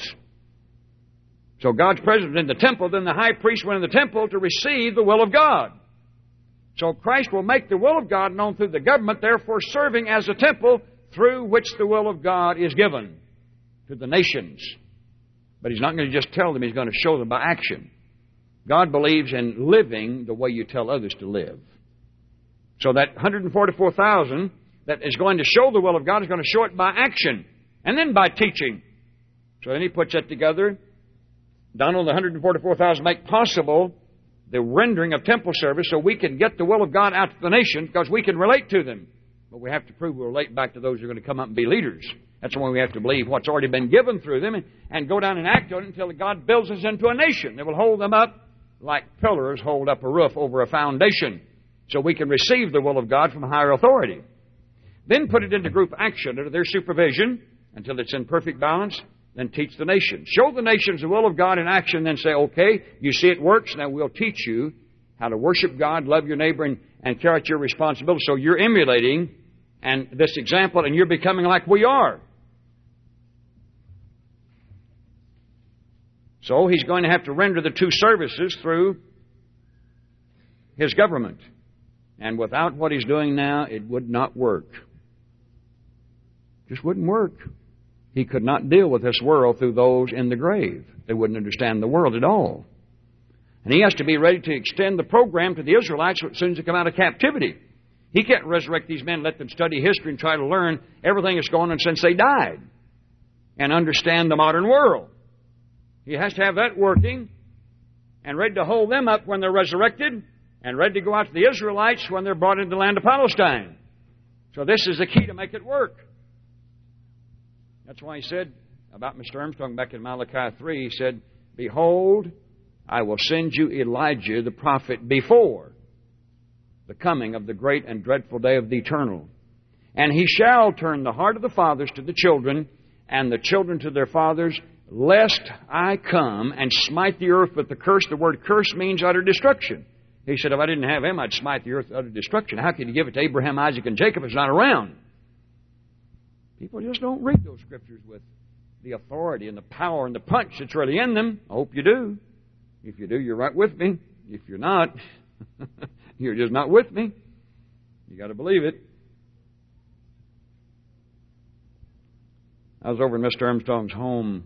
So God's presence was in the temple, then the high priest went in the temple to receive the will of God. So Christ will make the will of God known through the government, therefore serving as a temple through which the will of God is given to the nations. But He's not going to just tell them, He's going to show them by action. God believes in living the way you tell others to live. So that one hundred forty-four thousand that is going to show the will of God is going to show it by action and then by teaching. So then He puts that together. Not only the one hundred forty-four thousand make possible the rendering of temple service so we can get the will of God out to the nations because we can relate to them. But we have to prove we relate back to those who are going to come up and be leaders. That's why we have to believe what's already been given through them and, and go down and act on it until God builds us into a nation that will hold them up like pillars hold up a roof over a foundation so we can receive the will of God from higher authority. Then put it into group action under their supervision until it's in perfect balance. Then teach the nations. Show the nations the will of God in action, then say, okay, you see it works, now we'll teach you how to worship God, love your neighbor, and, and carry out your responsibility. So you're emulating and this example, and you're becoming like we are. So He's going to have to render the two services through His government. And without what He's doing now, it would not work. Just wouldn't work. He could not deal with this world through those in the grave. They wouldn't understand the world at all. And He has to be ready to extend the program to the Israelites as soon as they come out of captivity. He can't resurrect these men, let them study history and try to learn everything that's going on since they died and understand the modern world. He has to have that working and ready to hold them up when they're resurrected and ready to go out to the Israelites when they're brought into the land of Palestine. So this is the key to make it work. That's why He said about Mister Armstrong back in Malachi three, He said, behold, I will send you Elijah the prophet before the coming of the great and dreadful day of the eternal. And he shall turn the heart of the fathers to the children, and the children to their fathers, lest I come and smite the earth with the curse. The word curse means utter destruction. He said, if I didn't have him, I'd smite the earth with utter destruction. How could he give it to Abraham, Isaac, and Jacob if he's not around? People just don't read those scriptures with the authority and the power and the punch that's really in them. I hope you do. If you do, you're right with me. If you're not, you're just not with me. You got to believe it. I was over in Mister Armstrong's home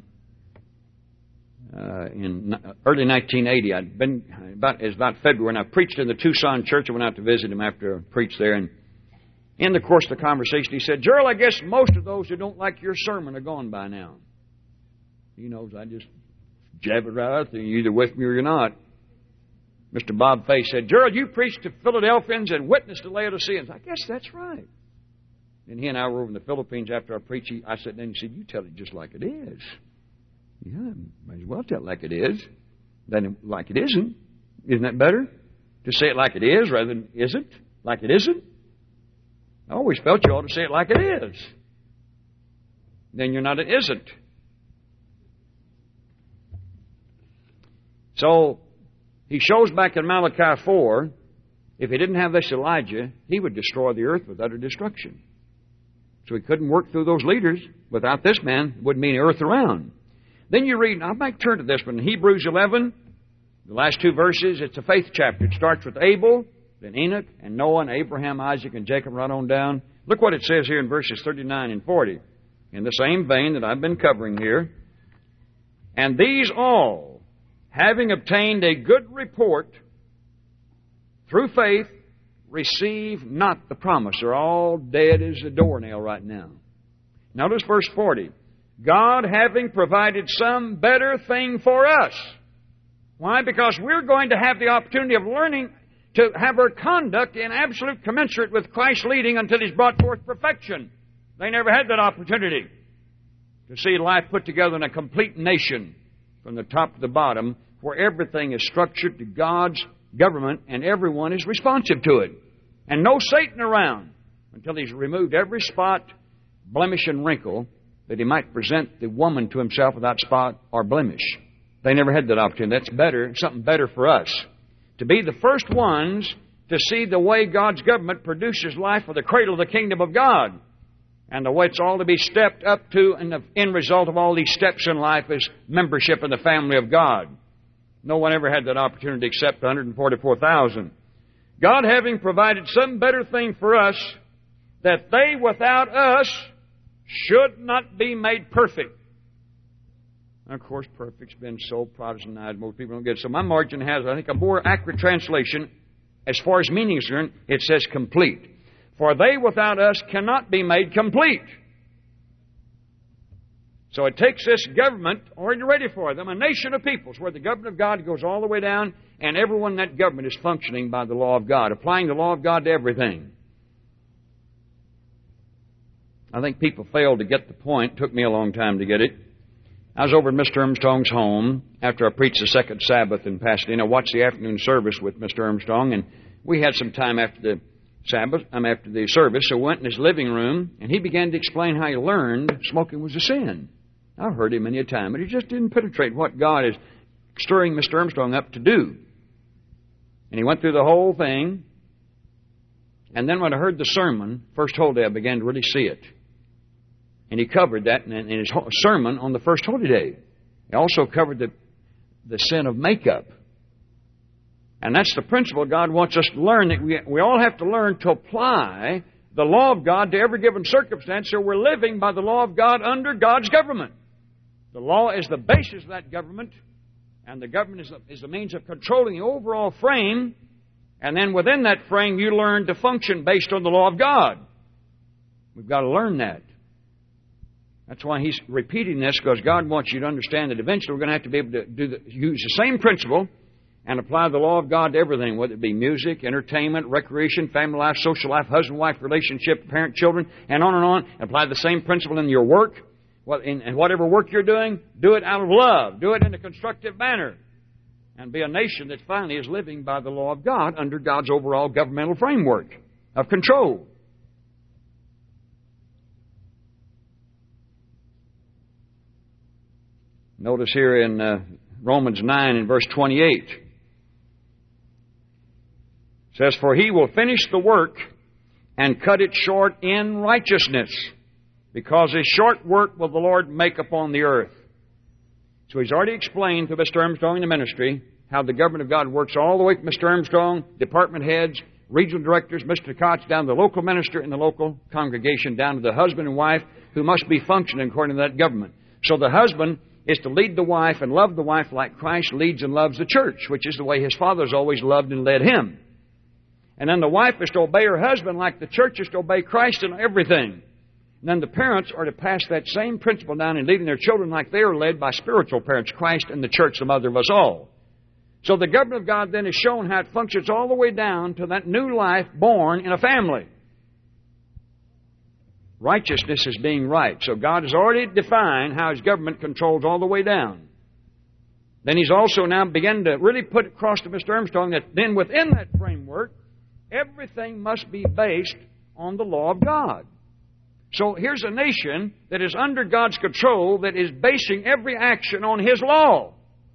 uh, in early nineteen eighty. I'd been about it was about February, and I preached in the Tucson church. I went out to visit him after I preached there, and in the course of the conversation, he said, "Gerald, I guess most of those who don't like your sermon are gone by now." He knows I just jab it right out there. You're either with me or you're not. Mister Bob Fay said, "Gerald, you preached to Philadelphians and witnessed to Laodiceans." I guess that's right. And he and I were over in the Philippines after I preached. He, I sat down and he said, "You tell it just like it is." Yeah, might as well tell it like it is than like it isn't. Isn't that better? To say it like it is rather than isn't, like it isn't? I always felt you ought to say it like it is. Then you're not an isn't. So, he shows back in Malachi four, if he didn't have this Elijah, he would destroy the earth with utter destruction. So he couldn't work through those leaders. Without this man, it wouldn't be any earth around. Then you read, I might turn to this one, in Hebrews eleven, the last two verses, it's a faith chapter. It starts with Abel, then Enoch, and Noah, and Abraham, Isaac, and Jacob, right on down. Look what it says here in verses thirty-nine and forty. In the same vein that I've been covering here. And these all, having obtained a good report through faith, receive not the promise. They're all dead as a doornail right now. Notice verse forty. God having provided some better thing for us. Why? Because we're going to have the opportunity of learning to have our conduct in absolute commensurate with Christ's leading until He's brought forth perfection. They never had that opportunity to see life put together in a complete nation from the top to the bottom, where everything is structured to God's government and everyone is responsive to it. And no Satan around until He's removed every spot, blemish, and wrinkle that He might present the woman to Himself without spot or blemish. They never had that opportunity. That's better, something better for us. To be the first ones to see the way God's government produces life for the cradle of the kingdom of God. And the way it's all to be stepped up to, and the end result of all these steps in life is membership in the family of God. No one ever had that opportunity except one hundred forty-four thousand. God having provided some better thing for us, that they without us should not be made perfect. And of course, perfect's been so Protestantized, most people don't get it. So my margin has, I think, a more accurate translation. As far as meaning is concerned, it says complete. For they without us cannot be made complete. So it takes this government already ready for them, a nation of peoples, where the government of God goes all the way down, and everyone in that government is functioning by the law of God, applying the law of God to everything. I think people failed to get the point. It took me a long time to get it. I was over at Mister Armstrong's home after I preached the second Sabbath in Pasadena. I watched the afternoon service with Mister Armstrong, and we had some time after the Sabbath, um, after the service, so I went in his living room, and he began to explain how he learned smoking was a sin. I've heard him many a time, but he just didn't penetrate what God is stirring Mister Armstrong up to do. And he went through the whole thing, and then when I heard the sermon, first Holy Day, I began to really see it. And he covered that in, in his sermon on the first Holy Day. He also covered the, the sin of makeup. And that's the principle God wants us to learn, that we, we all have to learn to apply the law of God to every given circumstance, so we're living by the law of God under God's government. The law is the basis of that government, and the government is the, is the means of controlling the overall frame, and then within that frame you learn to function based on the law of God. We've got to learn that. That's why he's repeating this, because God wants you to understand that eventually we're going to have to be able to do the, use the same principle and apply the law of God to everything, whether it be music, entertainment, recreation, family life, social life, husband-wife relationship, parent-children, and on and on. Apply the same principle in your work. Well, in, in whatever work you're doing, do it out of love. Do it in a constructive manner. And be a nation that finally is living by the law of God under God's overall governmental framework of control. Notice here in uh, Romans nine and verse twenty-eight. It says, "For he will finish the work and cut it short in righteousness, because his short work will the Lord make upon the earth." So he's already explained to Mister Armstrong in the ministry how the government of God works all the way from Mister Armstrong, department heads, regional directors, Mister Koch, down to the local minister and the local congregation, down to the husband and wife who must be functioning according to that government. So the husband is to lead the wife and love the wife like Christ leads and loves the church, which is the way his father's always loved and led him. And then the wife is to obey her husband like the church is to obey Christ in everything. And then the parents are to pass that same principle down in leading their children like they are led by spiritual parents, Christ and the church, the mother of us all. So the government of God then is shown how it functions all the way down to that new life born in a family. Righteousness is being right. So God has already defined how His government controls all the way down. Then He's also now begun to really put across to Mister Armstrong that then within that framework, everything must be based on the law of God. So here's a nation that is under God's control that is basing every action on His law.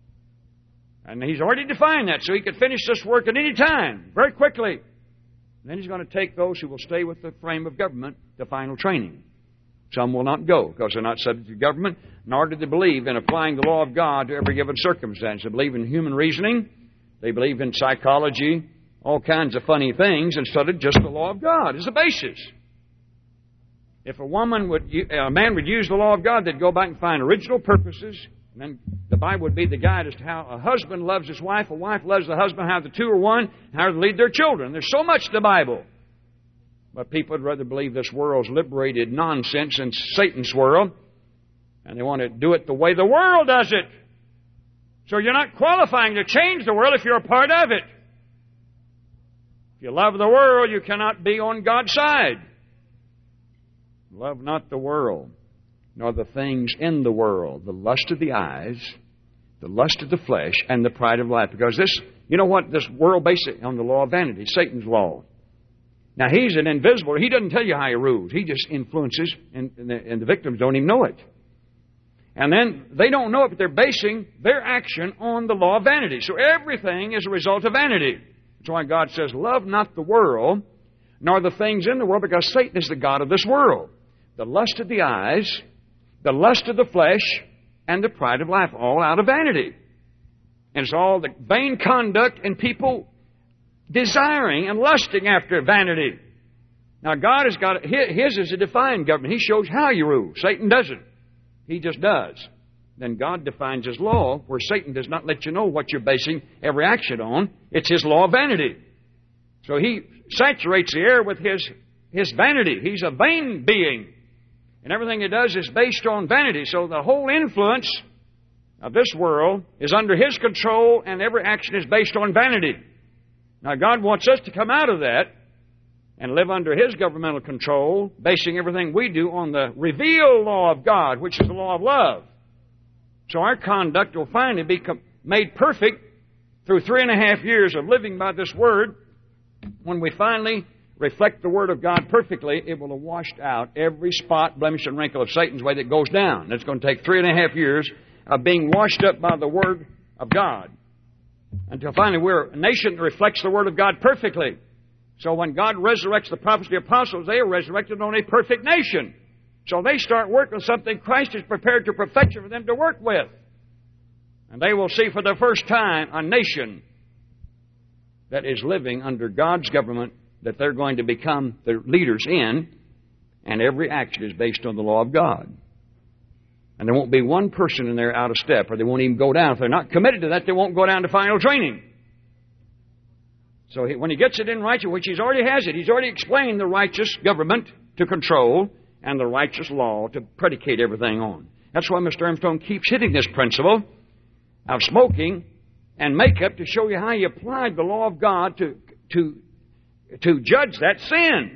And He's already defined that, so He could finish this work at any time, very quickly. And then He's going to take those who will stay with the frame of government to final training. Some will not go because they're not subject to government, nor do they believe in applying the law of God to every given circumstance. They believe in human reasoning. They believe in psychology, all kinds of funny things, instead of just the law of God as the basis. If a woman would, a man would use the law of God, they'd go back and find original purposes. And then the Bible would be the guide as to how a husband loves his wife, a wife loves the husband, how the two are one, how to lead their children. There's so much to the Bible. But people would rather believe this world's liberated nonsense than Satan's world. And they want to do it the way the world does it. So you're not qualifying to change the world if you're a part of it. If you love the world, you cannot be on God's side. Love not the world, nor the things in the world, the lust of the eyes, the lust of the flesh, and the pride of life. Because this, you know what, this world based on the law of vanity, Satan's law. Now, he's an invisible. He doesn't tell you how he rules. He just influences, and, and, the, and the victims don't even know it. And then they don't know it, but they're basing their action on the law of vanity. So everything is a result of vanity. That's why God says, love not the world, nor the things in the world, because Satan is the god of this world. The lust of the eyes, the lust of the flesh, and the pride of life, all out of vanity. And it's all the vain conduct and people desiring and lusting after vanity. Now, God has got, His is a defined government. He shows how you rule. Satan doesn't. He just does. Then God defines His law, where Satan does not let you know what you're basing every action on. It's His law of vanity. So He saturates the air with His, His vanity. He's a vain being. And everything He does is based on vanity. So the whole influence of this world is under His control, and every action is based on vanity. Now, God wants us to come out of that and live under His governmental control, basing everything we do on the revealed law of God, which is the law of love. So our conduct will finally be made perfect through three and a half years of living by this Word. When we finally reflect the Word of God perfectly, it will have washed out every spot, blemish, and wrinkle of Satan's way that goes down. It's going to take three and a half years of being washed up by the Word of God, until finally we're a nation that reflects the Word of God perfectly. So when God resurrects the prophets, the apostles, they are resurrected on a perfect nation. So they start working with something Christ is prepared to perfection for them to work with. And they will see for the first time a nation that is living under God's government, that they're going to become the leaders in, and every action is based on the law of God. And there won't be one person in there out of step, or they won't even go down. If they're not committed to that, they won't go down to final training. So he, when he gets it in righteous, which He's already has it, He's already explained the righteous government to control and the righteous law to predicate everything on. That's why Mister Armstrong keeps hitting this principle of smoking and makeup to show you how He applied the law of God to, to, to judge that sin.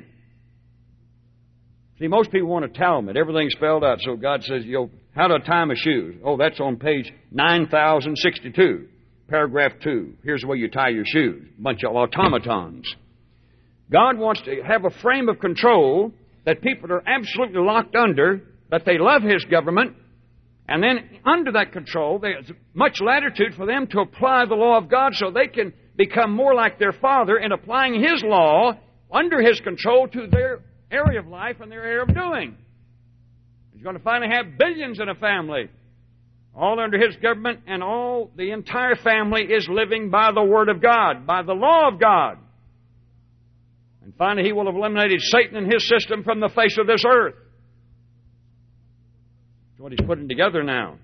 See, most people want a Talmud. Everything's spelled out. So God says, you know, how to tie my shoes. Oh, that's on page nine thousand sixty-two, paragraph two. Here's the way you tie your shoes. A bunch of automatons. God wants to have a frame of control that people are absolutely locked under, that they love His government, And then under that control, there's much latitude for them to apply the law of God so they can become more like their Father in applying His law under His control to their area of life and their area of doing. He's going to finally have billions in a family, all under His government, and all the entire family is living by the Word of God, by the law of God. And finally, He will have eliminated Satan and his system from the face of this earth. That's what He's putting together now.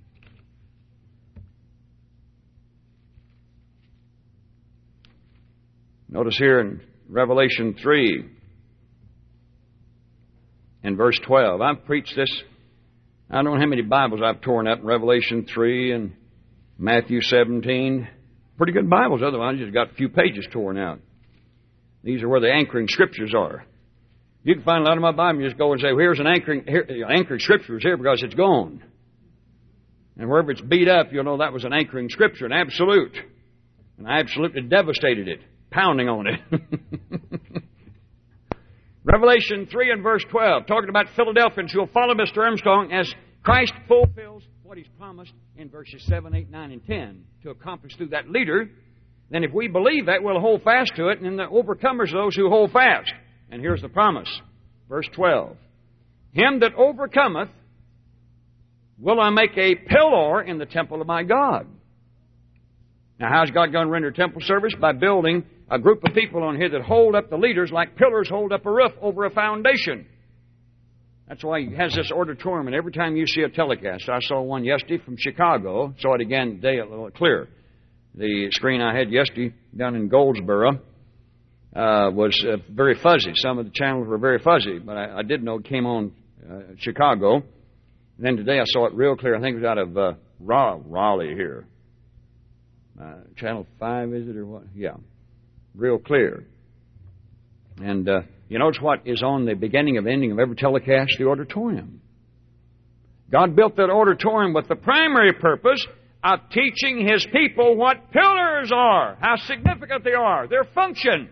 Notice here in Revelation three, in verse twelve. I've preached this. I don't know how many Bibles I've torn up in Revelation three and Matthew seventeen. Pretty good Bibles, otherwise you just got a few pages torn out. These are where the anchoring scriptures are. You can find a lot of my Bible and just go and say, well, here's an anchoring, here, anchoring scriptures here because it's gone. And wherever it's beat up, you'll know that was an anchoring scripture, an absolute. And I absolutely devastated it, pounding on it. Revelation three and verse twelve, talking about Philadelphians who will follow Mister Armstrong as Christ fulfills what He's promised in verses seven, eight, nine, and ten to accomplish through that leader. Then if we believe that, we'll hold fast to it, and the overcomers are those who hold fast. And here's the promise, verse twelve. Him that overcometh will I make a pillar in the temple of my God. Now, how's God going to render temple service? By building a group of people on here that hold up the leaders like pillars hold up a roof over a foundation. That's why He has this auditorium, and every time you see a telecast, I saw one yesterday from Chicago, saw it again today a little clear. The screen I had yesterday down in Goldsboro uh, was uh, very fuzzy. Some of the channels were very fuzzy, but I, I did know it came on uh, Chicago. And then today I saw it real clear. I think it was out of uh, Raleigh here. Uh, channel five, is it, or what? Yeah. Real clear. And uh, you notice what is on the beginning of ending of every telecast? The auditorium. God built that auditorium with the primary purpose of teaching His people what pillars are, how significant they are, their function.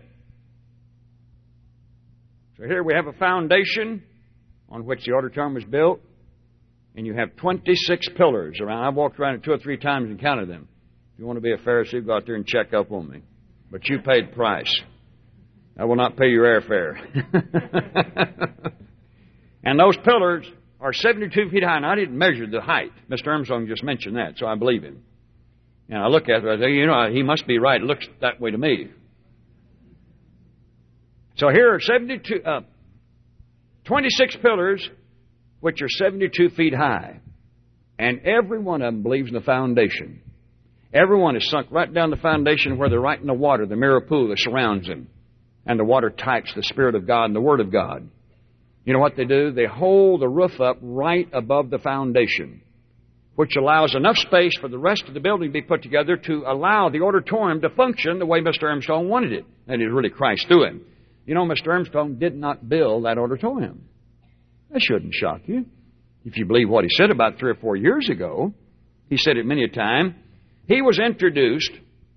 So here we have a foundation on which the auditorium was built, and you have twenty-six pillars around. I've walked around it two or three times and counted them. If you want to be a Pharisee, go out there and check up on me. But you paid the price. I will not pay your airfare. And those pillars are seventy-two feet high. And I didn't measure the height. Mister Armstrong just mentioned that, so I believe him. And I look at it, I say, you know, he must be right. It looks that way to me. So here are seventy-two, uh, twenty-six pillars, which are seventy-two feet high. And every one of them believes in the foundation. Every one is sunk right down the foundation where they're right in the water, the mirror pool that surrounds them. And the water types the Spirit of God and the Word of God. You know what they do? They hold the roof up right above the foundation, which allows enough space for the rest of the building to be put together to allow the auditorium to function the way Mister Armstrong wanted it. And it's really Christ through him. You know, Mister Armstrong did not build that auditorium. That shouldn't shock you. If you believe what he said about three or four years ago, he said it many a time. He was introduced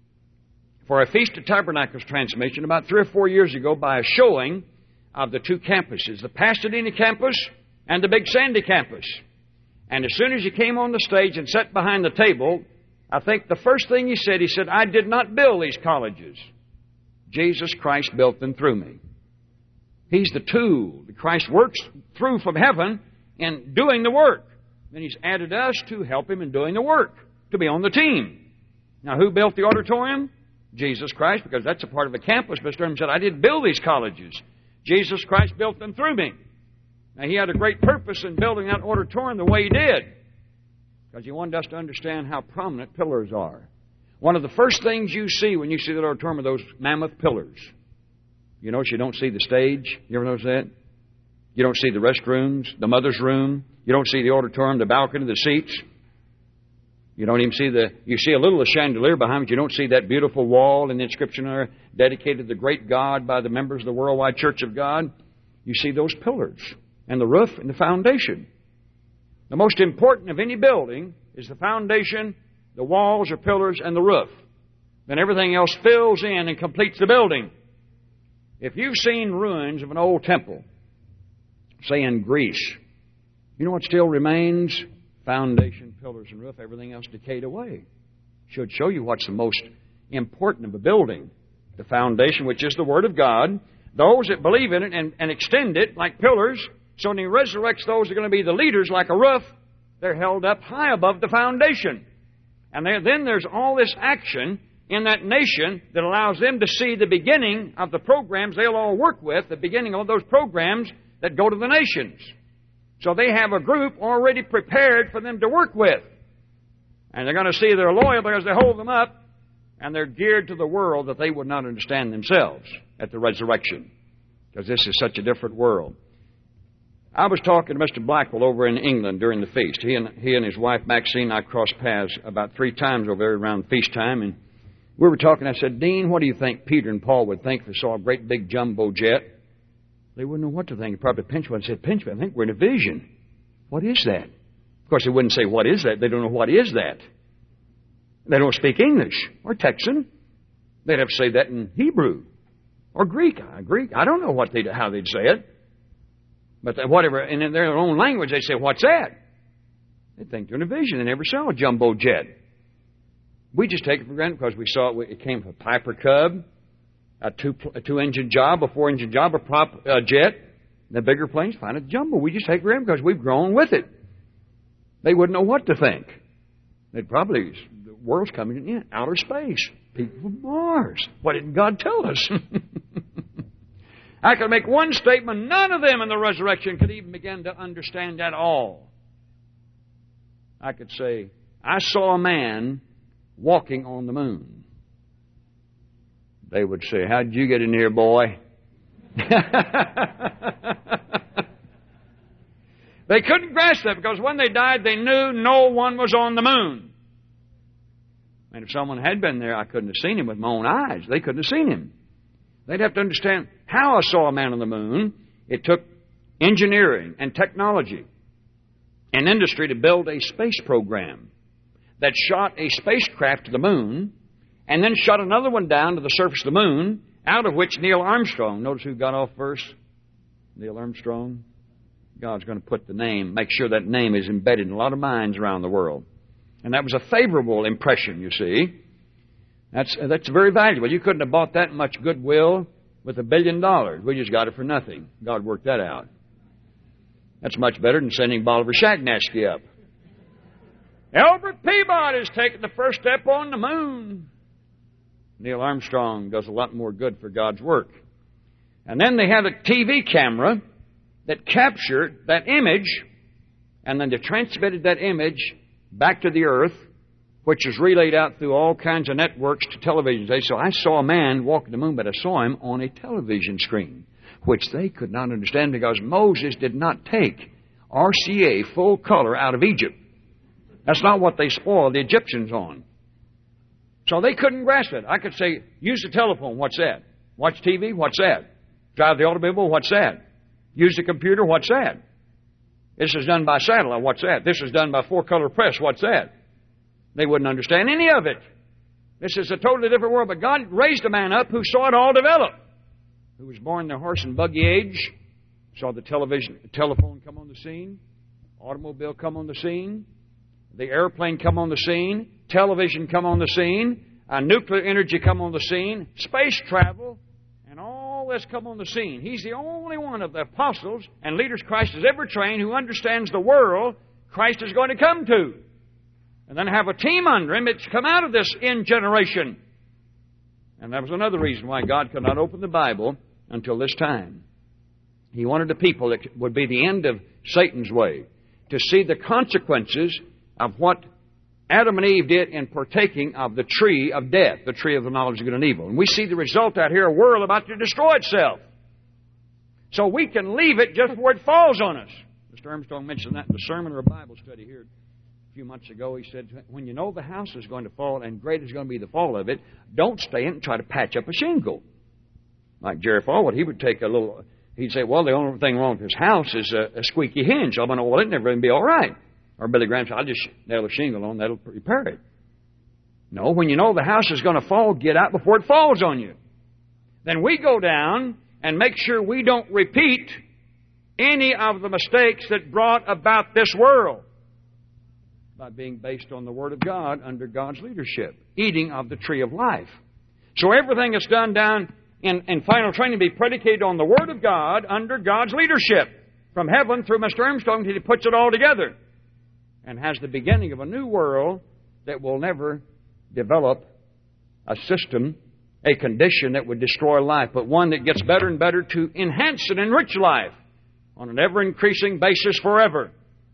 for a Feast of Tabernacles transmission about three or four years ago by a showing of the two campuses, the Pasadena campus and the Big Sandy campus. And as soon as he came on the stage and sat behind the table, I think the first thing he said, he said, I did not build these colleges. Jesus Christ built them through me. He's the tool that Christ works through from heaven in doing the work. Then He's added us to help Him in doing the work, to be on the team. Now, who built the auditorium? Jesus Christ, because that's a part of the campus. Mister Armstrong said, I didn't build these colleges. Jesus Christ built them through me. Now, He had a great purpose in building that auditorium the way He did, because He wanted us to understand how prominent pillars are. One of the first things you see when you see that auditorium are those mammoth pillars. You notice you don't see the stage. You ever notice that? You don't see the restrooms, the mother's room. You don't see the auditorium, the balcony, the seats. You don't even see the, you see a little of the chandelier behind it. You don't see that beautiful wall and the inscription there, dedicated to the great God by the members of the Worldwide Church of God. You see those pillars and the roof and the foundation. The most important of any building is the foundation, the walls or pillars, and the roof. Then everything else fills in and completes the building. If you've seen ruins of an old temple, say in Greece, you know what still remains? foundation, pillars, and roof, everything else decayed away. Should show you what's the most important of a building. The foundation, which is the Word of God. Those that believe in it and, and extend it like pillars. So when He resurrects those that are going to be the leaders like a roof, they're held up high above the foundation. And there, then there's all this action in that nation that allows them to see the beginning of the programs they'll all work with, the beginning of those programs that go to the nations. So they have a group already prepared for them to work with. And they're going to see they're loyal because they hold them up, and they're geared to the world that they would not understand themselves at the resurrection, because this is such a different world. I was talking to Mister Blackwell over in England during the feast. He and, he and his wife Maxine and I crossed paths about three times over there around feast time, and we were talking. I said, Dean, what do you think Peter and Paul would think if they saw a great big jumbo jet? They wouldn't know what to think. They'd probably pinch one and said, pinch one, I think we're in a vision. What is that? Of course, they wouldn't say, what is that? They don't know what is that. They don't speak English or Texan. They'd have to say that in Hebrew or Greek. Greek. I don't know what they'd, how they'd say it. But whatever, and in their own language, they say, what's that? They think they're in a vision. They never saw a jumbo jet. We just take it for granted because we saw it. It came from a Piper Cub, a two a two engine job, a four engine job, a prop uh, jet. The bigger planes find it jumbo. We just take it for granted because we've grown with it. They wouldn't know what to think. They'd probably, the world's coming in outer space. People from Mars. What did God tell us? I could make one statement. None of them in the resurrection could even begin to understand at all. I could say, I saw a man walking on the moon. They would say, how did you get in here, boy? They couldn't grasp that because when they died, they knew no one was on the moon. And if someone had been there, I couldn't have seen him with my own eyes. They couldn't have seen him. They'd have to understand how I saw a man on the moon. It took engineering and technology and industry to build a space program that shot a spacecraft to the moon and then shot another one down to the surface of the moon, out of which Neil Armstrong, notice who got off first? Neil Armstrong. God's going to put the name, make sure that name is embedded in a lot of minds around the world. And that was a favorable impression, you see. That's, that's very valuable. You couldn't have bought that much goodwill with a billion dollars. We just got it for nothing. God worked that out. That's much better than sending Bolivar Shagnasky up. Albert Peabody's taken the first step on the moon. Neil Armstrong does a lot more good for God's work. And then they had a T V camera that captured that image, and then they transmitted that image back to the earth, which is relayed out through all kinds of networks to television. They said, I saw a man walking the moon, but I saw him on a television screen, which they could not understand because Moses did not take R C A full color out of Egypt. That's not what they spoiled the Egyptians on. So they couldn't grasp it. I could say, use the telephone, what's that? Watch T V, what's that? Drive the automobile, what's that? Use the computer, what's that? This is done by satellite, what's that? This is done by four-color press, what's that? They wouldn't understand any of it. This is a totally different world. But God raised a man up who saw it all develop, who was born in the horse and buggy age, saw the television, telephone come on the scene, automobile come on the scene, the airplane come on the scene, television come on the scene, uh, nuclear energy come on the scene, space travel, and all this come on the scene. He's the only one of the apostles and leaders Christ has ever trained who understands the world Christ is going to come to. And then have a team under him that's come out of this end generation. And that was another reason why God could not open the Bible until this time. He wanted a people that would be the end of Satan's way, to see the consequences of what Adam and Eve did in partaking of the tree of death, the tree of the knowledge of good and evil. And we see the result out here, a world about to destroy itself. So we can leave it just before it falls on us. Mister Armstrong mentioned that in the sermon or a Bible study here a few months ago. He said, when you know the house is going to fall and great is going to be the fall of it, don't stay in and try to patch up a shingle. Like Jerry Falwood, he would take a little, he'd say, well, the only thing wrong with his house is a, a squeaky hinge. I'm going to oil it and everything will be all right. Or Billy Graham said, I'll just nail a shingle on, that'll repair it. No, when you know the house is going to fall, get out before it falls on you. Then we go down and make sure we don't repeat any of the mistakes that brought about this world. by being based on the Word of God under God's leadership, eating of the tree of life. So everything that's done down in, in final training be predicated on the Word of God under God's leadership. From heaven through Mister Armstrong, He puts it all together and has the beginning of a new world that will never develop a system, a condition that would destroy life, but one that gets better and better to enhance and enrich life on an ever-increasing basis forever.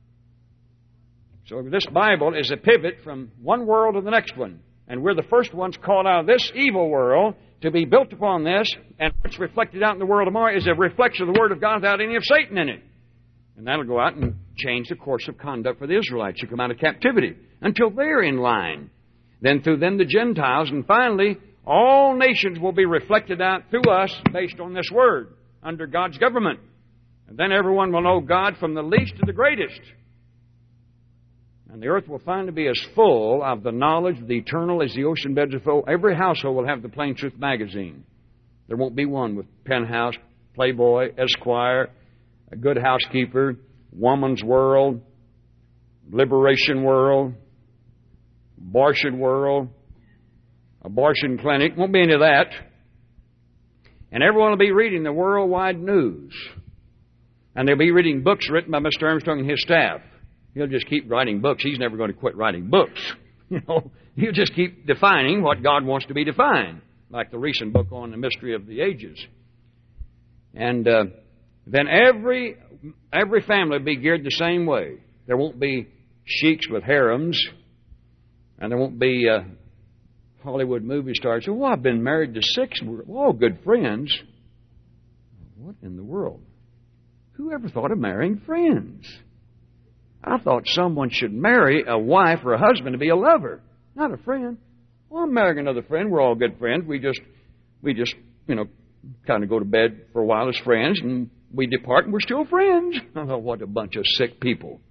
So this Bible is a pivot from one world to the next one. And we're the first ones called out of this evil world to be built upon this, and what's reflected out in the world tomorrow is a reflection of the Word of God without any of Satan in it. And that'll go out and change the course of conduct for the Israelites who come out of captivity until they're in line. Then through them the Gentiles, and finally all nations will be reflected out through us based on this Word under God's government. And then everyone will know God from the least to the greatest. And the earth will finally be as full of the knowledge of the eternal as the ocean beds are full. Every household will have the Plain Truth magazine. There won't be one with Penthouse, Playboy, Esquire, A Good Housekeeper, Woman's World, Liberation World, Abortion World, Abortion Clinic. Won't be any of that. And everyone will be reading the worldwide news. And they'll be reading books written by Mister Armstrong and his staff. He'll just keep writing books. He's never going to quit writing books. You know, he'll just keep defining what God wants to be defined, like the recent book on the mystery of the ages. And uh, then every every family will be geared the same way. There won't be sheiks with harems, and there won't be uh, Hollywood movie stars. Oh, well, I've been married to six. We're all good friends. What in the world? Who ever thought of marrying friends? I thought someone should marry a wife or a husband to be a lover, not a friend. Well, I'm marrying another friend. We're all good friends. We just, we just, you know, kind of go to bed for a while as friends, and we depart, and we're still friends. I thought, what a bunch of sick people.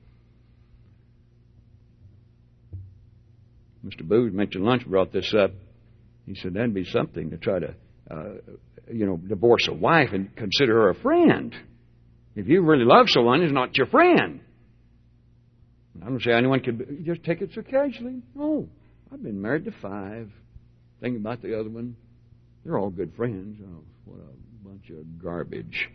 Mister Booth mentioned lunch brought this up. He said that'd be something to try to, uh, you know, divorce a wife and consider her a friend. If you really love someone, it's not your friend. I don't say anyone could just take it so casually. No, I've been married to five. Thinking about the other one. They're all good friends. Oh, what a bunch of garbage.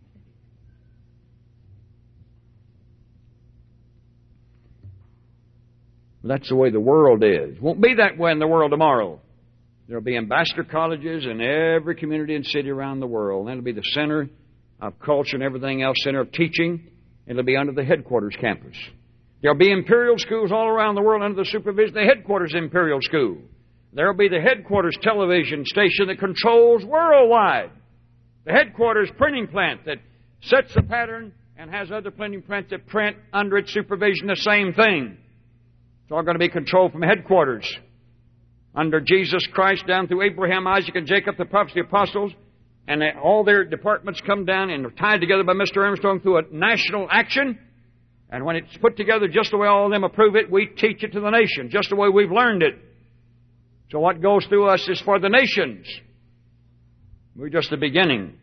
That's the way the world is. Won't be that way in the world tomorrow. There'll be ambassador colleges in every community and city around the world. That'll be the center of culture and everything else, center of teaching. It'll be under the headquarters campus. There'll be imperial schools all around the world under the supervision of the headquarters imperial school. There'll be the headquarters television station that controls worldwide. The headquarters printing plant that sets the pattern and has other printing plants that print under its supervision the same thing. It's all going to be controlled from headquarters. Under Jesus Christ, down through Abraham, Isaac, and Jacob, the prophets, the apostles, and all their departments come down and are tied together by Mister Armstrong through a national action. And when it's put together just the way all of them approve it, we teach it to the nation, just the way we've learned it. So what goes through us is for the nations. We're just the beginning.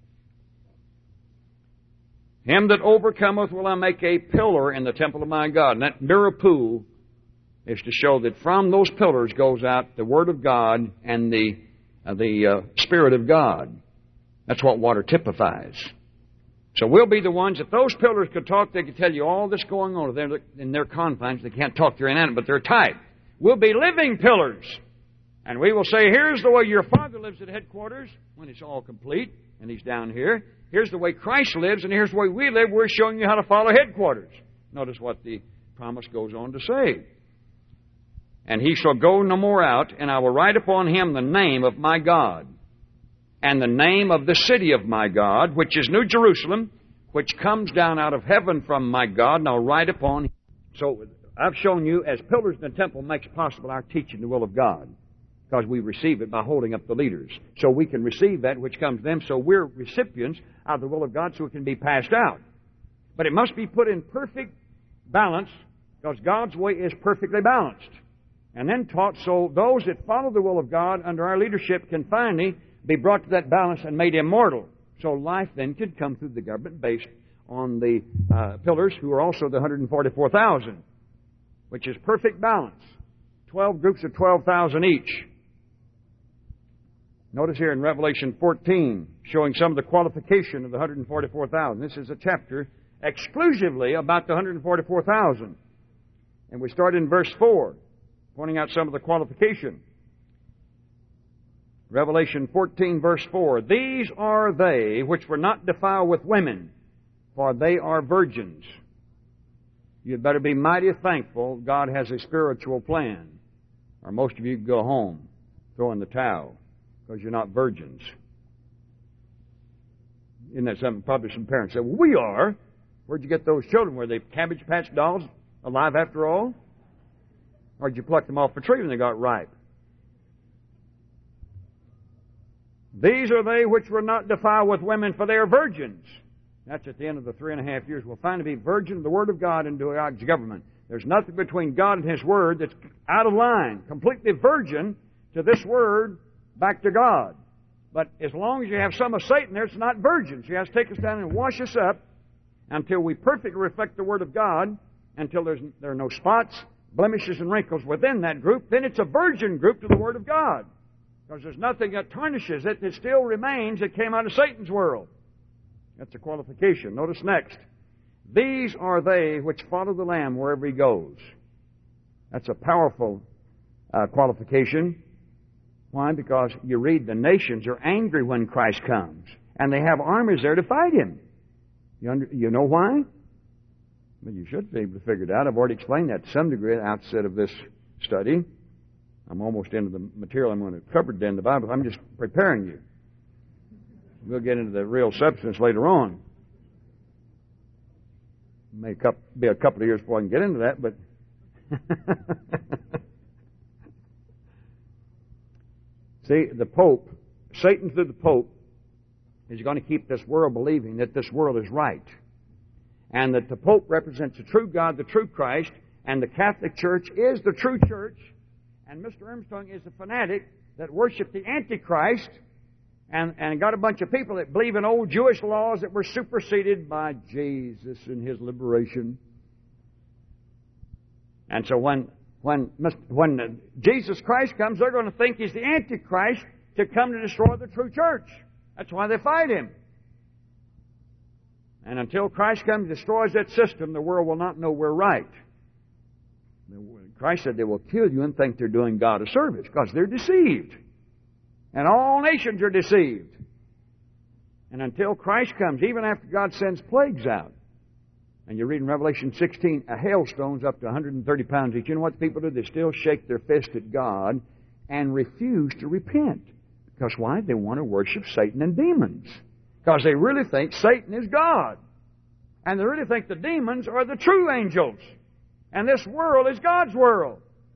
Him that overcometh will I make a pillar in the temple of my God. And that mirror pool is to show that from those pillars goes out the Word of God and the, uh, the uh, Spirit of God. That's what water typifies. So we'll be the ones, if those pillars could talk, they could tell you all this going on in their confines. They can't talk, they're inanimate, but they're tight. We'll be living pillars. And we will say, here's the way your Father lives at headquarters, when it's all complete, and He's down here. Here's the way Christ lives, and here's the way we live. We're showing you how to follow headquarters. Notice what the promise goes on to say. And he shall go no more out, and I will write upon him the name of my God, and the name of the city of my God, which is New Jerusalem, which comes down out of heaven from my God, and I'll write upon him. So I've shown you, as pillars in the temple makes possible our teaching the will of God, because we receive it by holding up the leaders. So we can receive that which comes to them, so we're recipients of the will of God, so it can be passed out. But it must be put in perfect balance, because God's way is perfectly balanced. And then taught so those that follow the will of God under our leadership can finally be brought to that balance and made immortal. So life then could come through the government based on the uh, pillars, who are also the one hundred forty-four thousand. which is perfect balance. Twelve groups of twelve thousand each. Notice here in Revelation fourteen, showing some of the qualification of the one hundred forty-four thousand. This is a chapter exclusively about the one hundred forty-four thousand. And we start in verse four, pointing out some of the qualification. Revelation fourteen, verse four. These are they which were not defiled with women, for they are virgins. You'd better be mighty thankful God has a spiritual plan, or most of you could go home, throw in the towel, because you're not virgins. Isn't that something? Probably some parents say, well, we are. Where'd you get those children? Were they Cabbage Patch dolls, alive after all? Or did you pluck them off a tree when they got ripe? These are they which were not defiled with women, for they are virgins. That's at the end of the three and a half years. We'll finally be virgin of the Word of God and do God's government. There's nothing between God and His Word that's out of line. Completely virgin to this Word back to God. But as long as you have some of Satan there, it's not virgin. She has to take us down and wash us up until we perfectly reflect the Word of God, until there's, there are no spots, blemishes, and wrinkles within that group. Then it's a virgin group to the Word of God. Because there's nothing that tarnishes it. It still remains. It came out of Satan's world. That's a qualification. Notice next. These are they which follow the Lamb wherever He goes. That's a powerful uh, qualification. Why? Because you read the nations are angry when Christ comes. And they have armies there to fight Him. You, under, you know why? Well, you should be able to figure it out. I've already explained that to some degree at the outset of this study. I'm almost into the material I'm going to cover in the Bible. I'm just preparing you. We'll get into the real substance later on. It may be a couple of years before I can get into that, but see, the Pope, Satan through the Pope, is going to keep this world believing that this world is right, and that the Pope represents the true God, the true Christ, and the Catholic Church is the true church. And Mister Armstrong is a fanatic that worshiped the Antichrist and, and got a bunch of people that believe in old Jewish laws that were superseded by Jesus and His liberation. And so when when when Jesus Christ comes, they're going to think He's the Antichrist to come to destroy the true church. That's why they fight Him. And until Christ comes and destroys that system, the world will not know we're right. Christ said they will kill you and think they're doing God a service because they're deceived. And all nations are deceived. And until Christ comes, even after God sends plagues out, and you read in Revelation sixteen, a hailstone's up to one hundred thirty pounds each. You know what people do? They still shake their fist at God and refuse to repent. Because why? They want to worship Satan and demons. Because they really think Satan is God. And they really think the demons are the true angels. And this world is God's world.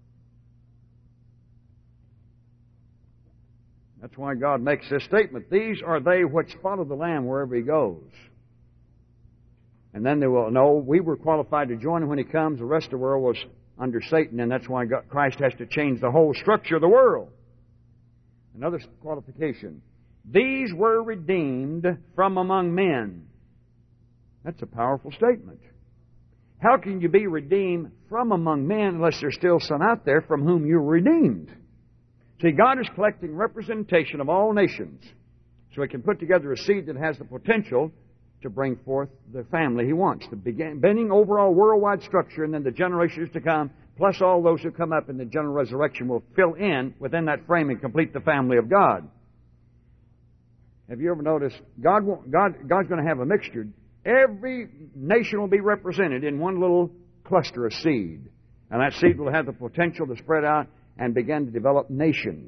That's why God makes this statement. These are they which follow the Lamb wherever He goes. And then they will know we were qualified to join Him when He comes. The rest of the world was under Satan, and that's why God, Christ has to change the whole structure of the world. Another qualification. These were redeemed from among men. That's a powerful statement. How can you be redeemed from among men unless there's still some out there from whom you're redeemed? See, God is collecting representation of all nations so He can put together a seed that has the potential to bring forth the family He wants. The beginning overall worldwide structure, and then the generations to come, plus all those who come up in the general resurrection will fill in within that frame and complete the family of God. Have you ever noticed God, God, God's going to have a mixture. Every nation will be represented in one little cluster of seed. And that seed will have the potential to spread out and begin to develop nations.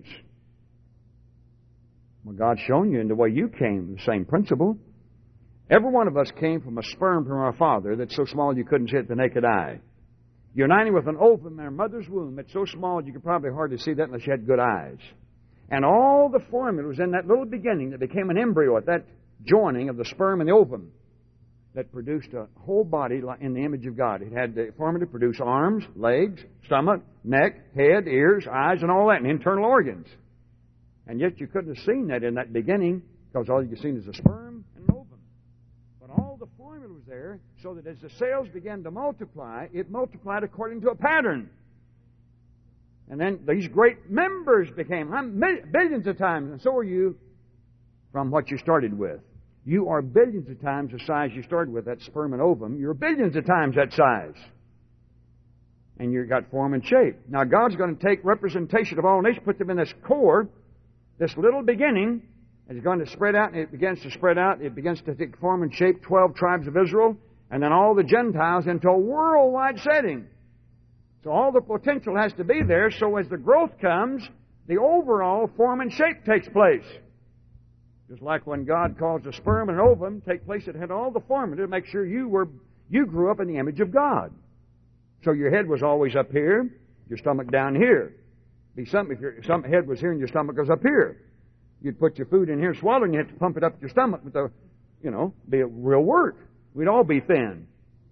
Well, God's shown you in the way you came, the same principle. Every one of us came from a sperm from our father that's so small you couldn't see it with the naked eye. Uniting with an ovum in our mother's womb, it's so small you could probably hardly see that unless you had good eyes. And all the formula was in that little beginning that became an embryo at that joining of the sperm and the ovum that produced a whole body in the image of God. It had the formula to produce arms, legs, stomach, neck, head, ears, eyes, and all that, and internal organs. And yet you couldn't have seen that in that beginning because all you could see is a sperm and an ovum. But all the formula was there. there, so that as the cells began to multiply, it multiplied according to a pattern. And then these great members became billions of times, and so are you from what you started with. You are billions of times the size you started with, that sperm and ovum. You're billions of times that size. And you've got form and shape. Now God's going to take representation of all nations, put them in this core, this little beginning, and it's going to spread out, and it begins to spread out. It begins to take form and shape, twelve tribes of Israel, and then all the Gentiles into a worldwide setting. So all the potential has to be there, so as the growth comes, the overall form and shape takes place. Just like when God caused a sperm and an ovum take place, it had all the form to make sure you were you grew up in the image of God. So your head was always up here, your stomach down here. Be something if your some head was here and your stomach was up here. You'd put your food in here, swallow, and you have to pump it up your stomach with the, you know, be a real work. We'd all be thin.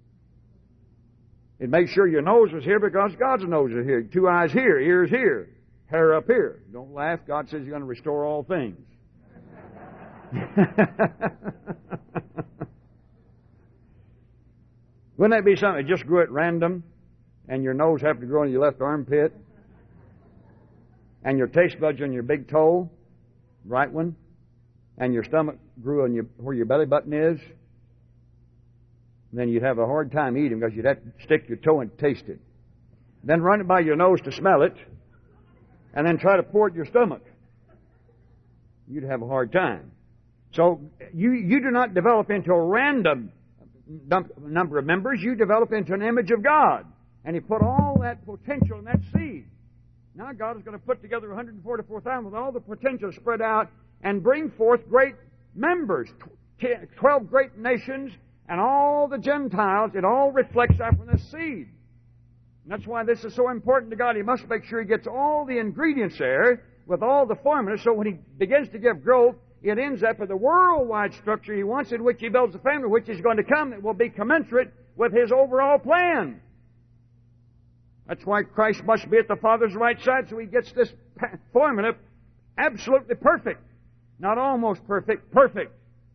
It made sure your nose was here because God's nose is here. Two eyes here, ears here, hair up here. Don't laugh. God says He's going to restore all things. Wouldn't that be something that just grew at random, and your nose happened to grow in your left armpit, and your taste buds on your big toe, right one, and your stomach grew on your, where your belly button is? Then you'd have a hard time eating because you'd have to stick your toe and taste it. Then run it by your nose to smell it, and then try to pour it in your stomach. You'd have a hard time. So you, you do not develop into a random number of members. You develop into an image of God. And He put all that potential in that seed. Now God is going to put together one hundred forty-four thousand with all the potential spread out and bring forth great members, twelve great nations, and all the Gentiles. It all reflects out from this seed. And that's why this is so important to God. He must make sure He gets all the ingredients there with all the formulas, so when He begins to give growth, it ends up with a worldwide structure He wants, in which He builds a family which is going to come that will be commensurate with His overall plan. That's why Christ must be at the Father's right side, so He gets this formula absolutely perfect. Not almost perfect, perfect.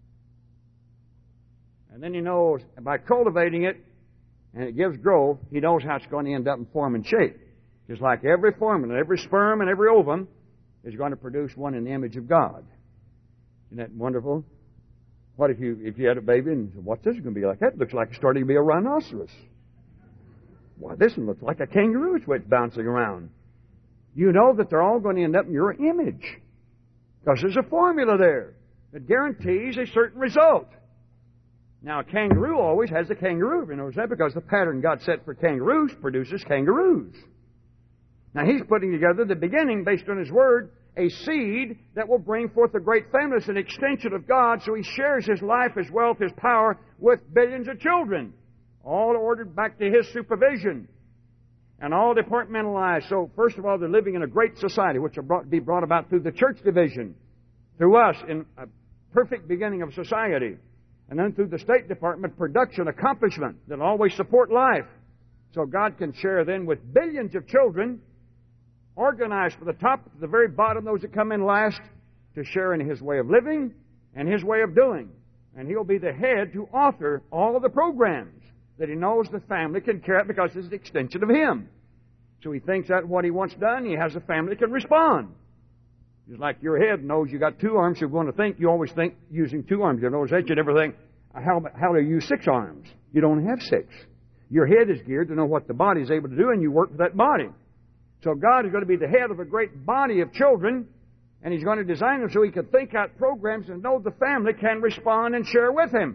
And then He knows, by cultivating it, and it gives growth, He knows how it's going to end up in form and shape. Just like every formula, every sperm and every ovum is going to produce one in the image of God. Isn't that wonderful? What if you if you had a baby and said, what's this going to be like? That looks like it's starting to be a rhinoceros. Why, this one looks like a kangaroo switch bouncing around. You know that they're all going to end up in your image. Because there's a formula there that guarantees a certain result. Now, a kangaroo always has a kangaroo. You know that? Because the pattern God set for kangaroos produces kangaroos. Now, He's putting together the beginning, based on His Word, a seed that will bring forth a great family. It's an extension of God, so He shares His life, His wealth, His power with billions of children, all ordered back to His supervision, and all departmentalized. So, first of all, they're living in a great society, which will brought, be brought about through the church division, through us, in a perfect beginning of society, and then through the State Department, production, accomplishment that will always support life. So God can share then with billions of children, organized from the top to the very bottom, those that come in last, to share in His way of living and His way of doing. And He'll be the head to author all of the programs that He knows the family can carry out, because it's an extension of Him. So He thinks out what He wants done. He has a family that can respond. Just like your head knows you got two arms. If you want to think, you always think using two arms. You notice that you never think, how, how do you use six arms? You don't have six. Your head is geared to know what the body is able to do, and you work with that body. So God is going to be the head of a great body of children, and He's going to design them so He can think out programs and know the family can respond and share with Him.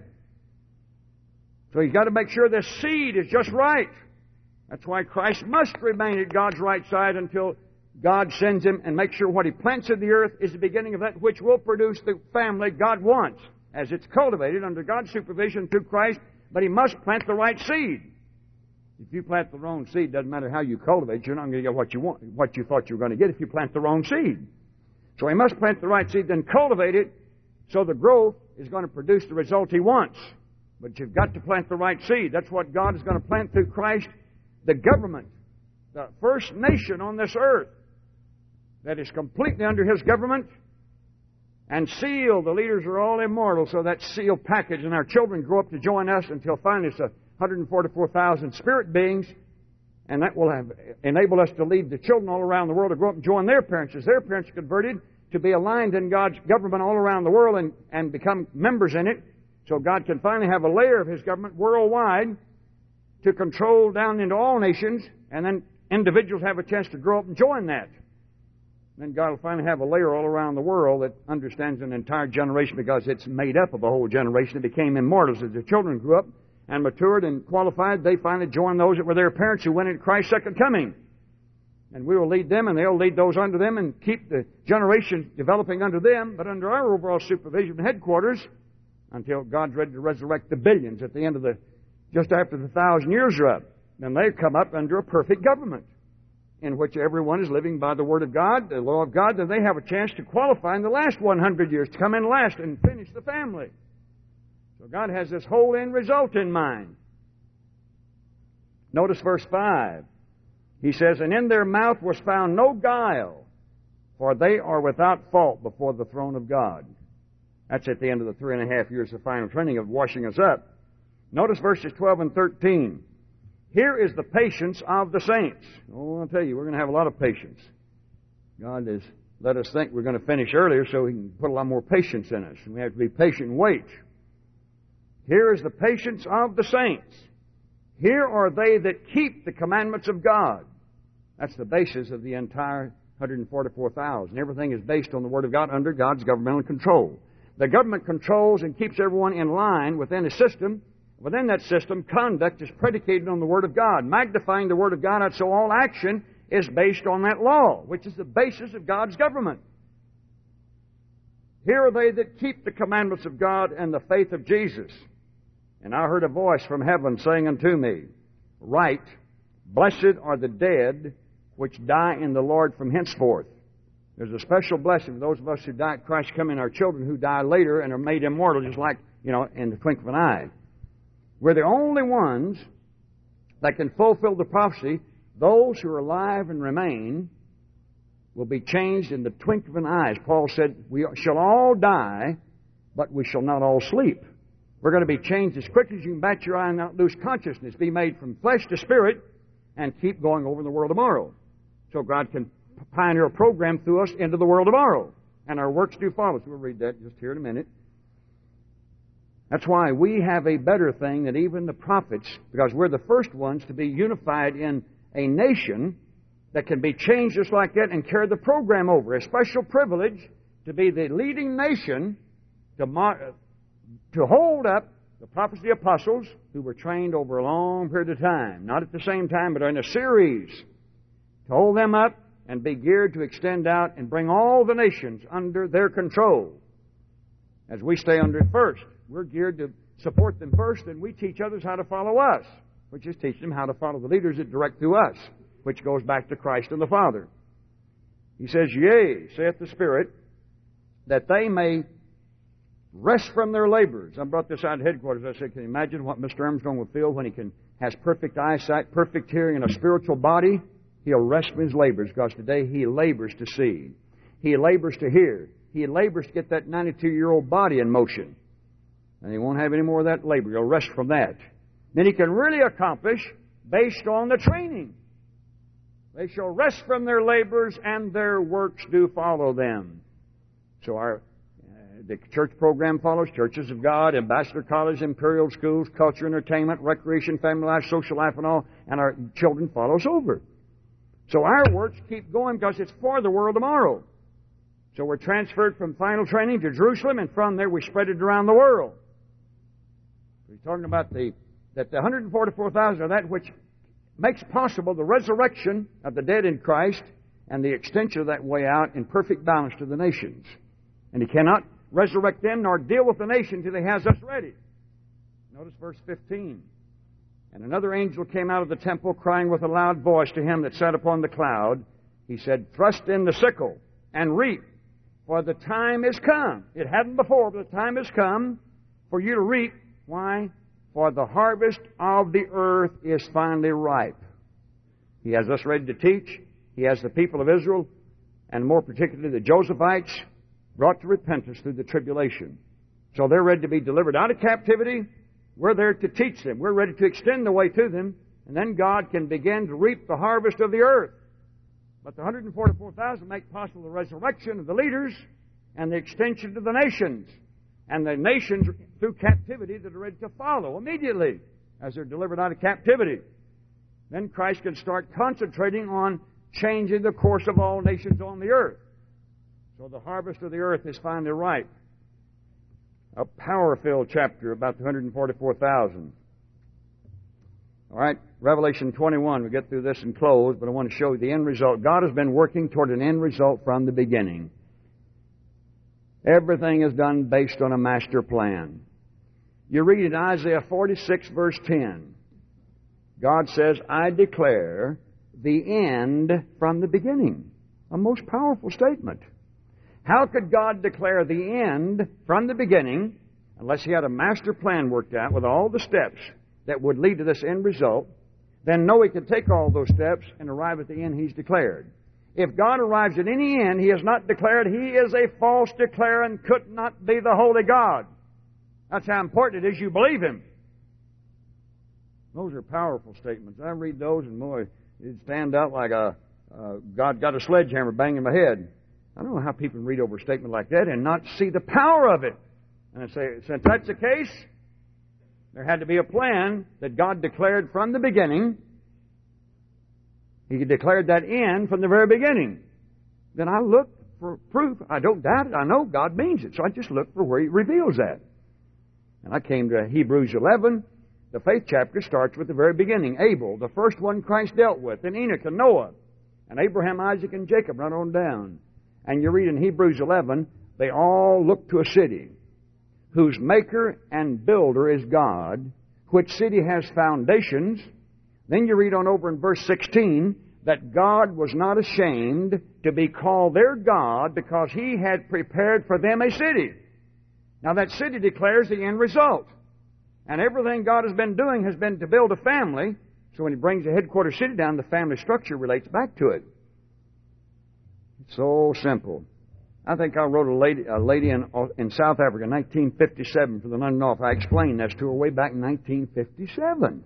So He's got to make sure this seed is just right. That's why Christ must remain at God's right side until God sends Him, and make sure what He plants in the earth is the beginning of that which will produce the family God wants, as it's cultivated under God's supervision through Christ. But He must plant the right seed. If you plant the wrong seed, doesn't matter how you cultivate, you're not going to get what you want, what you thought you were going to get if you plant the wrong seed. So He must plant the right seed, then cultivate it, so the growth is going to produce the result He wants. But you've got to plant the right seed. That's what God is going to plant through Christ, the government, the first nation on this earth that is completely under His government, And seal, the leaders are all immortal, so that seal package, and our children grow up to join us until finally it's one hundred forty-four thousand spirit beings, and that will have enable us to lead the children all around the world to grow up and join their parents as their parents are converted, to be aligned in God's government all around the world and, and become members in it, so God can finally have a layer of His government worldwide to control down into all nations, and then individuals have a chance to grow up and join that. Then God will finally have a layer all around the world that understands an entire generation, because it's made up of a whole generation. It became immortals. As the children grew up and matured and qualified, they finally joined those that were their parents who went into Christ's second coming. And we will lead them, and they'll lead those under them, and keep the generation developing under them, but under our overall supervision and headquarters, until God's ready to resurrect the billions at the end of the, just after the thousand years are up. Then they come up under a perfect government, in which everyone is living by the Word of God, the law of God, then they have a chance to qualify in the last one hundred years, to come in last and finish the family. So God has this whole end result in mind. Notice verse five. He says, "And in their mouth was found no guile, for they are without fault before the throne of God." That's at the end of the three and a half years of final training of washing us up. Notice verses twelve and thirteen. "Here is the patience of the saints." Oh, I'll tell you, we're going to have a lot of patience. God has let us think we're going to finish earlier so He can put a lot more patience in us. And we have to be patient and wait. "Here is the patience of the saints. Here are they that keep the commandments of God." That's the basis of the entire one hundred forty-four thousand. Everything is based on the Word of God under God's governmental control. The government controls and keeps everyone in line within a system. Within that system, conduct is predicated on the Word of God, magnifying the Word of God, so all action is based on that law, which is the basis of God's government. "Here are they that keep the commandments of God and the faith of Jesus. And I heard a voice from heaven saying unto me, Write, Blessed are the dead which die in the Lord from henceforth." There's a special blessing for those of us who die at Christ's coming, our children who die later and are made immortal, just like, you know, in the twinkling of an eye. We're the only ones that can fulfill the prophecy. Those who are alive and remain will be changed in the twinkling of an eye. As Paul said, "We shall all die, but we shall not all sleep." We're going to be changed as quickly as you can bat your eye and not lose consciousness, be made from flesh to spirit, and keep going over in the world tomorrow. So God can pioneer a program through us into the world tomorrow. And our works do follow. So we'll read that just here in a minute. That's why we have a better thing than even the prophets, because we're the first ones to be unified in a nation that can be changed just like that and carry the program over. A special privilege to be the leading nation to, mo- to hold up the prophets of the apostles who were trained over a long period of time. Not at the same time, but in a series. To hold them up and be geared to extend out and bring all the nations under their control. As we stay under it first. We're geared to support them first, and we teach others how to follow us, which is teach them how to follow the leaders that direct through us, which goes back to Christ and the Father. He says, "Yea, saith the Spirit, that they may rest from their labors." I brought this out at headquarters. I said, can you imagine what Mister Armstrong will feel when he can has perfect eyesight, perfect hearing, and a spiritual body? He'll rest from his labors, because today he labors to see. He labors to hear. He labors to get that ninety-two-year-old body in motion. And he won't have any more of that labor. He'll rest from that. Then he can really accomplish based on the training. "They shall rest from their labors, and their works do follow them." So our uh, the church program follows Churches of God, Ambassador College, Imperial Schools, culture, entertainment, recreation, family life, social life, and all. And our children follows over. So our works keep going because it's for the world tomorrow. So we're transferred from final training to Jerusalem, and from there we spread it around the world. He's talking about the that the one hundred forty-four thousand are that which makes possible the resurrection of the dead in Christ and the extension of that way out in perfect balance to the nations. And He cannot resurrect them nor deal with the nation till He has us ready. Notice verse fifteen. "And another angel came out of the temple, crying with a loud voice to him that sat upon the cloud. He said, Thrust in the sickle and reap, for the time is come." It hadn't before, but the time has come for you to reap. Why? "For the harvest of the earth is finally ripe." He has us ready to teach. He has the people of Israel, and more particularly the Josephites, brought to repentance through the tribulation. So they're ready to be delivered out of captivity. We're there to teach them. We're ready to extend the way to them. And then God can begin to reap the harvest of the earth. But the one hundred forty-four thousand make possible the resurrection of the leaders and the extension to the nations. And the nations through captivity that are ready to follow immediately as they're delivered out of captivity. Then Christ can start concentrating on changing the course of all nations on the earth. So the harvest of the earth is finally ripe. A power-filled chapter about the one hundred forty-four thousand. All right, Revelation twenty-one. We'll get through this and close, but I want to show you the end result. God has been working toward an end result from the beginning. Everything is done based on a master plan. You read in Isaiah forty-six, verse ten. God says, I declare the end from the beginning. A most powerful statement. How could God declare the end from the beginning unless He had a master plan worked out with all the steps that would lead to this end result? Then Noah could take all those steps and arrive at the end He's declared. If God arrives at any end He has not declared, He is a false declarer and could not be the holy God. That's how important it is you believe Him. Those are powerful statements. I read those and boy, it'd stand out like a uh, God got a sledgehammer banging my head. I don't know how people can read over a statement like that and not see the power of it. And I say, since that's the case, there had to be a plan that God declared from the beginning. He declared that end from the very beginning. Then I look for proof. I don't doubt it. I know God means it. So I just look for where He reveals that. And I came to Hebrews eleven. The faith chapter starts with the very beginning. Abel, the first one Christ dealt with, and Enoch and Noah, and Abraham, Isaac, and Jacob, right on down. And you read in Hebrews eleven, they all look to a city whose maker and builder is God, which city has foundations. Then you read on over in verse sixteen that God was not ashamed to be called their God because He had prepared for them a city. Now that city declares the end result. And everything God has been doing has been to build a family. So when He brings the headquarters city down, the family structure relates back to it. It's so simple. I think I wrote a lady, a lady in, in South Africa in nineteen fifty-seven for the London office. I explained this to her way back in nineteen fifty-seven.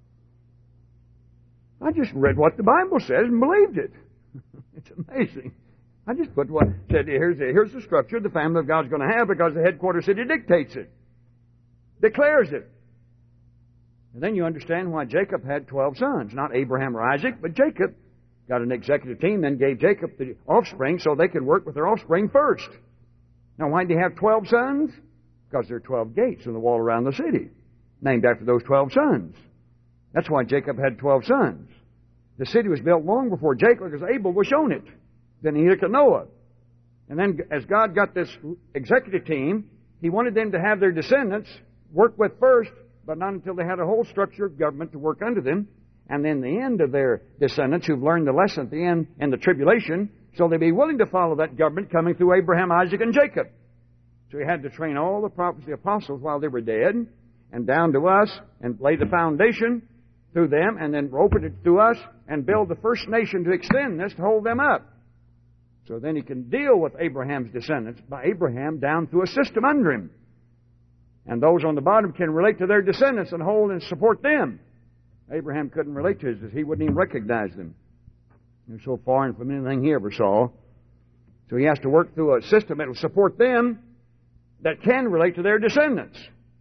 I just read what the Bible says and believed it. It's amazing. I just put what said here's the, here's the structure the family of God's going to have because the headquarters city dictates it, declares it. And then you understand why Jacob had twelve sons, not Abraham or Isaac, but Jacob. Got an executive team, then gave Jacob the offspring so they could work with their offspring first. Now, why did he have twelve sons? Because there are twelve gates in the wall around the city, named after those twelve sons. That's why Jacob had twelve sons. The city was built long before Jacob because Abel was shown it. Then Enoch and Noah. And then as God got this executive team, He wanted them to have their descendants work with first, but not until they had a whole structure of government to work under them. And then the end of their descendants who've learned the lesson at the end in the tribulation, so they'd be willing to follow that government coming through Abraham, Isaac, and Jacob. So He had to train all the prophets, the apostles, while they were dead, and down to us, and lay the foundation through them, and then open it through us, and build the first nation to extend this, to hold them up. So then He can deal with Abraham's descendants by Abraham down through a system under him. And those on the bottom can relate to their descendants and hold and support them. Abraham couldn't relate to his. He wouldn't even recognize them. They're so foreign from anything he ever saw. So he has to work through a system that will support them that can relate to their descendants.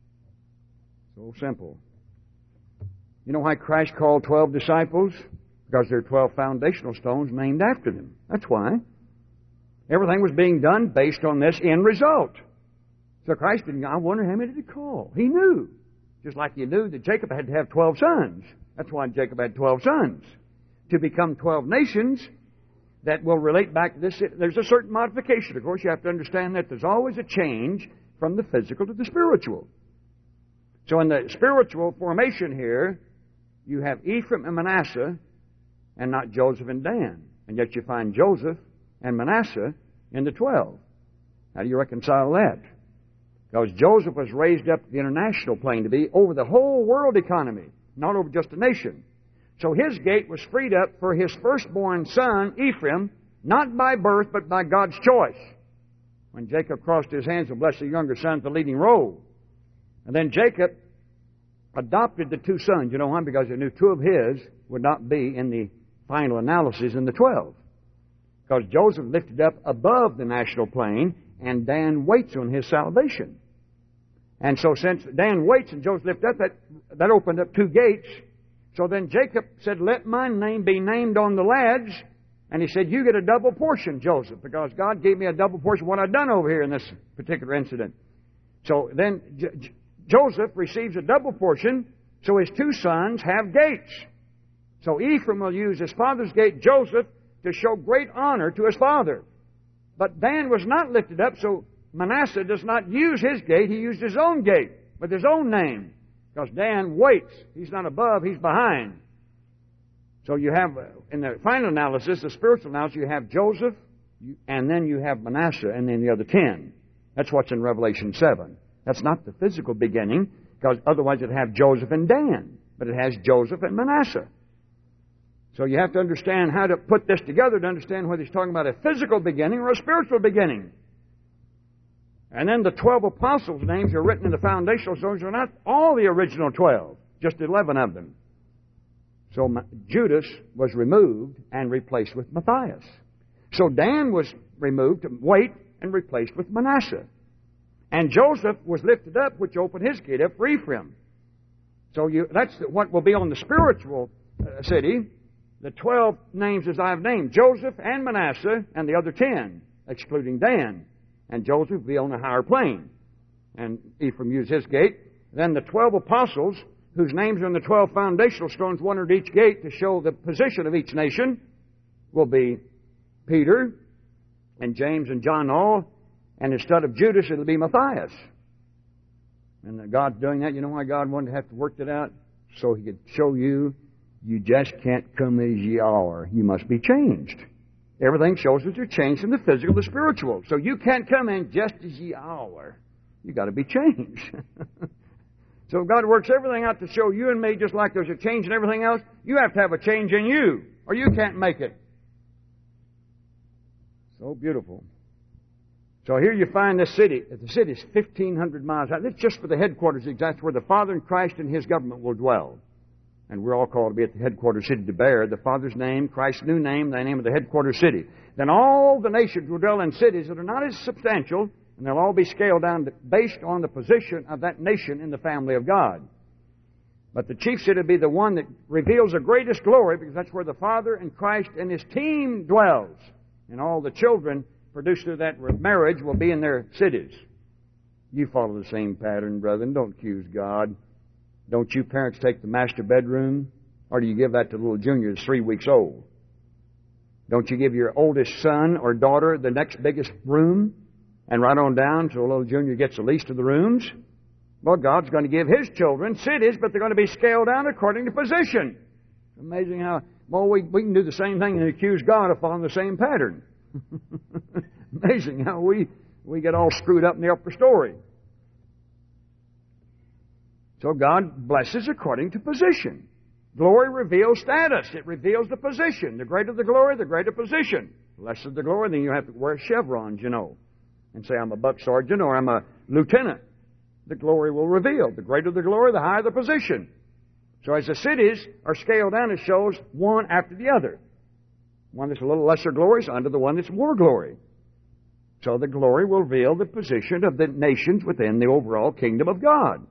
So simple. You know why Christ called twelve disciples? Because there are twelve foundational stones named after them. That's why. Everything was being done based on this end result. So Christ didn't, I wonder how many did He call? He knew. Just like you knew that Jacob had to have twelve sons. That's why Jacob had twelve sons. To become twelve nations that will relate back to this. There's a certain modification. Of course, you have to understand that there's always a change from the physical to the spiritual. So in the spiritual formation here, you have Ephraim and Manasseh and not Joseph and Dan. And yet you find Joseph and Manasseh in the twelve. How do you reconcile that? Because Joseph was raised up the international plane to be over the whole world economy, not over just a nation. So his gate was freed up for his firstborn son, Ephraim, not by birth, but by God's choice. when Jacob crossed his hands and blessed the younger son with the leading role. And then Jacob adopted the two sons. You know why? Because he knew two of his would not be in the final analysis in the twelve. Because Joseph lifted up above the national plane, and Dan waits on his salvation. And so since Dan waits and Joseph lifted up, that, that opened up two gates. So then Jacob said, let my name be named on the lads. And he said, you get a double portion, Joseph, because God gave me a double portion of what I've done over here in this particular incident. So then J- J- Joseph receives a double portion, so his two sons have gates. So Ephraim will use his father's gate, Joseph, to show great honor to his father. But Dan was not lifted up, so Manasseh does not use his gate. He used his own gate with his own name. Because Dan waits. He's not above, he's behind. So you have, in the final analysis, the spiritual analysis, you have Joseph, and then you have Manasseh, and then the other ten. That's what's in Revelation seven. That's not the physical beginning, because otherwise it'd have Joseph and Dan. But it has Joseph and Manasseh. So you have to understand how to put this together to understand whether he's talking about a physical beginning or a spiritual beginning. And then the twelve apostles' names are written in the foundational stones are not all the original twelve, just eleven of them. So Judas was removed and replaced with Matthias. So Dan was removed to wait and replaced with Manasseh. And Joseph was lifted up, which opened his gate up for Ephraim. So you, that's what will be on the spiritual uh, city. The twelve names as I have named, Joseph and Manasseh and the other ten, excluding Dan. And Joseph will be on the higher plane. And Ephraim used his gate. Then the twelve apostles, whose names are in the twelve foundational stones, one at each gate to show the position of each nation, will be Peter and James and John all. And instead of Judas, it'll be Matthias. And God's doing that. You know why God wanted to have to work it out? So He could show you, you just can't come as ye are. You must be changed. Everything shows that you're changed from the physical to the spiritual. So you can't come in just as ye are. You've got to be changed. So God works everything out to show you and me, just like there's a change in everything else, you have to have a change in you, or you can't make it. So beautiful. So here you find this city. The city is fifteen hundred miles out. It's just for the headquarters exactly where the Father and Christ and His government will dwell. And we're all called to be at the headquarters city to bear the Father's name, Christ's new name, the name of the headquarters city. Then all the nations will dwell in cities that are not as substantial, and they'll all be scaled down based on the position of that nation in the family of God. But the chief city will be the one that reveals the greatest glory, because that's where the Father and Christ and His team dwells. And all the children produced through that marriage will be in their cities. You follow the same pattern, brethren. Don't accuse God. Don't you parents take the master bedroom? Or do you give that to little Junior that's three weeks old? Don't you give your oldest son or daughter the next biggest room? And right on down so little Junior gets the least of the rooms? Well, God's going to give His children cities, but they're going to be scaled down according to position. It's amazing how, well, we, we can do the same thing and accuse God of following the same pattern. Amazing how we, we get all screwed up in the upper story. So God blesses according to position. Glory reveals status. It reveals the position. The greater the glory, the greater position. The lesser the glory, then you have to wear chevrons, you know, and say, I'm a buck sergeant or I'm a lieutenant. The glory will reveal. The greater the glory, the higher the position. So as the cities are scaled down, it shows one after the other. One that's a little lesser glory is under the one that's more glory. So the glory will reveal the position of the nations within the overall kingdom of God.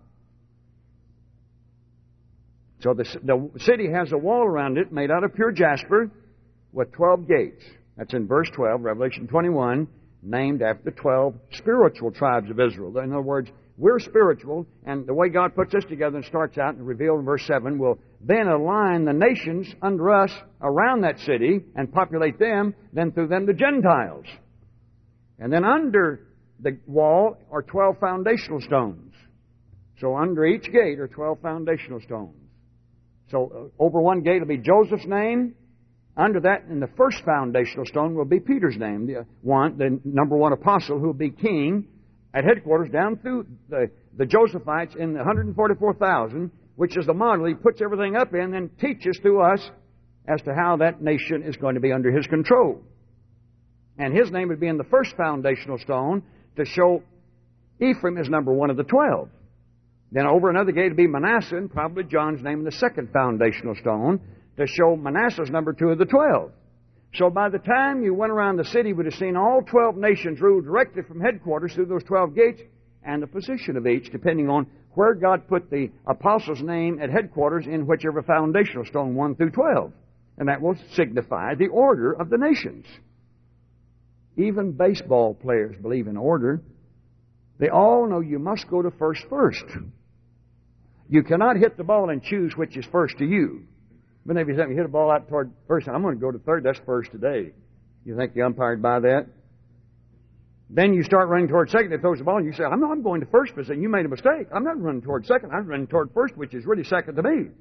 So the, the city has a wall around it made out of pure jasper with twelve gates. That's in verse twelve, Revelation twenty-one, named after the twelve spiritual tribes of Israel. In other words, we're spiritual, and the way God puts this together and starts out and revealed in verse seven will then align the nations under us around that city and populate them, then through them the Gentiles. And then under the wall are twelve foundational stones. So under each gate are twelve foundational stones. So uh, over one gate will be Joseph's name. Under that, in the first foundational stone, will be Peter's name, the one, the number one apostle who will be king at headquarters down through the, the Josephites in the one hundred forty-four thousand, which is the model he puts everything up in and teaches to us as to how that nation is going to be under his control. And his name would be in the first foundational stone to show Ephraim is number one of the twelve. Then over another gate would be Manasseh, and probably John's name in the second foundational stone to show Manasseh's number two of the twelve. So by the time you went around the city, you would have seen all twelve nations ruled directly from headquarters through those twelve gates and the position of each, depending on where God put the apostle's name at headquarters in whichever foundational stone, one through twelve. And that will signify the order of the nations. Even baseball players believe in order. They all know you must go to first first. You cannot hit the ball and choose which is first to you. But if you hit a ball out toward first, I'm going to go to third, that's first today. You think the umpire would buy that? Then you start running toward second, it throws the ball, and you say, I'm not I'm going to first position. You made a mistake. I'm not running toward second. I'm running toward first, which is really second to me.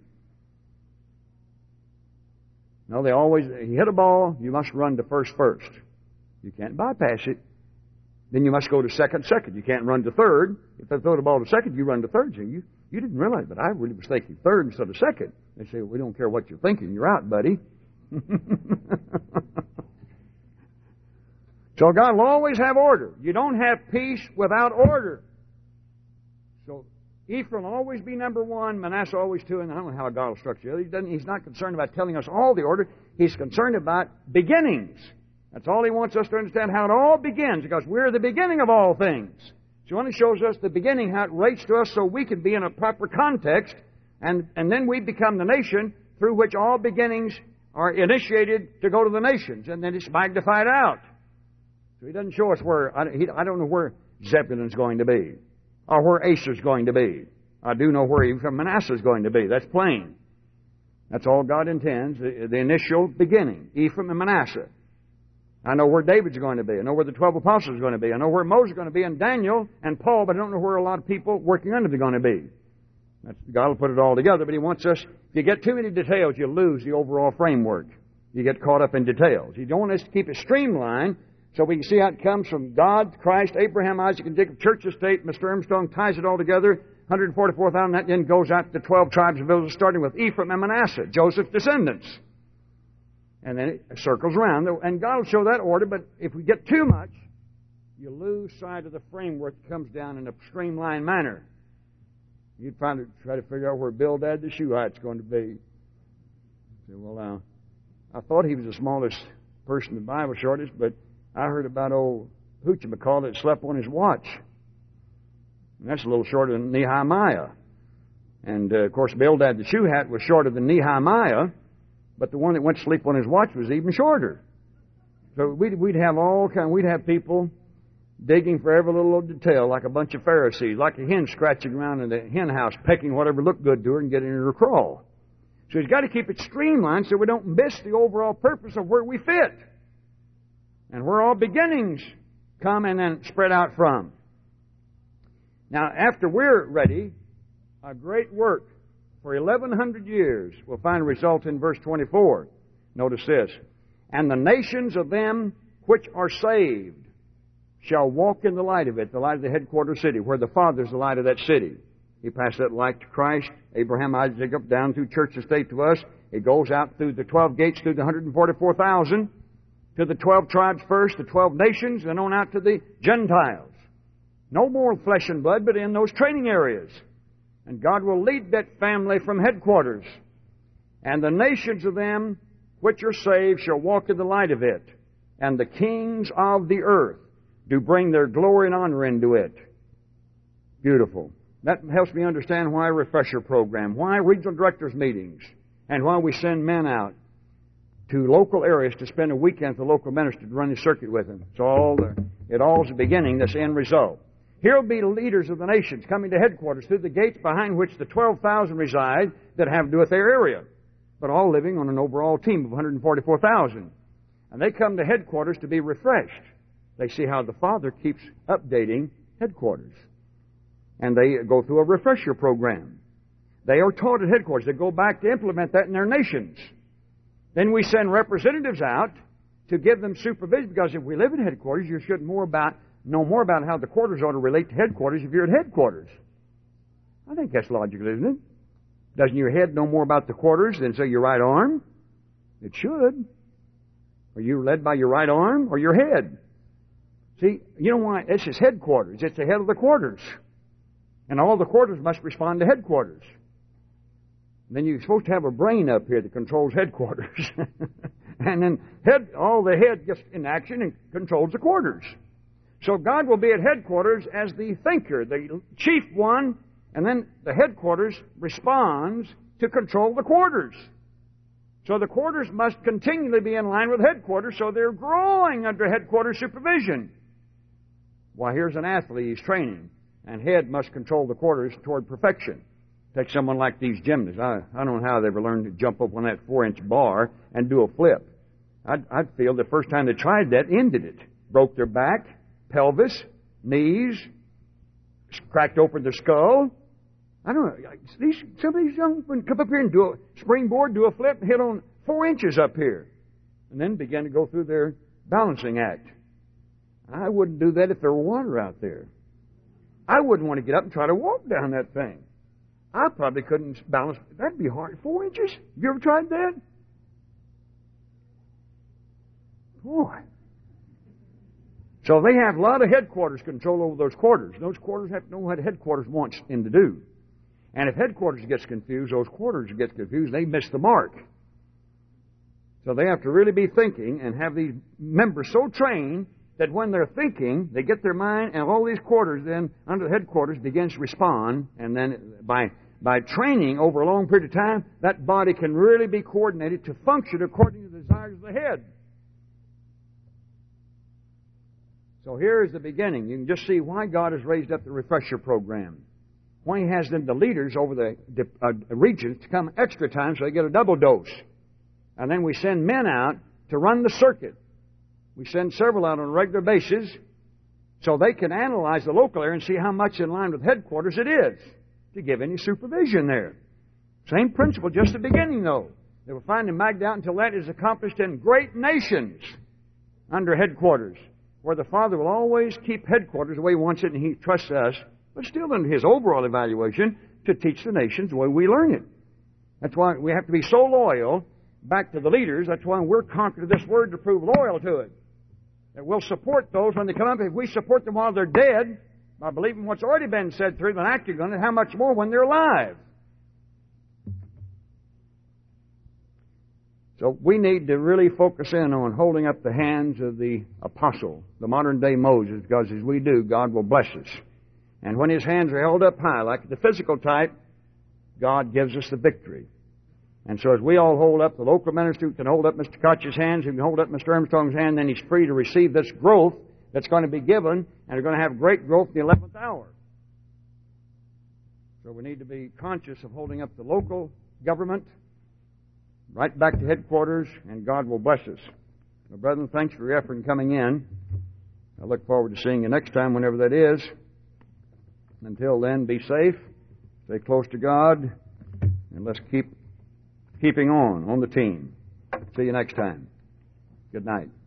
No, they always, you hit a ball, you must run to first first. You can't bypass it. Then you must go to second second. You can't run to third. If they throw the ball to second, you run to third. So you, you didn't realize, but I really was thinking third instead of second. They say, we don't care what you're thinking. You're out, buddy. So God will always have order. You don't have peace without order. So Ephraim will always be number one, Manasseh always two, and I don't know how God will structure it. He doesn't, he's not concerned about telling us all the order. He's concerned about beginnings. That's all He wants us to understand, how it all begins, because we're the beginning of all things. So when He shows us the beginning, how it relates to us so we can be in a proper context, and, and then we become the nation through which all beginnings are initiated to go to the nations, and then it's magnified out. So He doesn't show us where, I, he, I don't know where Zebulun's going to be, or where Asher's going to be. I do know where Ephraim Manasseh's going to be. That's plain. That's all God intends, the, the initial beginning, Ephraim and Manasseh. I know where David's going to be. I know where the twelve apostles are going to be. I know where Moses is going to be, and Daniel and Paul, but I don't know where a lot of people working under them are going to be. That's, God will put it all together, but He wants us, if you get too many details, you lose the overall framework. You get caught up in details. You don't want us to keep it streamlined so we can see how it comes from God, Christ, Abraham, Isaac, and Jacob, church estate. Mister Armstrong ties it all together. one hundred forty-four thousand, that then goes out to the twelve tribes of Israel, starting with Ephraim and Manasseh, Joseph's descendants. And then it circles around. And God will show that order, but if we get too much, you lose sight of the framework that comes down in a streamlined manner. You'd probably try to figure out where Bildad the Shuhite's going to be. Say, well, now, I thought he was the smallest person in the Bible shortest, but I heard about old Hoochie that slept on his watch. And that's a little shorter than Nehemiah. And, uh, of course, Bildad the Shuhite was shorter than Nehemiah, but the one that went to sleep on his watch was even shorter. So we'd, we'd have all kind. We'd have people digging for every little detail, like a bunch of Pharisees, like a hen scratching around in the hen house, pecking whatever looked good to her and getting her to crawl. So he's got to keep it streamlined so we don't miss the overall purpose of where we fit and where all beginnings come and then spread out from. Now, after we're ready, a great work for eleven hundred years will find a result in verse twenty-four. Notice this. And the nations of them which are saved shall walk in the light of it, the light of the headquarters city, where the Father is the light of that city. He passed that light to Christ, Abraham, Isaac, Jacob, down through church estate to us. It goes out through the twelve gates, through the one hundred forty-four thousand, to the twelve tribes first, the twelve nations, and on out to the Gentiles. No more flesh and blood, but in those training areas. And God will lead that family from headquarters. And the nations of them which are saved shall walk in the light of it. And the kings of the earth do bring their glory and honor into it. Beautiful. That helps me understand why a refresher program, why regional directors meetings, and why we send men out to local areas to spend a weekend with the local minister to run the circuit with them. It's all the, it all is the beginning, this end result. Here will be the leaders of the nations coming to headquarters through the gates behind which the twelve thousand reside that have to do with their area, but all living on an overall team of one hundred forty-four thousand. And they come to headquarters to be refreshed. They see how the Father keeps updating headquarters. And they go through a refresher program. They are taught at headquarters. They go back to implement that in their nations. Then we send representatives out to give them supervision, because if we live at headquarters, you should more about know more about how the quarters ought to relate to headquarters if you're at headquarters. I think that's logical, isn't it? Doesn't your head know more about the quarters than, say, your right arm? It should. Are you led by your right arm or your head? See, you know why? This is headquarters. It's the head of the quarters. And all the quarters must respond to headquarters. And then you're supposed to have a brain up here that controls headquarters. And then head, all the head gets in action and controls the quarters. So God will be at headquarters as the thinker, the chief one, and then the headquarters responds to control the quarters. So the quarters must continually be in line with headquarters, so they're growing under headquarters supervision. Why, here's an athlete he's training, and head must control the quarters toward perfection. Take someone like these gymnasts. I, I don't know how they ever learned to jump up on that four-inch bar and do a flip. I'd, I'd feel the first time they tried that ended it. Broke their back, pelvis, knees, cracked open their skull. I don't know. These, some of these young men come up here and do a springboard, do a flip, and hit on four inches up here, and then begin to go through their balancing act. I wouldn't do that if there were water out there. I wouldn't want to get up and try to walk down that thing. I probably couldn't balance. That'd be hard. Four inches? Have you ever tried that? Boy. So they have a lot of headquarters control over those quarters. Those quarters have to know what headquarters wants them to do. And if headquarters gets confused, those quarters get confused, they miss the mark. So they have to really be thinking and have these members so trained that when they're thinking, they get their mind, and all these quarters then, under the headquarters, begins to respond, and then by by training over a long period of time, that body can really be coordinated to function according to the desires of the head. So here is the beginning. You can just see why God has raised up the refresher program. Why He has them, the leaders over the, the uh, regions, to come extra time so they get a double dose. And then we send men out to run the circuit. We send several out on a regular basis so they can analyze the local area and see how much in line with headquarters it is to give any supervision there. Same principle, just the beginning though. They will find and magged out until that is accomplished in great nations under headquarters, where the Father will always keep headquarters the way He wants it, and He trusts us, but still in His overall evaluation, to teach the nations the way we learn it. That's why we have to be so loyal back to the leaders. That's why we're conquered this word to prove loyal to it. That we'll support those when they come up. If we support them while they're dead, by believing what's already been said through them and acting on it, how much more when they're alive? So we need to really focus in on holding up the hands of the apostle, the modern day Moses, because as we do, God will bless us. And when his hands are held up high, like the physical type, God gives us the victory. And so as we all hold up, the local minister who can hold up Mister Koch's hands, who can hold up Mister Armstrong's hand, then he's free to receive this growth that's going to be given, and they're going to have great growth in the eleventh hour. So we need to be conscious of holding up the local government right back to headquarters, and God will bless us. Well, brethren, thanks for your effort in coming in. I look forward to seeing you next time, whenever that is. Until then, be safe, stay close to God, and let's keep keeping on, on the team. See you next time. Good night.